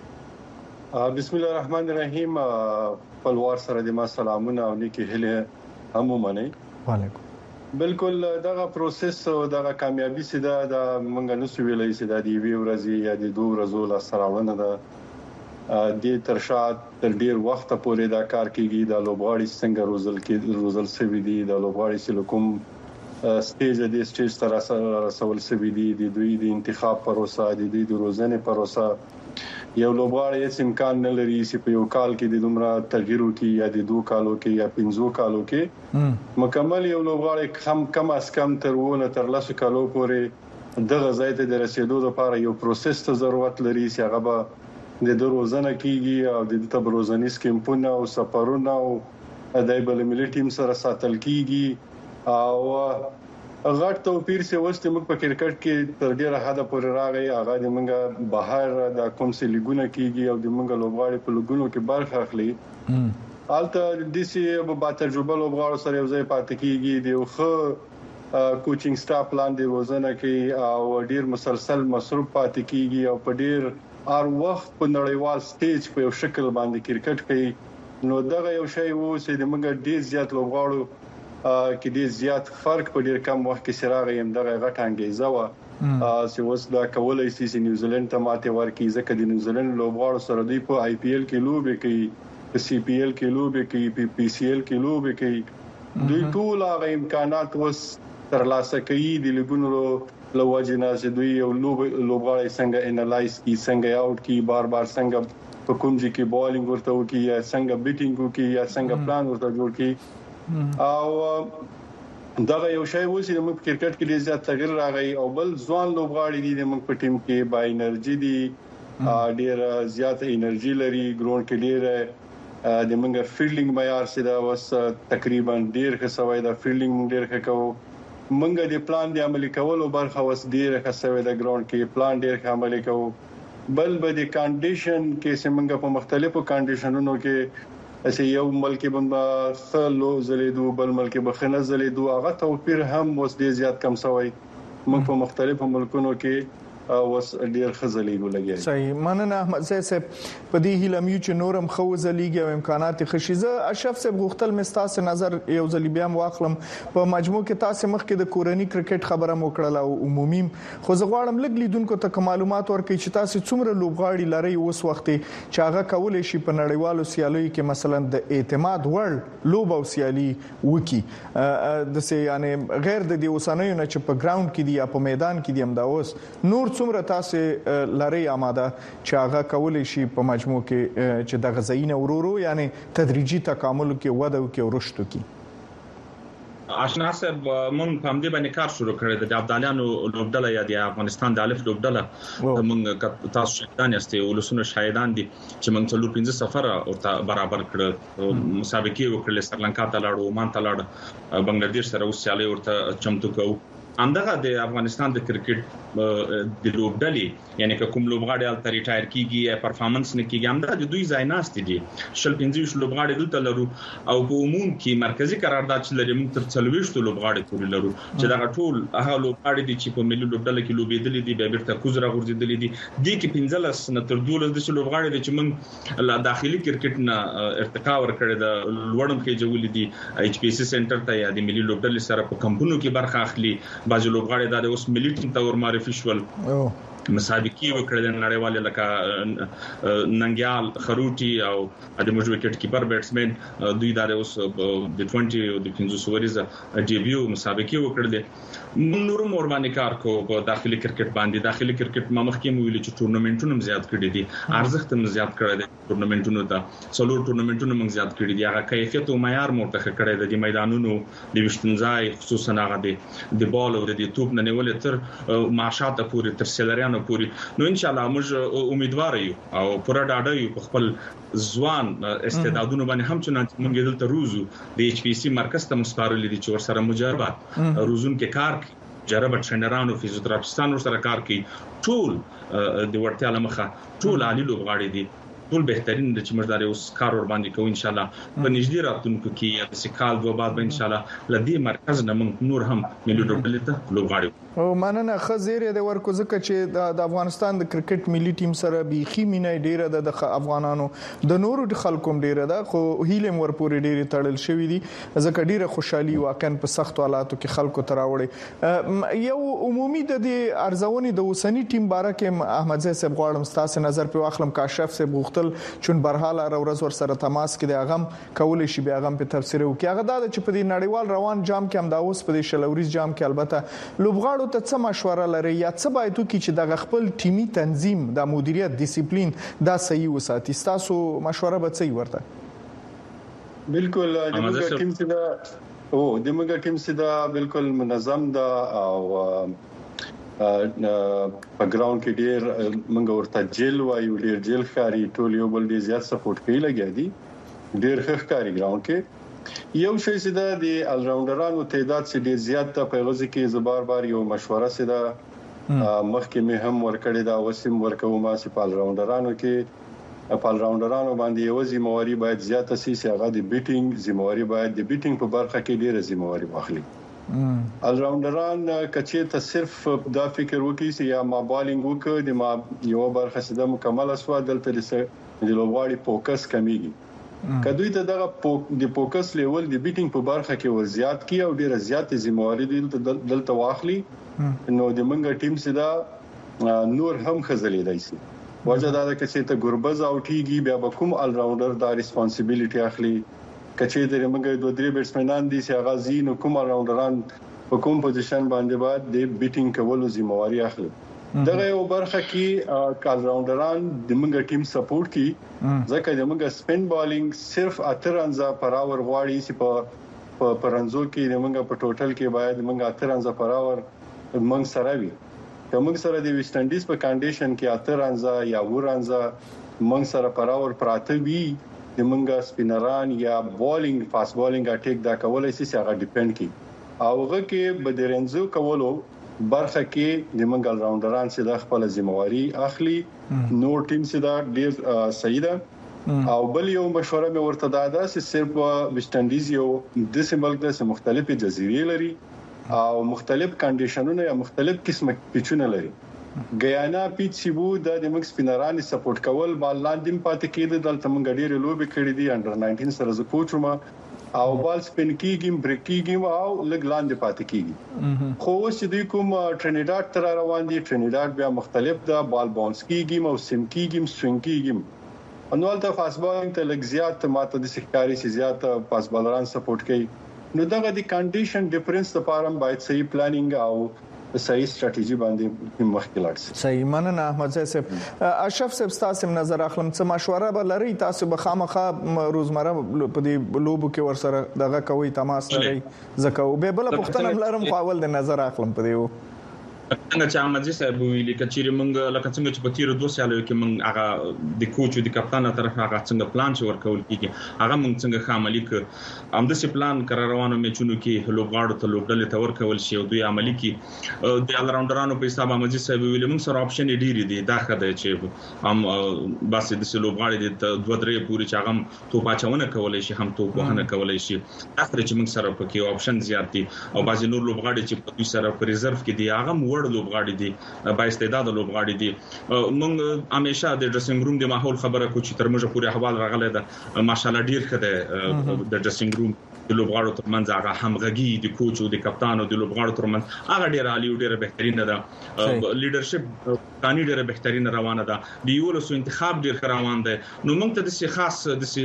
S22: بسم الله الرحمن الرحیم پلوار سره د ما سلامونه او نیکی هله هم منئ
S5: وعلیکم
S22: بالکل دغه پروسس او دغه کامیابی سي دا منګ نو سویلې سي د دی وی ورځي یا د دوه ورځو لا سراونه ده د ترشات تر ډیر وخت پورې دا کار کیږي د لوبغاړي څنګه روزل سوي دي د لوبغاړي سلوکم سټیج د سټیج تر رسول سوي دي د دوی د انتخاب پروسه د روزنې پروسه یو لوبغاړی هیڅ امکان نه لري چې په یو کال کې د دومره تغییر وکړي یا د 2 کالو کې یا 5 کالو کې مکمل یو لوبغاړی کم از کم تر 10 کالو پورې د غزای ته د رسیدو لپاره یو پروسس ته ضرورت لري چې هغه به د روزنه کیږي او د تبروزنی سکیمپونه او سفرونه او د بل ملي ټیم سره ساتل کیږي او غټ توپیر سي وسته موږ په کرکټ کې تر ډیره حد پورې راغی هغه د موږ بهر د کوم سي لیګونه کیږي او د موږ لوبغاړي په لګونو کې برخه اخلي البته د سي په تجربه لوبغاړو سره یو ځای پاتې کیږي د خو کوچینګ سټاف لاندې روزنه کې او ډیر مسلسل مصروف پاتې کیږي او په ډیر هر وخت په نړیوال سټیج په یو شکل باندې کرکټ کوي نو دغه یو شی وو چې د موږ ډیر زیات لوبغاړو کې ډیر زیات فرق په ډیر کم وخت کې سراغ یم دغه غټ انګیزه و چې اوس دا کولای شي چې نیوزیلند ته ماته ورکړي ځکه د نیوزیلند لوبغاړو سره دوی په آی پی ایل کې لوبي کوي په سی پی ایل کې لوبي کوي په پی سی ایل کې لوبي کوي دوی ټول هغه امکانات اوس ترلاسه کوي د لګونو لوجنه چې دوی یو لوبغاړي څنګه انالایز کی څنګه آوټ کی بار څنګه په کوم ځای کې بالینګ ورته وکي یا څنګه بیټینګ وکي یا څنګه پلان ورته جوړ کی او دغه یو شی و چې موږ کرکټ کې ډیر زیات تغییر راغی او بل ځوان لوبغاړي دي موږ په ټیم کې با انرژي دي ډیر زیات انرژي لري ګراوند کې ډیر د موږ فیلډینګ معیار سي دا وس تقریبا ډیر ښه سوي دا فیلډینګ ډیر ښه کوو موږ د پلان د عملي کولو برخه وس ډیر ښه سوي دا ګراوند کې پلان ډیر ښه عملي کوو بل به د کنډیشن کې سیمنګ په مختلفو کنډیشنونو کې اسی یو ملک باندې خلو زلیدو بل ملک بخنه زلیدو هغه توپیر هم اوس ډیر زیات کم شوی موږ په مختلفو ملکونو کې وس ډیر خزلېګو لګي.
S5: صحیح مننه احمد صاحب په دې هیلمیو چې نورم خو زلیږي او امکانات خشيزه اشرف صاحب غوښتل مستاسه نظر یو ځلیبیام واخلم په مجموع کې تاسو مخکې د کورنی کرکټ خبره مو کړله او عمومي خو زه غواړم لږ لیدونکو ته معلومات ورکړئ چې تاسو څومره لوبغاړي لري اوس وخت چې هغه کولای شي په نړیوالو سیالیو کې مثلا د اعتماد وړ لوب او سیالي وکي د سه یعنی غیر د دې اوسانیو نه چې په ګراوند کې دی یا په میدان کې دی هم دا اوس نور څومره تاسو لري آماده چې هغه کولای شي په مجموع کې چې د غزاینه ورورو یعنی تدریجي تکامل کې وده او کې ورشتو کې
S3: آشنا صاحب مونږ په همدې باندې کار شروع کړی د ابدالیانو لوبډله یا د افغانستان د الف لوبډله مونږ تاسو شهیدان یاستئ ولسونه شهیدان دي چې مونږ څلور 15 سفر او برابر کړ مسابقې وکړلې سریلانکا ته لاړو عمان ته لاړو بنگلاديش سره اوس سیالي ورته چمتو کوو همدغه د افغانستان د کرکټ د لوبډلې یعنی کوم لوبغاړي ال ریټایر کیږي یا پرفارمنس نه کیږي همدغه د دوی ځای ناست دي شل 15 لوبغاړي دلته لرو او په عموم کې مرکزی قرارداد چې لري موږ تر 40 لوبغاړي پورې لرو چې دا ټول هغه لوبغاړي دي چې په ملي لوبډله کې لوبېدلې دي به بیرته کوزره غورځېدلې دي د کې 15 نه تر 12 د لوبغاړي دي چې موږ لا داخلي کرکټ نه ارتقا ورکړي د لوړم کې جوړې دي ایچ پی سی سنټر ته یا د ملي لوبډلې سره په کمپونو کې برخه اخلي باج لوبغاړي د اوس ملي ټیم ته ورمعرفي شول مسابقې وکړل نړیواله لکه ننګیال خروټي او د موږ وکټ کیپر بیټسمن دوی د اوس د 20 او د 15 وریزه ډیبیو مسابقې وکړل نور مور باندې کار کو په داخلي کرکټ باندې داخلي کرکټ ما مخکې ویل چې ټورنمنټونه زیات کړي دي ارزښت هم زیات کړی دی ټورنمنټونو ته څلور ټورنمنټونه موږ زیات کړي دي هغه کیفیت او معیار مرتخه کړی دی د میدانونو د وشتنځای خصوصا هغه د بال او د توپ نه نیول تر معاشات پورې تر سیلریان پوری نو ان شاء الله موږ امیدوار یو او پوره ډاډه یو په خپل ځوان استعدادونو باندې هم چې موږ دلته روزو د ایچ پی سی مرکز ته مستقر لیدي چې ور سره مجربات روزون کې کار جربه ټرینرانو فزیوتراپیستانو سره کار کوي ټول د ورتیا لمخه ټول عالی لوبغاړي دي ټول بهترین د چې مرداري اوس کار ور باندې کوو ان شاء الله په نږدې راتلونکو کې د سکال دوه بعد به ان شاء الله لدی مرکز نه موږ نور هم ملي لوبډلې ته لوبغاړي
S5: او مننه خزیره د ورکو ځکه چې د افغانستان د کرکټ ملي ټیم سره بيخي مینه ډیره د افغانانو د نورو خلکو ډیره ده خو هیلم ورپورې ډیره تړل شوې دي ځکه ډیره خوشحالي واقعا په سخت حالاتو کې خلکو تراوړي یو عمومي د دې ارزونې د اوسنی ټیم باره کې احمد زی صاحب غواړم ستاسو نظر په واخلم کاشف صاحب غوښتل چون برحاله ورځ ور سره تماس کې د اغم کول شي بیا اغم په تفسیر وکي هغه د چې په دې نړیوال روان جام کې هم دا اوس په دې شلوريز جام کې البته لوبغاړو ته څه مشوره لري یا څه باید وکړي چې د خپل ټیمي تنظیم د مدیریت ډیسپلین دا صحیح وساتي تاسو مشوره به څه ورته
S22: بالکل د موږ ټیم چې دا د موږ ټیم چې دا بالکل منظم دا او په ګراوند کې ډیر موږ ورته جیل وایو ډیر جیل خاري ټول یو بل ډیر زیات سپورټ کوي لګیا دي ډیر ښه خاري ګراوند کې یو شی چې د ال راوندرانو تعداد چې ډیر زیات ته په غوږ کې زبر بار یو مشوره سره مخکې مې هم ورکړی دا وسیم ورکوم ما چې په ال راوندرانو کې په ال راوندرانو باندې یو ځمواري باید زیاته سي چې هغه د بیټینګ ځمواري باید د بیټینګ په برخه کې ډیره ځمواري واخلي ال راوندران کچې ته صرف دا فکر وکړي چې یا ما بالینګ وکړي د ما یو برخه سده مکمل اسوا دلته د لوبغاړي فوکس کمیږي کدوې ته دغه د فوکس لیول د بیټینګ په برخه کې ور زیات کی او ډیره زیات ذمہواری دلته واخلي نو د منګه ټیم سدا نور هم خزلې دایسي وجه دا ده چې ته ګربز اوټیږي بیا به کوم ال راوندر دا ریسپانسیبিলিټي اخلي کچې د منګه دوه درې بیټسمنان دي چې غازی نو کوم ال راوندران په کوم پوزیشن باندې بعد د بیټینګ کولو ذمہواری اخلي دغه یو برخه کې کال راوندران د منګه ټیم سپورټ کی ځکه د منګه سپین بالینګ صرف 8 رنزه پر اور غواړي چې په پرنځو کې د منګه په ټوټل کې باید منګه 8 رنزه پر اور منګ سره وي کوم سره د ویسټ انډیز په کنډیشن کې 8 رنزه یا 9 رنزه منګ سره پر اور پراته وي د منګه سپینران یا بالینګ فاست بالینګ اټیک دا کولای شي چې هغه ډیپند کی اوغه کې بدرنځو کولو برخه کې د منګل راوندران چې د خپل ذمہواری اخلي نو ټیم چې دا ډیر صحیح ده او بل یو مشوره مې ورته داده چې صرف ویسټ انډیز یو د سیمبل د مختلفې جزیرې لري او مختلف کنډیشنونه یا مختلف قسمه پیچونه لري ګیانا پیچیبو د مکس فینراني سپورټ کول بال لاندې پاتې کېده دلته موږ ډېر لوبي کړې دي انډر 19 سره ز کوچ ما او بال سپین کیږي بریک کیږي او لګ لاندې پاتې کیږي خو چې دوی کوم ټرینیډاد تر روان دي ټرینیډاد بیا مختلف ده بال باونس کیږي او سیم کیږي سوینګ کیږي انوال ته فاست بالینګ ته لګ زیات ماته د سکاري سي زیات فاست بالران سپورټ کوي نو دغه د کنډیشن ډیفرنس لپاره باید صحیح پلانینګ او صحیح ستراتیژي باندې مخکې لاړ شي.
S5: صحیح مننه احمد زئی صاحب. اشرف صاحب تاسو نظر اخلم څه مشوره به لري تاسو به خامخا روزمره په دې لوبو کې ورسره دغه کوي تماس لري زکه به بل پښتنه لرم خپل د نظر اخلم په دې
S3: څنګه چې احمد زئی صاحب ویلي کچېره مونږ لکه څنګه چې په تیر 2 سالو کې مونږ هغه د کوچ او د کپتان طرف هغه څنګه پلان چې ورکول کیږي هغه مونږ څنګه عملي ک هم د سی پلان قرار روانو میچونو کې لوبغاړو ته لوبډلې ته ورکول شي او دوی عملي کې د الراوندرانو په حساب احمد زئی صاحب ویلي مونږ سره اپشن ډېری دي دا خدای چې هم بس د سی لوبغاړي د 2-3 پوری چې هغه تو پاچونه کولای شي هم تو وهنه کولای شي اخر چې مونږ سره پکې اپشن زیات دي او بعضی نور لوبغاړي چې په دوی سره په ریزرو کې دي هغه وړ لوبغاړي دي با استعداد لوبغاړي دي مونږ همیشه د ډریسینګ روم د ماحول خبره کو چې تر موږ پورې احوال راغله ده ماشاالله ډیر خده د ډریسینګ روم د لوبغاړو ترمنځ هغه همغږي د کوچ او د کپتان او د لوبغاړو ترمنځ هغه ډیر عالی او ډیر بهترینه ده لیډرشپ کانی ډیر بهترینه روانه ده د یو له انتخاب ډیر روان ده نو موږ ته د سي خاص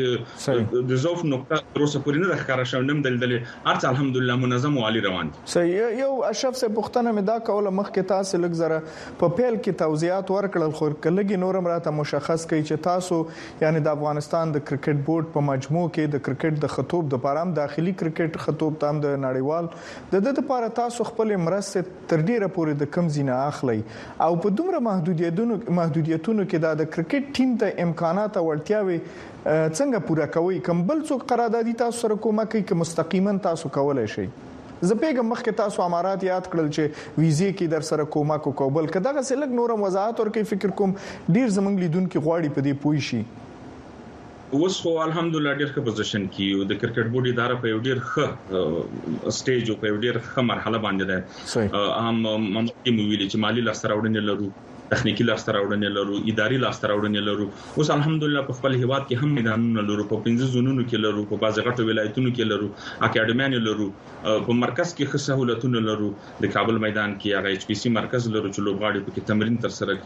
S3: د زوف نقطه تروسه پورې نه ښکارا شو نم دلدل ارڅ الحمدلله منظم او عالی روان دي.
S5: صحیح یو اشرف صاحب پښتنه مې دا کوله مخکې تاسو لږ زره په پیل کې توضیحات ورکړل خو کلهږي نورم راته مشخص کړي چې تاسو یعنی د افغانستان د کرکټ بورډ په مجموع کې د کرکټ د خطوب د پرام داخلي کرکټ خطوب تام د نړیوال د لپاره تاسو خپل مرسته تر ډیره پورې د کم زینه اخلي او په دومره محدودیتونو کې د کرکټ ټیم ته امکانات او اړتیاوي څنګه پوره کوي کوم بل څوک قراردادي تاسو سره کومه کوي چې مستقیما تاسو کولای شئ زپېګم مخکې تاسو امارات یاد کړل چې ویزې کې در سره کومه کوبل کداغه سلګ نورم وضاحت ورکړي فکر کوم ډیر زمنګ لیدونکو غواړي په دې پوي شي
S3: اوس خو الحمدلله ډیر ښه پوزیشن کې د کرکټ بورډ اداره په ډیر ښه سټیج او په ډیر ښه مرحله باندې ده هم ممکن ویل چې مالی لاسته راوړنې لرو تخنیکی لاسته راوړنې لرو اداري لاسته راوړنې لرو اوس الحمدلله په خپل هیواد کې هم میدانونه لرو په 15 زونونو کې لرو په باز غټو ولایتونو کې لرو اکیډمیان لرو په مرکز کې ښه سہولتونه لرو د کابل میدان کې هغه ایچ پی سي مرکز لرو چې لوبغاړي په تمرین تر سره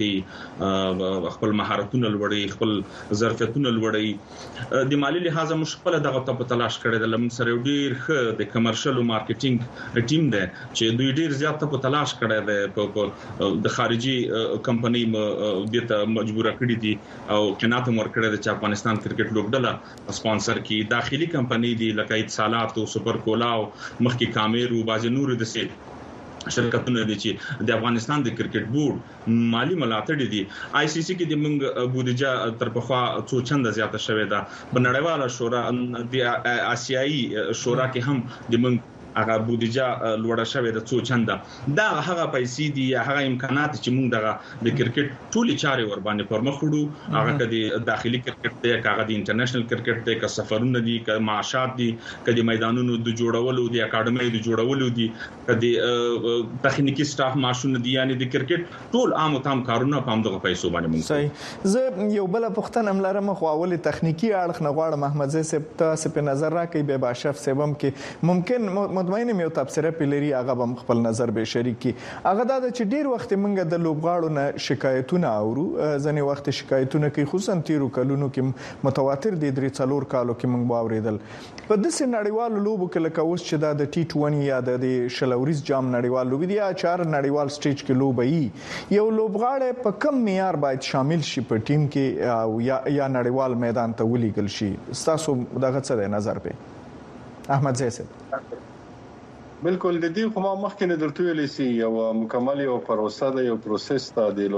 S3: کوي خپل مهارتونه لوړوي خپل ظرفیتونه لوړوي د مالی لحاظه مشکل دغه ته په تلاش کړی د لمن سره ډیر ښه د کمرشل او مارکیټینګ ټیم دی چې دوی ډیر زیات په تلاش کړی دی د خارجي کمپنی دته مجبور کړی دي او قناعت ورکړی د افغانستان کرکټ لوبډله سپانسر کی داخلي کمپنی دي لکه اتصالات او سپر کولاو مخکې کامیرو باز نور د سي شرکتونه دي چې د افغانستان د کرکټ بورډ مالی ملاتړ دي آی سی سی کې د منګ بودیجه تر پخوا څو چنده زیاته شوې ده بنړیواله شورا د آسیایي شورا کې هم د منګ هغه بودیجه لوړه شوې د څو چنده دا هغه پیسې دي هغه امکانات چې موږ دغه د کرکټ ټولي چارې ور باندې پرمخ وړو هغه کدي داخلي کرکټ دی هغه د انټرنیشنل کرکټ دی که سفرونه دي که معاشات دي کدي میدانونو د جوړولو دي اکیډمي د جوړولو دي کدي تخنیکی سټاف ماشونه دي یعنی د کرکټ ټول عام او تام کارونه په همدغه پیسو باندې موږ
S5: صحیح زه یو بل پښتنه ملرم خو اول تخنیکی اړخ نه غواړم محمد زئی صاحب تاسو په نظر راکې به باشف سیبم کې ممکن مطمئن یو تبصره پلري هغه هم خپل نظر به شریک کی هغه دا چې ډیر وخت منګه د لوبغاړو نه شکایتونه اورو ځنې وخت شکایتونه کوي خصوصا تیرو کلونو کې متواتر دي 3-4 کالو کې موږ باوریدل په داسې نړیوالو لوبو کې لکه اوس چې دا د ټي 20 یا د شلوريز جام نړیوال لوبي دي یا 4 نړیوال سټیج کې لوبي یو لوبغاړی په کم معیار باید شامل شي په ټیم کې او یا نړیوال میدان ته ولېګل شي تاسو دغه څه د نظر په احمد زئی صاحب
S22: بالکل د دې خو ما مخکې نه درته ویلې سي یو مکمل یو پروسه ده یو پروسس ته د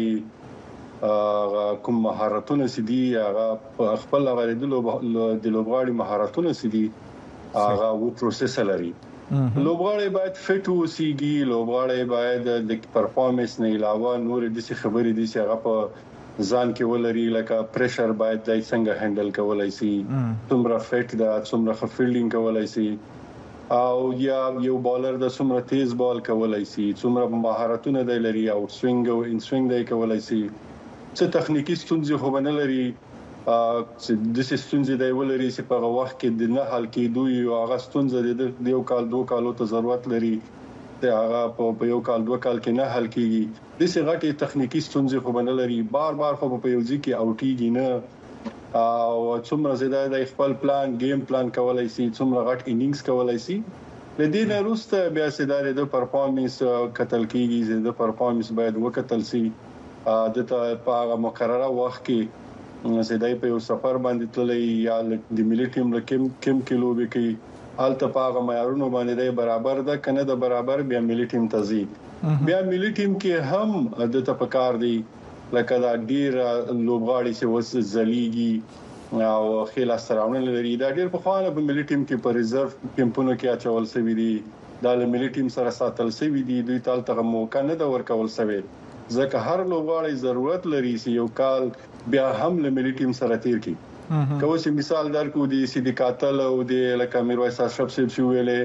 S22: لوبغاړي کوم مهارتونه سي دي هغه خپل هغه د لوبغاړي مهارتونه سي دي هغه و پروسس لري لوبغاړي باید فټ وسیږي لوبغاړي باید د پرفارمنس نه علاوه نور د څه خبرې دي چې هغه په ځان کې ولري لکه پریشر باید دای څنګه هندل کولای شي څومره فټ دا څومره فیلډینګ کولای شي او یا یو بالر د څومره تیز بال کولای شي څومره مهارتونه د لري او سوینګ او ان سوینګ دی کولای شي څه تخنیکی ستونزې خو بنل لري د ستونزې دی ولري چې په وخت کې د نه حل کېدو یو هغه ستونزې د یو کال دوه کالو ته ضرورت لري ته هغه په یو کال دوه کال کې نه حل کیږي د څه غټي تخنیکی ستونزې خو بنل لري بار خو په یو ځکه اوټیږي نه او څومره زیاده د خپل پلان گیم پلان کولای شي څومره غټ انینګز کولای شي د دې نه وروسته بیا سیدارې د پرفارمنس کتل کیږي د پرفارمنس باید وکتل شي د ته په مقرره وخت کې سیدای په یو سفر باندې تللی یا د ملي ټیم لکه کم کیلو به کې الته په معیارونو باندې برابر ده کنه د برابر بیا ملي ټیم تزي بیا ملي ټیم کې هم د تفکر دی لکه دا ډیر لوبغاړي چې وس زلیږي او خیل سراونه لري دا ډیر په خانه په ملي ټیم کې په ریزرو کمپونو کې اچول شوی دی دا له ملي ټیم سره ساتل شوی دی دوی تل ته موقع نه د ورکول شوی ځکه هر لوبغاړي ضرورت لري چې یو کال بیا هم له ملي ټیم سره تیر کی کوم چې مثال درکو دي سیدی قاتل او د لکه میرویس اشرف صاحب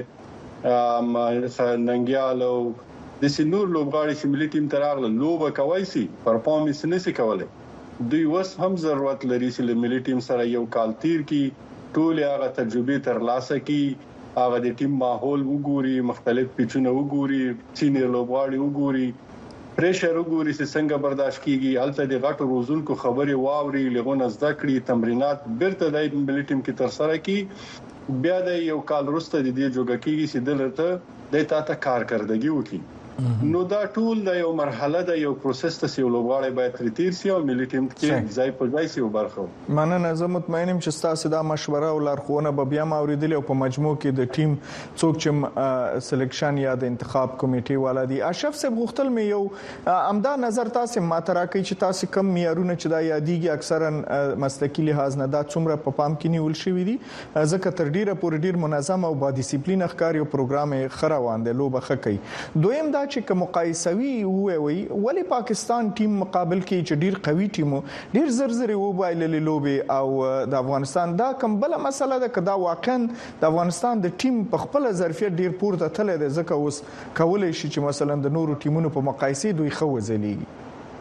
S22: ویلې ننګیال او د سینور لوبغاړي چې ملي ټیم تراغله لوبه کوي سي پرفارمنس نشي کولای دوی وس هم ضرورت لري چې له ملي ټیم سره یو کال تیر کی ټول هغه تجربه تر لاسه کی هغه د ټیم ماحول وګوري مختلف پیچونه وګوري سینیر لوبغاړي وګوري پریشر وګوري چې څنګه برداشت کیږي الته د غټو روزونکو خبري واوري لغونه زده کړي تمرینات بیرته د ملي ټیم کې تر سره کی بیا د یو کال وروسته د دې جوګه کیږي چې دلته د تاسو کارکردګي وکړي نو دا ټول د یو مرحله د یو پروسس ته یو لوبغاړی باید ترتیب شي او ملي ټیم کې ځای په ځای شي وبرخو
S5: مننه زه مطمئنم چې تاسو دا مشوره او لارښوونه به بیا اوریدل او په مجموع کې د ټیم څوک چې سلیکشن یا د انتخاب کمیټې والا دي اشرف صاحب غوښتل مې یو امدا نظر تاسو ماته راکړي چې تاسو کم معیارونه چې دا یادېږي اکثرا مسلکي لحاظ نه دا څومره په پام کې نیول شوی دي ځکه تر ډیره پورې ډیر منظم او با ډیسپلین ښکاری او پروګرام خروان دی لوبه خکې دویم دا چې کوم مقایسوي وي ولی پاکستان ټیم مقابل کې چې ډیر قوي ټیمو ډیر زر وبایللې لوبه او د افغانستان دا کوم بل مسله ده کدا واقعا د افغانستان د ټیم په خپل ظرفیت ډیر پورته تل دی ځکه اوس کولای شي چې مثلا د نورو ټیمونو په مقایسه دوی خو ځلیږي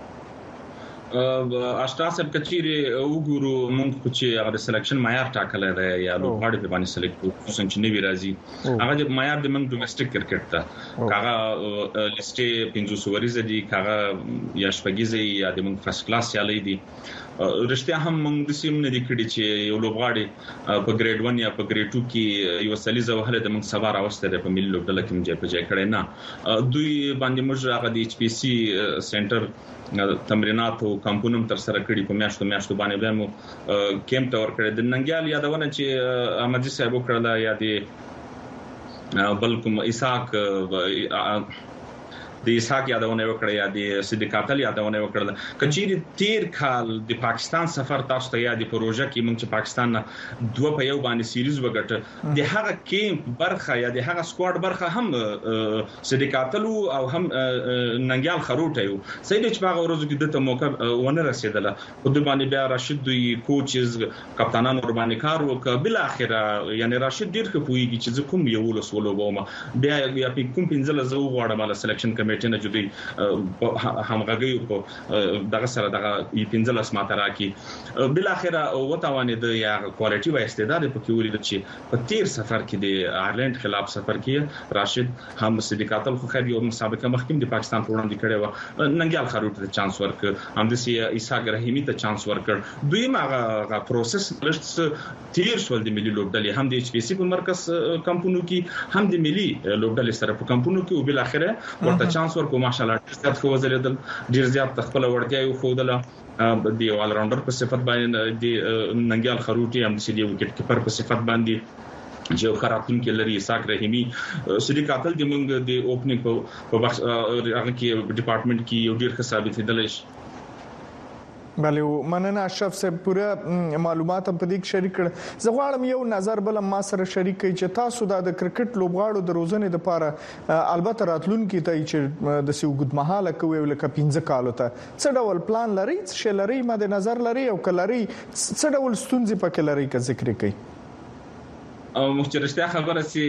S3: اشتراک سب کچيري وګورو مونږ چې هغه سلیکشن معیار ټاکل دی یا لوبغاړي په باندې سلیکټ خصوصا چې نوی راځي هغه د معیار د مونږ ډومېسټک کرکټ ته هغه لیسټه 500 ورځې دي هغه یا شپږیزه یا د مونږ فرست کلاس یالي دي رښتیا هم مونږ د سیم نه دي کړی چې یو لوبغاړي په ګریډ 1 یا په ګریډ 2 کې یو سلیزه وهله د مونږ سبا راوسته په ملي لوبډله کې مونږ په ځای کړی نه دوی باندې موږ هغه د ایچ پی سي سنټر تمرینات او کمپونم تر سره کړی په میاشتو باندې به مو کیمپ تور کړی د ننګیال یادونه چې احمدجی صاحب وکړه یا د بلکم اسحاق د اسحاق یادونه وکړه یا د صدیق قاتل یادونه وکړه کچيري تیر کال د پاکستان سفر تاسو ته یادې پروژه کې موږ چې پاکستان نه دوه په یو باندې سیریز وګټه د هغه کیمپ برخه یا د هغه سکواډ برخه هم صدیق قاتل او هم ننګیال خروټ یو سید چې هغه ورځ کې دته موقع ونه رسیدله په دې باندې بیا راشد دوی کوچز کپتانان ور باندې کار وکړ بل اخره یعنی راشد ډیر خپويږي چې کوم یو لسولو بوما بیا کوم پنځله زو غواړم مال سلیکشن کمیټه نه جوړي همغږي په دغه سره دغه پنځله اسماته راکې بل اخره وتاوانه د یا کوالټي و استعداد په کې ولید چې په تیر سفر کې د آیرلند خلاف سفر کې راشد هم صدیق قاتل خو خیر یو مسابقه مخکیم د پاکستان په وړاندې کړي و ننګیال خروټ ته چانس ورک هم د سی اسحاق رحیمی ته چانس ورکړ دوی ماغه پروسس لښت تیر شول د ملي لوبډلې هم د ایچ پی سي په مرکز کمپونو کې هم د ملي لوبډلې سره په کمپونو کې او بل اخره ورته چانس ورکو ماشاءالله ډیر زیات خو وزلیدل ډیر زیات خپل وړتیا یو خودله دی آل راوندر په صفت باندې دی ننګیال خروټي هم سي دی وکټ کیپر په صفت باندې جو خراتون کې لري اسحاق رحیمی صدیق قاتل د موږ د اوپننګ په بخش هغه کې ډپارټمنټ کې یو ډیر ښه ثابت دي
S5: بله مننه اشرف صاحب پوره معلومات په دې کې شریک کړ زه غواړم یو نظر بل ما سره شریک کړئ چې تاسو د کرکټ لوبغاړو د روزنې لپاره البته راتلونکي ته چې د سیو ګډ مهاله کوي لکه 15 کالو ته څه ډول پلان لري څه لري مده نظر لري او کلري څه ډول ستونزې پکې لري که ذکر کړئ
S3: مخچرشته خبره سي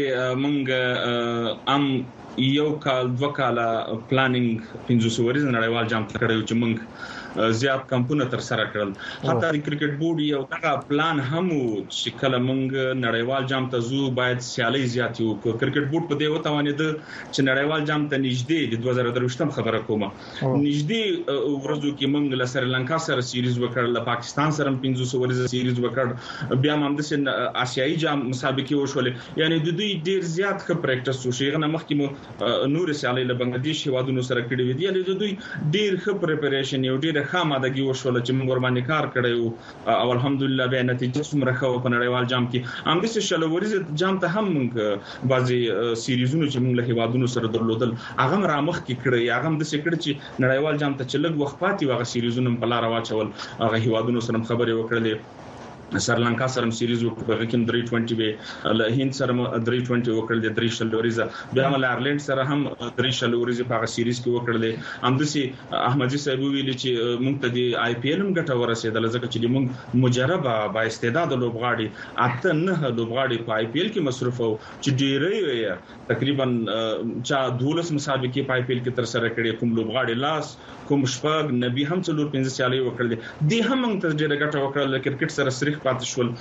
S3: مونږ ام یو کال 2 کال پلانینګ 500 ورځې نړیوال جام کړو چې مونږ زیات کمپونه تر سره کړل حتی د کرکټ بورډ یو دغه پلان هم چې کله مونږ نړیوال جام ته زو باید سیالي زیات یو کرکټ بورډ په دې وتاوانید چې نړیوال جام ته نږدې د 2023 خبره کومه نږدې ورځو کې مونږ له سریلانکا سره سیریز وکړل له پاکستان سره 500 ورځې سیریز وکړ بیا هم د آسیایي جام مسابقه وشولې یعنی د دوی ډیر زیات ښه پریکټس وشي غنه مخکې مو نور سیالي له بنگلاديش هوادونو سره کړې وې دي یعنی د دوی ډیر ښه پریپریشن یو ډیر خامادګي وشول چې موږ ورباندې کار کړو او الحمدلله به نتیجه سمره خو په نړیوال جام کې هم د شلوري جام ته هم موږ بعضي سیریزونو چې موږ له هیوادونو سره درلودل هغه رامخ کې کړی هغه د سکړ چې نړیوال جام ته چلګ وخت پاتې واغ سیریزونو په لار واچول هغه هیوادونو سره خبرې وکړلې سریلانکا سره سیریز وکړه کوم 320 به له هند سره 320 وکړل د 3 شلوريزه بیا مل ایرلند سره هم 3 شلوريزه په سیریز کې وکړل همدسي احمدي صاحب ویلي چې موږ ته د آی پی ایل هم ګټه ورسېدل ځکه چې موږ مجربه با استعداد لوبغاړي اته نه لوبغاړي په آی پی ایل کې مصروف او چې ډېرې تقریبا چا 12 مسابقې په آی پی ایل کې تر سره کړې کوم لوبغاړي لاس کوم شپږ نبي هم څلور 15 سیالي وکړل دي هم موږ ته ډېر ګټه وکړل کرکټ سره صریح پاتې شول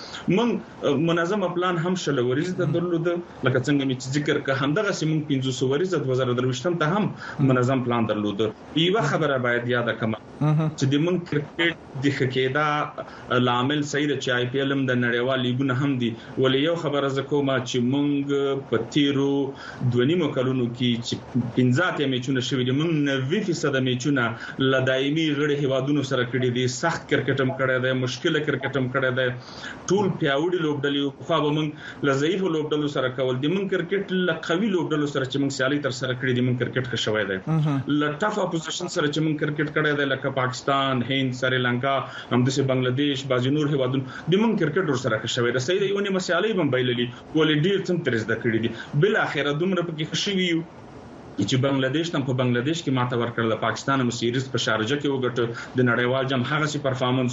S3: من منظم پلان هم شلوريز د درلود لکه څنګه چې ذکر که همدغه سیمون 500 ورځ د 2023 ته هم منظم پلان درلود یو خبره باید یاد کړم چې د من کرکټ د خکېدا لامل صحیح چې آی پی ایل هم د نړیوال لیګونه هم دي ولې یو خبره زکوما چې مونږ په تیرو 2.5 کلونو کې چې 15 میچونه شوي دي مونږ 90% میچونه لدایمي غړي هیوادونو سره کړي دي سخت کرکټ هم کړی دی مشکل کرکټ هم کړی دی ټول پیاوړي لوبډلې خو به موږ لضعیف لوبډلو سره کول دي موږ کرکټ لقوي لوبډلو سره چې موږ سیالي تر سره کړې دي موږ کرکټ ښه شوی دی لټف اپوزیشن سره چې موږ کرکټ کړی دی لکه پاکستان هند سریلانکا همدسه بنگلاديش بعض نور هیوادونو د موږ کرکټ ور سره ښه شوی دی صحیح دی یو نه مسیالي هم بایللي ولې ډیر څم ترز د کړې دي بل اخر دومره پکې خوشي ویو چې بنگلاديش تم په بنگلاديش کې ماته ورکړل پاکستان هم سیریز په شارجه کې وګټه د نړیوال جام هغه سي پرفارمنس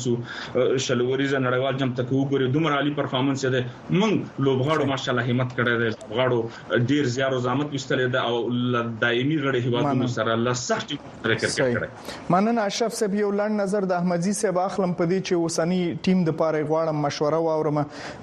S3: شلوريزه نړیوال جام تک وګوري دومره عالی پرفارمنس ده مونږ لوبغاړو ماشاالله همت کړی دی لوبغاړو ډیر زیارو زحمت وستلې ده او دایمي غړي هیوادونو سره الله سخت کرکټ کړی
S5: مننه اشرف صاحب یو لاند نظر د احمدزي صاحب اخلم پدې چې وسنی ټیم د پاره غواړم مشوره واورم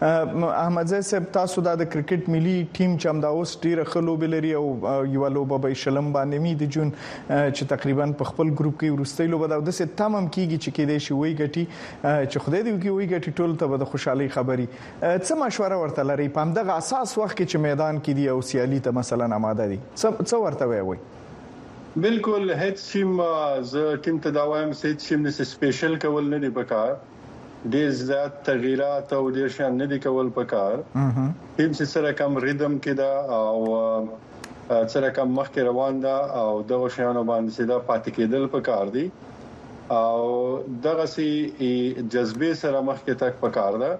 S5: احمدزي صاحب تاسو د کرکټ ملي ټیم چې هم دا اوس ډیر خلوب لري او یو لوبه شلم باندې می د جون چې تقریبا په خپل ګروپ کې ورستۍ لوبه دا د څه تمام کیږي چې کې دې شي وی ګټي چې خدای دې وکي وی ګټي ټول ته د خوشحالي خبري څه مشوره ورته لري په همدغه اساس وخت کې چې میدان کې دی او سیالي ته مثلا آماده دي څه ورته وي
S22: بالکل هیڅ سیم ز ټیم ته دا وایم چې سیم د سپیشل کول نه دی پکار ډیر زیات تغیرات او ډیر شان نه دی کول پکار ټیم سره کم ریدم کې دا او سره کوم مخکې روان ده او دغه شیانو باندې سیده پاتې کېدل پکار دي او دغه سي جذبه سره مخکې تک پکار ده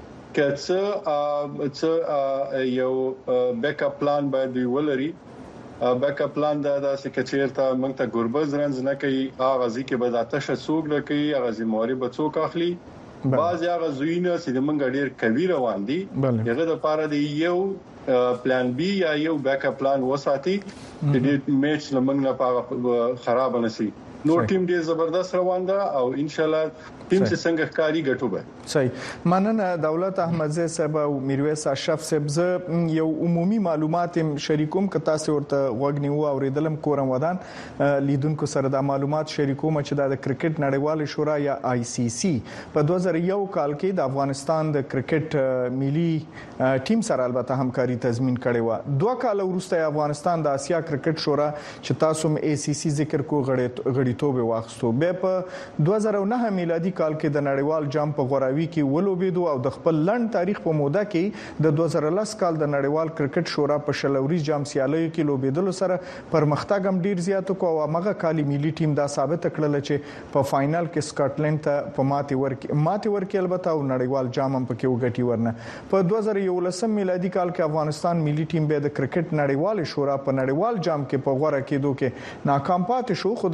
S22: کڅ یو بیک اپ پلان باید ولري بیک اپ پلان دا چې کچیرته موږ ته ګوربز رنز نه کوي اغازي کې به د تشه سوق نه کوي اغازي موري به څوک اخلي بعض هغه زوینه چې موږ ډیر کوي روان دي هغه د پاره دی یو پلان بی یا یو بیک اپ پلان وساتي چې د میچ لمنګ نه پاغه خراب نشي نو ټیم ډیر زبردست روان ده او ان شاء الله ټیم چې څنګه ښکاری ګټو به
S5: صحیح مننه دولت احمدزي صاحب او میرویس اشرف صاحب یو عمومي معلومات شریکوم ک تاسو ورته وګنیو اوریدلم کورم ودان لیدونکو سره د معلومات شریکوم چې د کرکټ نړیوال شورا یا آی سی سی په 2001 کال کې د افغانستان د کرکټ ملي ټیم سره البته همکاري تضمین کړې و 2 کال وروسته افغانستان د اسیا کرکټ شورا چې تاسو م ای سی سی ذکر کو غړیتوب واخستو به په 2009 میلادي کال کې د نړیوال جام په غوراوي کې ولوبېدو او د خپل لند تاریخ په موده کې د 2010 کال د نړیوال کرکټ شورا په شلوري جام سیالیو کې لوبېدل سره پرمختګ هم ډیر زیات کو او هغه کالی ملي ټیم دا ثابت کړل چې په فائنل کې سکاټلند ته په ماتي ورکې البته او نړیوال جام هم پکې وګټي ورنه په 2011 میلادي کال کې افغانستان ملي ټیم به د کرکټ نړیوال شورا په نړیوال جام کې په غوړه کېدو کې ناکام پاتې شو خو د راتلونکو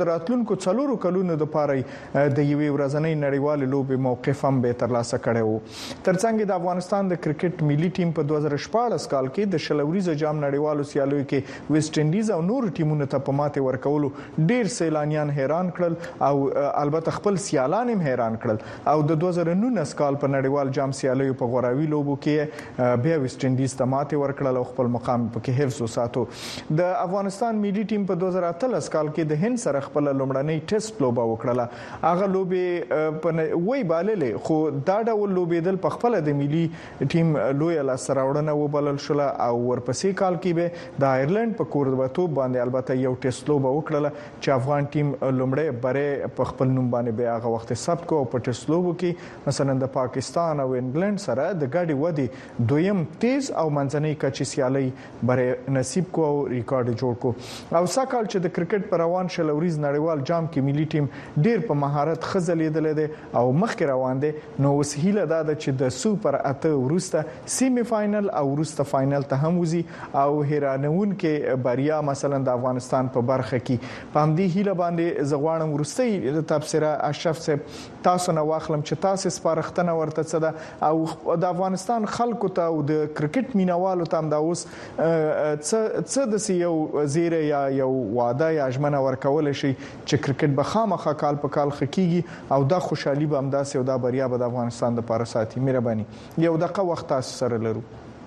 S5: راتلونکو 4 کلونو د پاره د یوې ورځنۍ نړیوال لوبې موقف هم به ترلاسه کړي وو. ترڅنګ د افغانستان د کرکټ ملي ټیم په 2014 کال کې د شلوريزه جام نړیوالو سیالیو کې ویسټ انډیز او نور ټیمونو ته په ماته ورکولو ډیر سیلانیان حیران کړل او البته خپل سیالان هم حیران کړل او د 2019 کال په نړیوال جام سیالیو په غوراوي لوبو کې بیا ویسټ انډیز ته ماته ورکړل او خپل مقام په کې حفظ وساتو. د افغانستان ملي ټیم په 2013 کال کې د هند سره خپل لومړنۍ ټیسټ لوبه وکړه. هغه لوبې په وای باللې خو دا ډول لوبېدل په خپل د ملي ټیم لوی لاسته راوړنه وبلل شو او ورپسې کال کې به د آیرلند په کوربتوب باندې البته یو ټیسټ لوبه وکړه چې افغان ټیم لومړی بره په خپل نوم باندې به هغه وخت ثبت کو او په ټیسټ لوبو کې مثلا د پاکستان او انګلند سره د ګاډي ودی دویم تیز او منځنۍ کچې سیالي بره نصیب کو او ریکارډ جوړ کو. او ساکال چې د کرکټ پر روان شلوريز نړیوال جام کې ملي ټیم ډیر په مهارت خزلیدل دي او مخکې روان دي نو وسهیله دا چې د سوپر اته ورسته سیمی فائنل او ورسته فائنل ته هم وزي او هیرانون کې بریا مثلا د افغانستان په برخه کې پام دی هیله باندې زغوانم ورستي د تفسیر اشرف صاحب تاسو نه واخلم چې تاسو سپارښتنه ورته څه ده او د افغانستان خلکو ته او د کرکټ مینوالو ته هم دا اوس څه د یو زیره یا یو وعده یا ژمنه ورکول شي چې کرکټ به خامخا کال په کال خکېږي او دا خوشحالي به همداسې او دا بریا به د افغانستان د پاره ساتي. مهرباني یو دغه وخت تاسو سره لرو.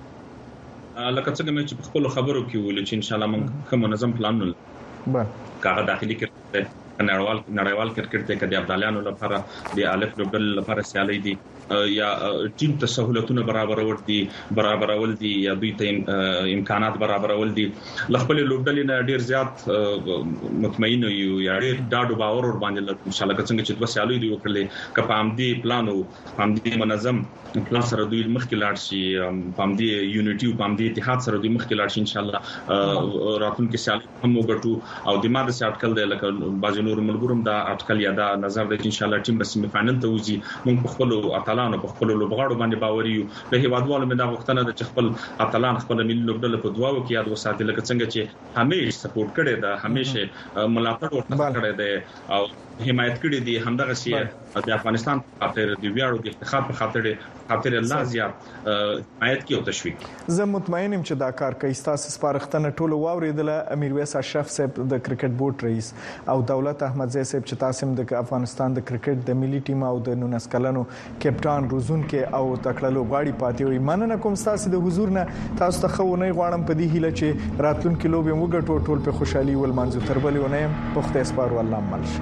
S3: لکه څنګه چې په خپل خبرو کې ول چې ان شاء الله موږ کوم منظم پلان ولرو کاغه داخلي کرکټ نړیوال کرکټ ته کدي ابدالانو لپاره د الف لوبډل لپاره سیالي دي یا ټیم ته سہولتونه برابرول دي یا دوی ته امکانات برابرول دي. خپل لوبډل نه ډیر زیات مطمئن یو یا ډیر ډاډو باور ور باندې ان شاء الله څنګه چې د سیالي دی وکړي کپام دي پلان او پام دي منظم پلان سره دوی مخکې لاړ شي پام دي یونټي او پام دي اتحاد سره دوی مخکې لاړ شي ان شاء الله راتلونکي سیالي هم وګټو او د ماده سي اټکل دی لکه باز نور ملګروم دا اټکل یا دا نظر دی ان شاء الله ټیم به سیمی فائنل ته وځي. موږ په خپل اتلانو په خپل لوبغاړو باندې باور یو له هیوادوالو مې دا غوښتنه ده چې خپل اتلان خپل ملي لوبډل په دواو کې یاد وساتي لکه څنګه چې همیشه سپورټ کړي دا همیشه ملاتړ ورته کړي دی او حمایت کړي دي همدغه سي د افغانستان خاطر د ویاړو د افتخار په خاطر الله زیات حمایت کی او تشویق.
S5: زه مطمئن یم چې دا کار کوي. تاسو سپارښتنه ټول واوریدله امیر ویس اشرف صاحب د کرکټ بورډ رئیس او دولت احمد زئی صاحب چې تاسو د افغانستان د کرکټ د ملي ټیم او د 19 کلنو کپټان روزون کې او تکړه لوبغاړي پاتې وي. مننه کوم تاسو د حضور نه. تاسو ته خو نه غواړم په دې هیله چې راتلونکي لوبې وګټو ټول په خوشحالي ول منځو تربلې ونه په خدای سپار والله ملش.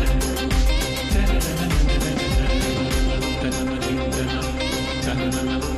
S4: Thank you.